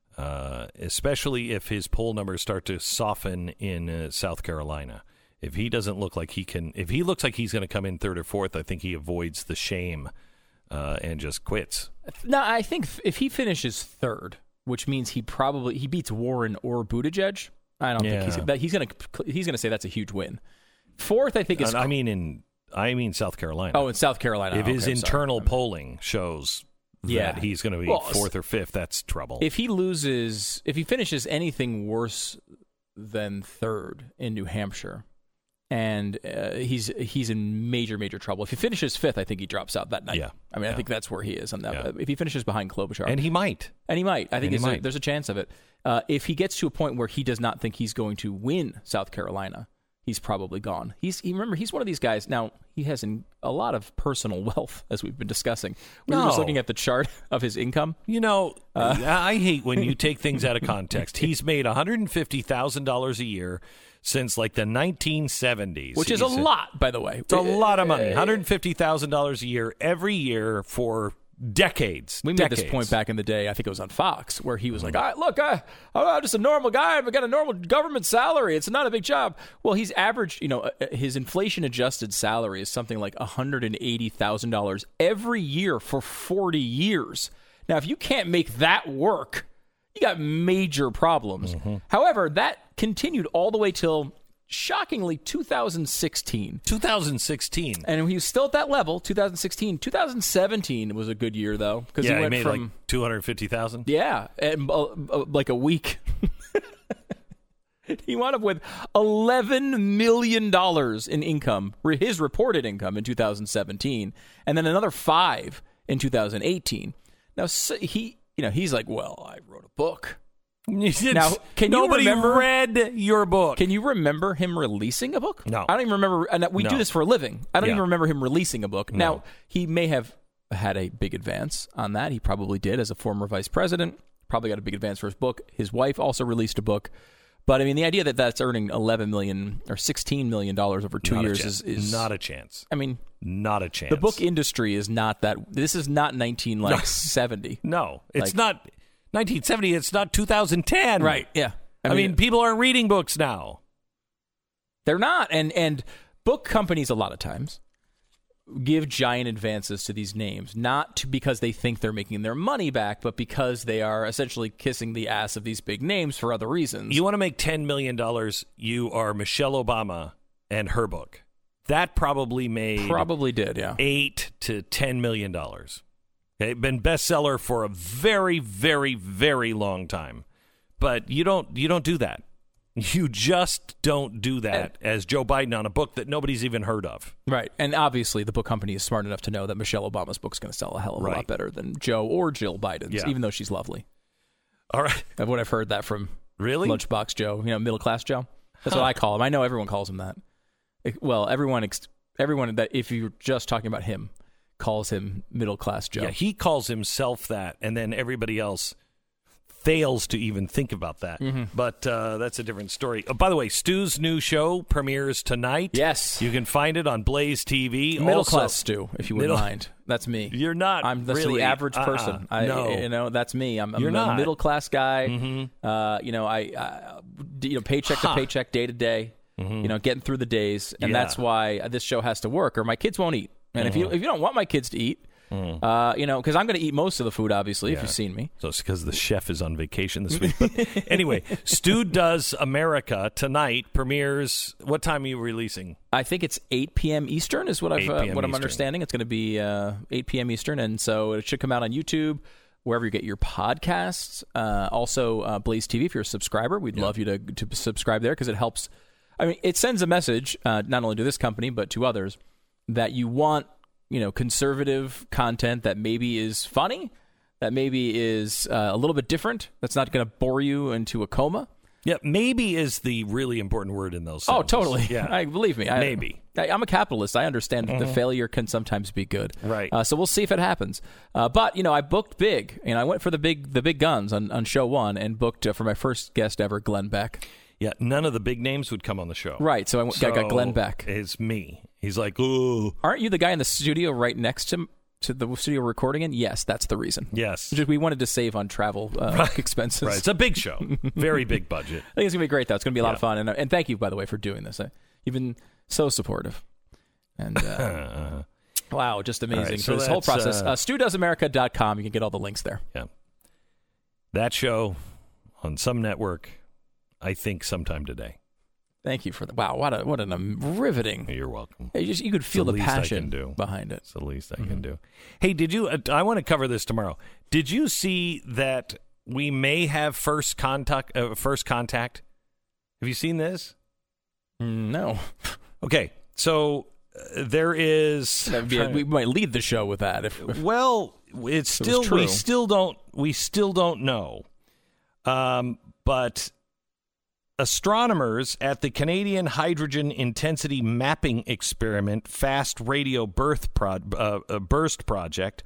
uh, especially if his poll numbers start to soften in uh, South Carolina. If he doesn't look like he can, if he looks like he's going to come in third or fourth, I think he avoids the shame uh, and just quits. No, I think if he finishes third, which means he probably he beats Warren or Buttigieg, I don't Yeah. think he's that he's going to he's going to say that's a huge win. Fourth, I think is I mean in I mean South Carolina. Oh, in South Carolina. If okay, his I'm internal sorry. polling shows Yeah. that he's going to be Well, fourth or fifth, that's trouble. If he loses, if he finishes anything worse than third in New Hampshire, and uh, he's he's in major major trouble. If he finishes fifth, I think he drops out that night. Yeah. I mean, Yeah. I think that's where he is on that. Yeah. If he finishes behind Klobuchar, And he might. and he might, I think And he it's a- might. there's a chance of it. Uh, if he gets to a point where he does not think he's going to win South Carolina, he's probably gone. He's he, remember he's one of these guys. Now he has in, a lot of personal wealth, as we've been discussing. We were just No. looking at the chart of his income. You know, Uh, I hate when you take things out of context. He's made one hundred fifty thousand dollars a year since like the nineteen seventies. Which is a He's lot, by the way. It's a lot of money. one hundred fifty thousand dollars a year every year for decades. We made decades. this point back in the day, I think it was on Fox, where he was like, I, look, I, I'm just a normal guy. I've got a normal government salary. It's not a big job. Well, he's averaged, you know, uh, his inflation-adjusted salary is something like one hundred eighty thousand dollars every year for forty years. Now, if you can't make that work, you got major problems. Mm-hmm. However, that continued all the way till, shockingly, two thousand sixteen. two thousand sixteen. And he was still at that level, two thousand sixteen. two thousand seventeen was a good year, though. Because Yeah, he he went made from, like two hundred fifty thousand dollars. yeah, and, uh, uh, like a week. He wound up with eleven million dollars in income, re- his reported income in two thousand seventeen, and then another five in two thousand eighteen. Now, so he, you know, he's like, well, I wrote a book. Now, can Nobody you remember, read your book. Can you remember him releasing a book? No. I don't even remember. And we No. do this for a living. I don't Yeah. even remember him releasing a book. No. Now, he may have had a big advance on that. He probably did as a former vice president. Probably got a big advance for his book. His wife also released a book. But I mean, the idea that that's earning eleven million dollars or sixteen million dollars over two Not a years chance. is, is not a chance. I mean, Not a chance. the book industry is not that. This is not nineteen like No. seventy. No, it's Like- not nineteen seventy. It's not two thousand ten. Right? Yeah. I, mean, people aren't reading books now. They're not. And and book companies a lot of times give giant advances to these names, not to, because they think they're making their money back, but because they are essentially kissing the ass of these big names for other reasons. You want to make ten million dollars, you are Michelle Obama and her book. That probably made Probably did, yeah. eight to ten million dollars. Okay, been bestseller for a very, very, very long time. But you don't you don't do that. You just don't do that as Joe Biden on a book that nobody's even heard of. Right. And obviously the book company is smart enough to know that Michelle Obama's book's going to sell a hell of a Right. lot better than Joe or Jill Biden's, Yeah. even though she's lovely. All right. Of what I've heard that from Really? Lunchbox Joe, you know, middle class Joe. That's Huh. what I call him. I know everyone calls him that. It- well, everyone, ex- everyone that if you're just talking about him, calls him middle class Joe. Yeah, he calls himself that, and then everybody else fails to even think about that. Mhm. But uh, that's a different story. Oh, by the way, Stu's new show premieres tonight. Yes. You can find it on Blaze T V. Middle Also- class Stu, if you wouldn't Middle- mind. That's me. You're not I'm that's really. the average Uh-uh. person. I, No. you know, that's me. I'm, I'm You're a not. middle class guy. Mhm. Uh, you know, I, I, you know, paycheck Huh. to paycheck, day to day. Mhm. You know, getting through the days, and Yeah. that's why this show has to work, or my kids won't eat. And if you Mhm. if you don't want my kids to eat, Mm. uh, you know, because I'm going to eat most of the food, obviously, if Yeah. you've seen me. So it's because the chef is on vacation this week. But anyway, Stu Does America tonight premieres. What time are you releasing? I think it's eight p.m. Eastern is what I've eight uh, p.m. what I'm Eastern. understanding. It's going to be uh, eight p.m. Eastern, and so it should come out on YouTube, wherever you get your podcasts. Uh, also, uh, Blaze T V. If you're a subscriber, we'd love you to to subscribe there because it helps. I mean, it sends a message uh, not only to this company but to others that you want, you know, conservative content that maybe is funny, that maybe is uh, a little bit different. That's not going to bore you into a coma. Yeah, maybe is the really important word in those sentences. Oh, totally. Yeah. I believe me. I, Maybe. I, I'm a capitalist. I understand that the Mhm. failure can sometimes be good. Right. Uh, so we'll see if it happens. Uh, but you know, I booked big, and I went for the big, the big guns on, on show one, and booked uh, for my first guest ever, Glenn Beck. Yeah, none of the big names would come on the show. Right. So I, went, I got Glenn Beck. It's me. He's like, ooh. Aren't you the guy in the studio right next to to the studio recording in? Yes, that's the reason. Yes. Just, we wanted to save on travel uh, Right. expenses. Right. It's a big show. Very big budget. I think it's gonna be great, though. It's gonna be a lot Yeah. of fun, and and thank you, by the way, for doing this. Uh, You've been so supportive, and uh, wow, just amazing All right, for so this whole that's, process. uh, Uh, Stu Does America dot com. You can get all the links there. Yeah. That show on some network, I think sometime today. Thank you for the wow. What a what an um, riveting. You're welcome. You, just, you could feel It's the the least I passion can do. behind it. It's the least I can do. Hey, did you? Uh, I want to cover this tomorrow. Did you see that we may have first contact? Uh, first contact. Have you seen this? No. Okay, so uh, there is. That'd be a- we might lead the show with that. If, if Well, it's If it was still true. we still don't we still don't know, um, but astronomers at the Canadian Hydrogen Intensity Mapping Experiment Fast Radio Birth Prod, uh, uh, Burst Project.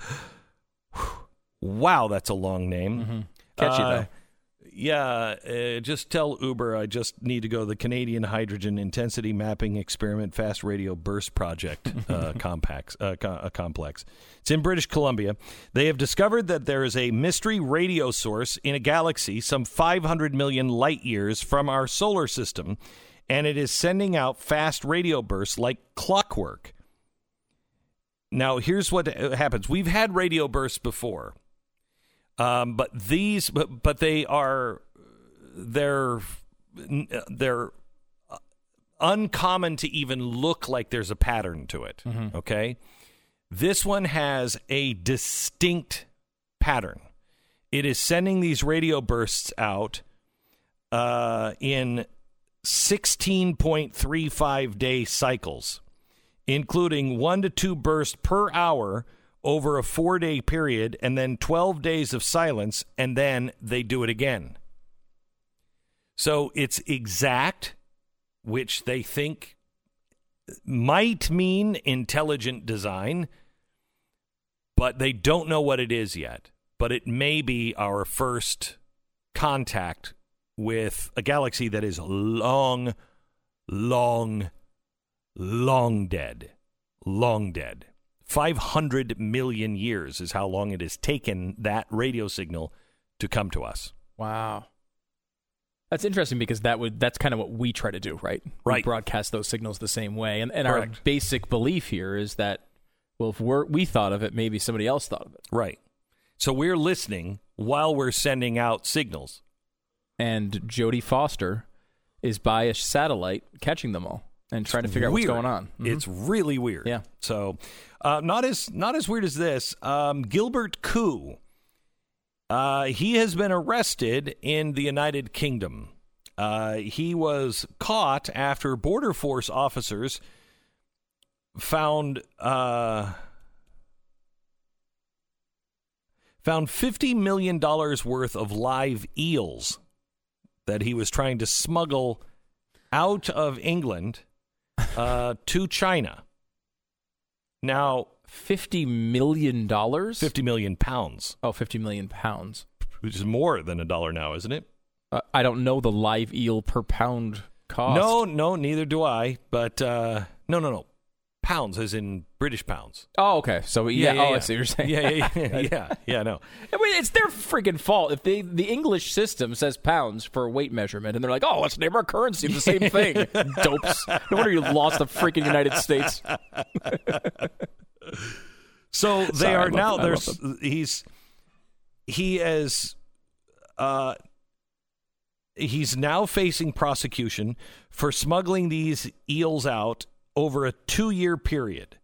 Wow, that's a long name. Mm-hmm. Catchy, Uh, though. Yeah, uh, just tell Uber I just need to go to the Canadian Hydrogen Intensity Mapping Experiment Fast Radio Burst Project uh, complex, uh, co- uh, complex. It's in British Columbia. They have discovered that there is a mystery radio source in a galaxy some five hundred million light years from our solar system, and it is sending out fast radio bursts like clockwork. Now, here's what happens. We've had radio bursts before. Um, but these, but, but they are, they're, they're uncommon to even look like there's a pattern to it. Mhm. Okay. This one has a distinct pattern. It is sending these radio bursts out uh, in sixteen point three five day cycles, including one to two bursts per hour over a four-day period, and then twelve days of silence, and then they do it again. So it's exact, which they think might mean intelligent design, but they don't know what it is yet. But it may be our first contact with a galaxy that is long, long, long dead. Long dead. five hundred million years is how long it has taken that radio signal to come to us. Wow. That's interesting because that would that's kind of what we try to do, right? We Right. broadcast those signals the same way. And and our Correct. basic belief here is that, well, if we're, we thought of it, maybe somebody else thought of it. Right. So we're listening while we're sending out signals. And Jodie Foster is by a satellite catching them all and trying to figure out what's Weird. going on. Mhm. It's really weird. Yeah. So uh, not as not as weird as this. Um, Gilbert Koo. Uh, he has been arrested in the United Kingdom Uh, he was caught after Border Force officers found uh, found fifty million dollars worth of live eels that he was trying to smuggle out of England uh, to China. Now, fifty million dollars? fifty million pounds. Oh, fifty million pounds. Which is more than a dollar now, isn't it? Uh, I don't know the live eel per pound cost. No, no, neither do I. But uh, no, no, no. Pounds, as in British pounds. Oh, okay. So, yeah, Yeah, yeah, oh, yeah. I see what you're saying. Yeah, yeah, yeah, yeah, yeah, no. I mean, it's their freaking fault if they, the English system says pounds for weight measurement, and they're like, oh, let's name our currency the same thing. Dopes. No wonder you lost the freaking United States. So they Sorry, I are love- now. I There's love them. he's he is uh he's now facing prosecution for smuggling these eels out over a two-year period.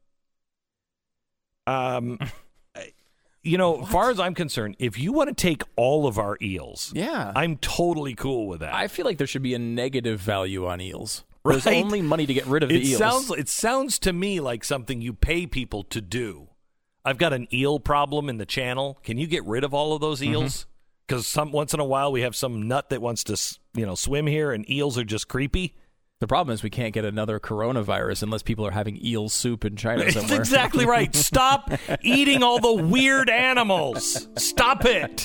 Um, you know, as far as I'm concerned, if you want to take all of our eels, Yeah. I'm totally cool with that. I feel like there should be a negative value on eels. There's Right? only money to get rid of the it eels. Sounds, it sounds to me like something you pay people to do. I've got an eel problem in the channel. Can you get rid of all of those eels? Because some once in a while we have some nut that wants to, s- you know, swim here, and eels are just creepy. The problem is we can't get another coronavirus unless people are having eel soup in China That's somewhere. exactly right. Stop eating all the weird animals. Stop it.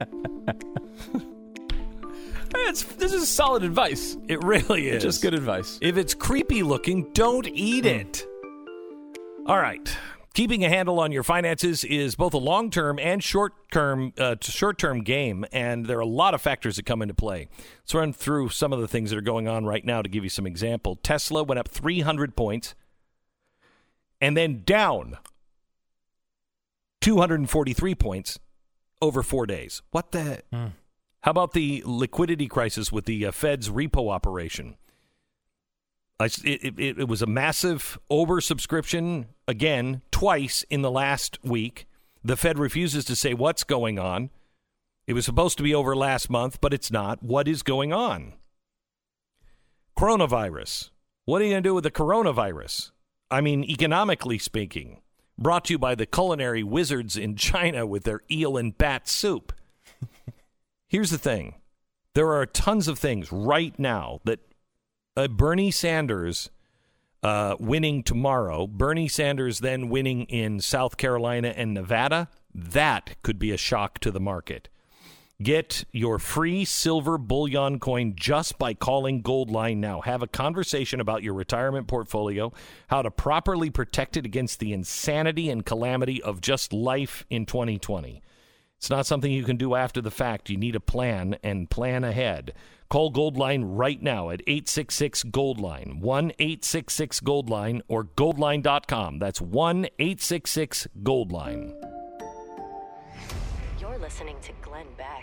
It's, this is solid advice. It really is. Just good advice. If it's creepy looking, don't eat it. All right. Keeping a handle on your finances is both a long-term and short-term uh, short-term game, and there are a lot of factors that come into play. Let's run through some of the things that are going on right now to give you some example. Tesla went up three hundred points and then down two hundred forty-three points over four days. What the? Hmm. How about the liquidity crisis with the uh, Fed's repo operation? I, it, it, it was a massive oversubscription, again, twice in the last week. The Fed refuses to say what's going on. It was supposed to be over last month, but it's not. What is going on? Coronavirus. What are you going to do with the coronavirus? I mean, economically speaking, brought to you by the culinary wizards in China with their eel and bat soup. Here's the thing. There are tons of things right now that uh, Bernie Sanders uh, winning tomorrow, Bernie Sanders then winning in South Carolina and Nevada, that could be a shock to the market. Get your free silver bullion coin just by calling Goldline now. Have a conversation about your retirement portfolio, how to properly protect it against the insanity and calamity of just life in twenty twenty. It's not something you can do after the fact. You need a plan and plan ahead. Call Goldline right now at eight six six Goldline, one eight six six Goldline, or goldline dot com. That's one eight six six Goldline. You're listening to Glenn Beck.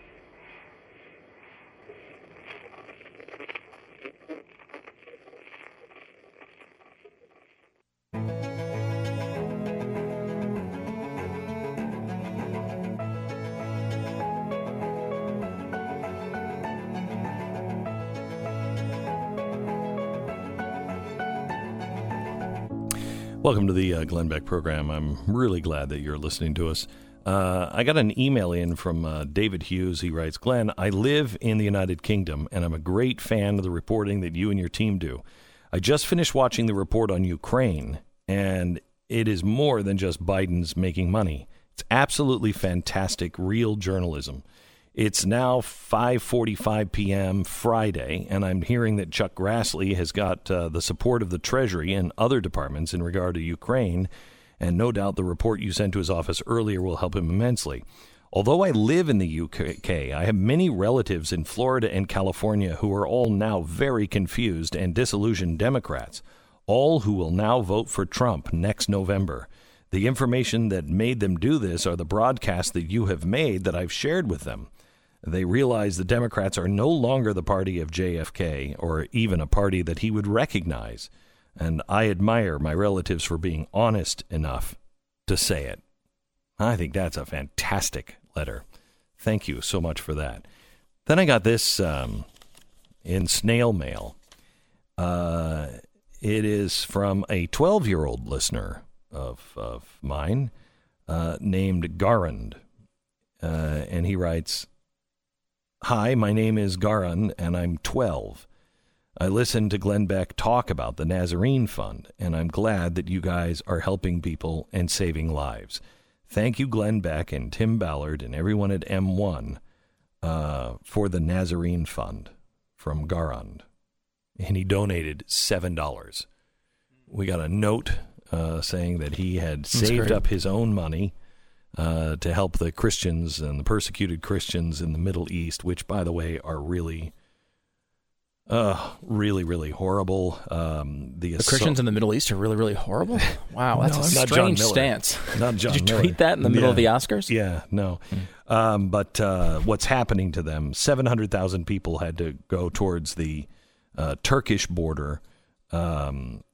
Welcome to the uh, Glenn Beck program. I'm really glad that you're listening to us. Uh, I got an email in from uh, David Hughes. He writes, Glenn, I live in the United Kingdom, and I'm a great fan of the reporting that you and your team do. I just finished watching the report on Ukraine, and it is more than just Biden's making money. It's absolutely fantastic, real journalism. It's now five forty-five p.m. Friday, and I'm hearing that Chuck Grassley has got uh, the support of the Treasury and other departments in regard to Ukraine, and no doubt the report you sent to his office earlier will help him immensely. Although I live in the U K, I have many relatives in Florida and California who are all now very confused and disillusioned Democrats, all who will now vote for Trump next November. The information that made them do this are the broadcasts that you have made that I've shared with them. They realize the Democrats are no longer the party of J F K or even a party that he would recognize. And I admire my relatives for being honest enough to say it. I think that's a fantastic letter. Thank you so much for that. Then I got this um, in snail mail. Uh, it is from a twelve-year-old listener of, of mine uh, named Garand. Uh, and he writes, "Hi, my name is Garan, and I'm twelve. I listened to Glenn Beck talk about the Nazarene Fund, and I'm glad that you guys are helping people and saving lives. Thank you, Glenn Beck and Tim Ballard and everyone at M one uh, for the Nazarene Fund," from Garand. And he donated seven dollars. We got a note uh, saying that he had saved up his own money uh, to help the Christians and the persecuted Christians in the Middle East, which, by the way, are really... Uh, really, really horrible. Um, the, the assault- Christians in the Middle East are really, really horrible? Wow, that's No, a not strange John Miller. stance. Not John Did you Miller. tweet that in the middle Yeah. of the Oscars? Yeah, no. Mm. Um, but uh, what's happening to them, seven hundred thousand people had to go towards the uh, Turkish border. Um,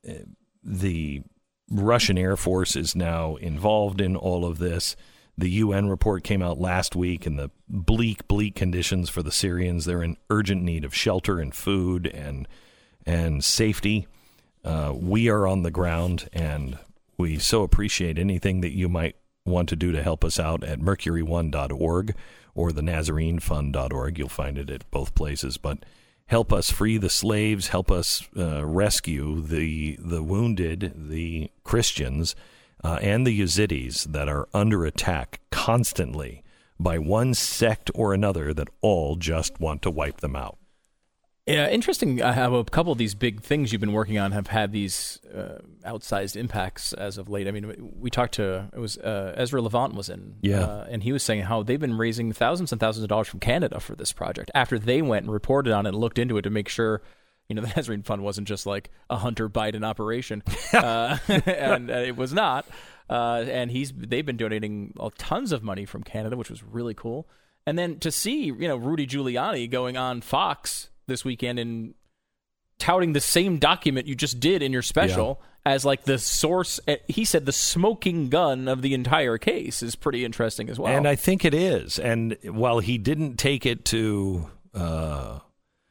the Russian Air Force is now involved in all of this. The U N report came out last week, and the bleak, bleak conditions for the Syrians. They're in urgent need of shelter and food and and safety. Uh, we are on the ground, and we so appreciate anything that you might want to do to help us out at mercury one dot org or the nazarene fund dot org. You'll find it at both places. But help us free the slaves. Help us uh, rescue the the wounded, the Christians, Uh, and the Yazidis that are under attack constantly by one sect or another that all just want to wipe them out. Yeah, interesting uh, how a couple of these big things you've been working on have had these uh, outsized impacts as of late. I mean, we talked to, it was uh, Ezra Levant was in, yeah. uh, and he was saying how they've been raising thousands and thousands of dollars from Canada for this project after they went and reported on it and looked into it to make sure, you know, the Nazarene Fund wasn't just like a Hunter Biden operation, uh, and uh, it was not. Uh, and he's they've been donating uh, tons of money from Canada, which was really cool. And then to see, you know, Rudy Giuliani going on Fox this weekend and touting the same document you just did in your special yeah. as like the source. He said the smoking gun of the entire case is pretty interesting as well. And I think it is. And while he didn't take it to uh,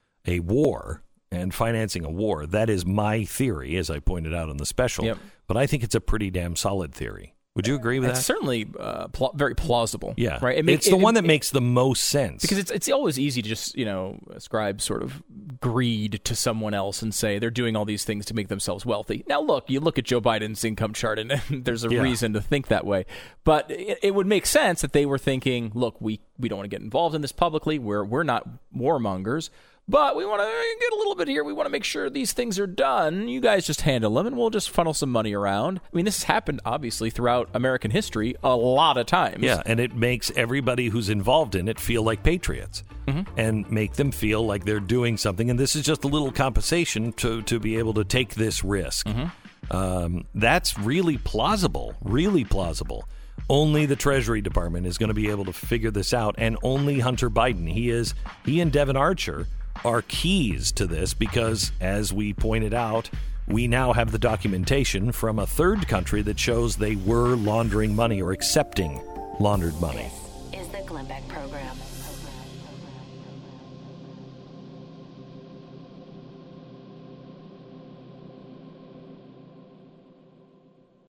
a war and financing a war, that is my theory, as I pointed out in the special. Yep. But I think it's a pretty damn solid theory. Would you agree with it's that? It's certainly uh, pl- very plausible. Yeah, right. It makes, it's the it, one that it, makes the most sense because it's it's always easy to just you know ascribe sort of greed to someone else and say they're doing all these things to make themselves wealthy. Now, look, you look at Joe Biden's income chart, and, and there's a yeah. reason to think that way. But it, it would make sense that they were thinking, look, we we don't want to get involved in this publicly. We're we're not warmongers. But we want to get a little bit here. We want to make sure these things are done. You guys just handle them, and we'll just funnel some money around. I mean, this has happened, obviously, throughout American history a lot of times. Yeah, and it makes everybody who's involved in it feel like patriots mm-hmm. and make them feel like they're doing something. And this is just a little compensation to, to be able to take this risk. Mm-hmm. Um, that's really plausible, really plausible. Only the Treasury Department is going to be able to figure this out, and only Hunter Biden. He is he and Devin Archer are keys to this because, as we pointed out, we now have the documentation from a third country that shows they were laundering money or accepting laundered money.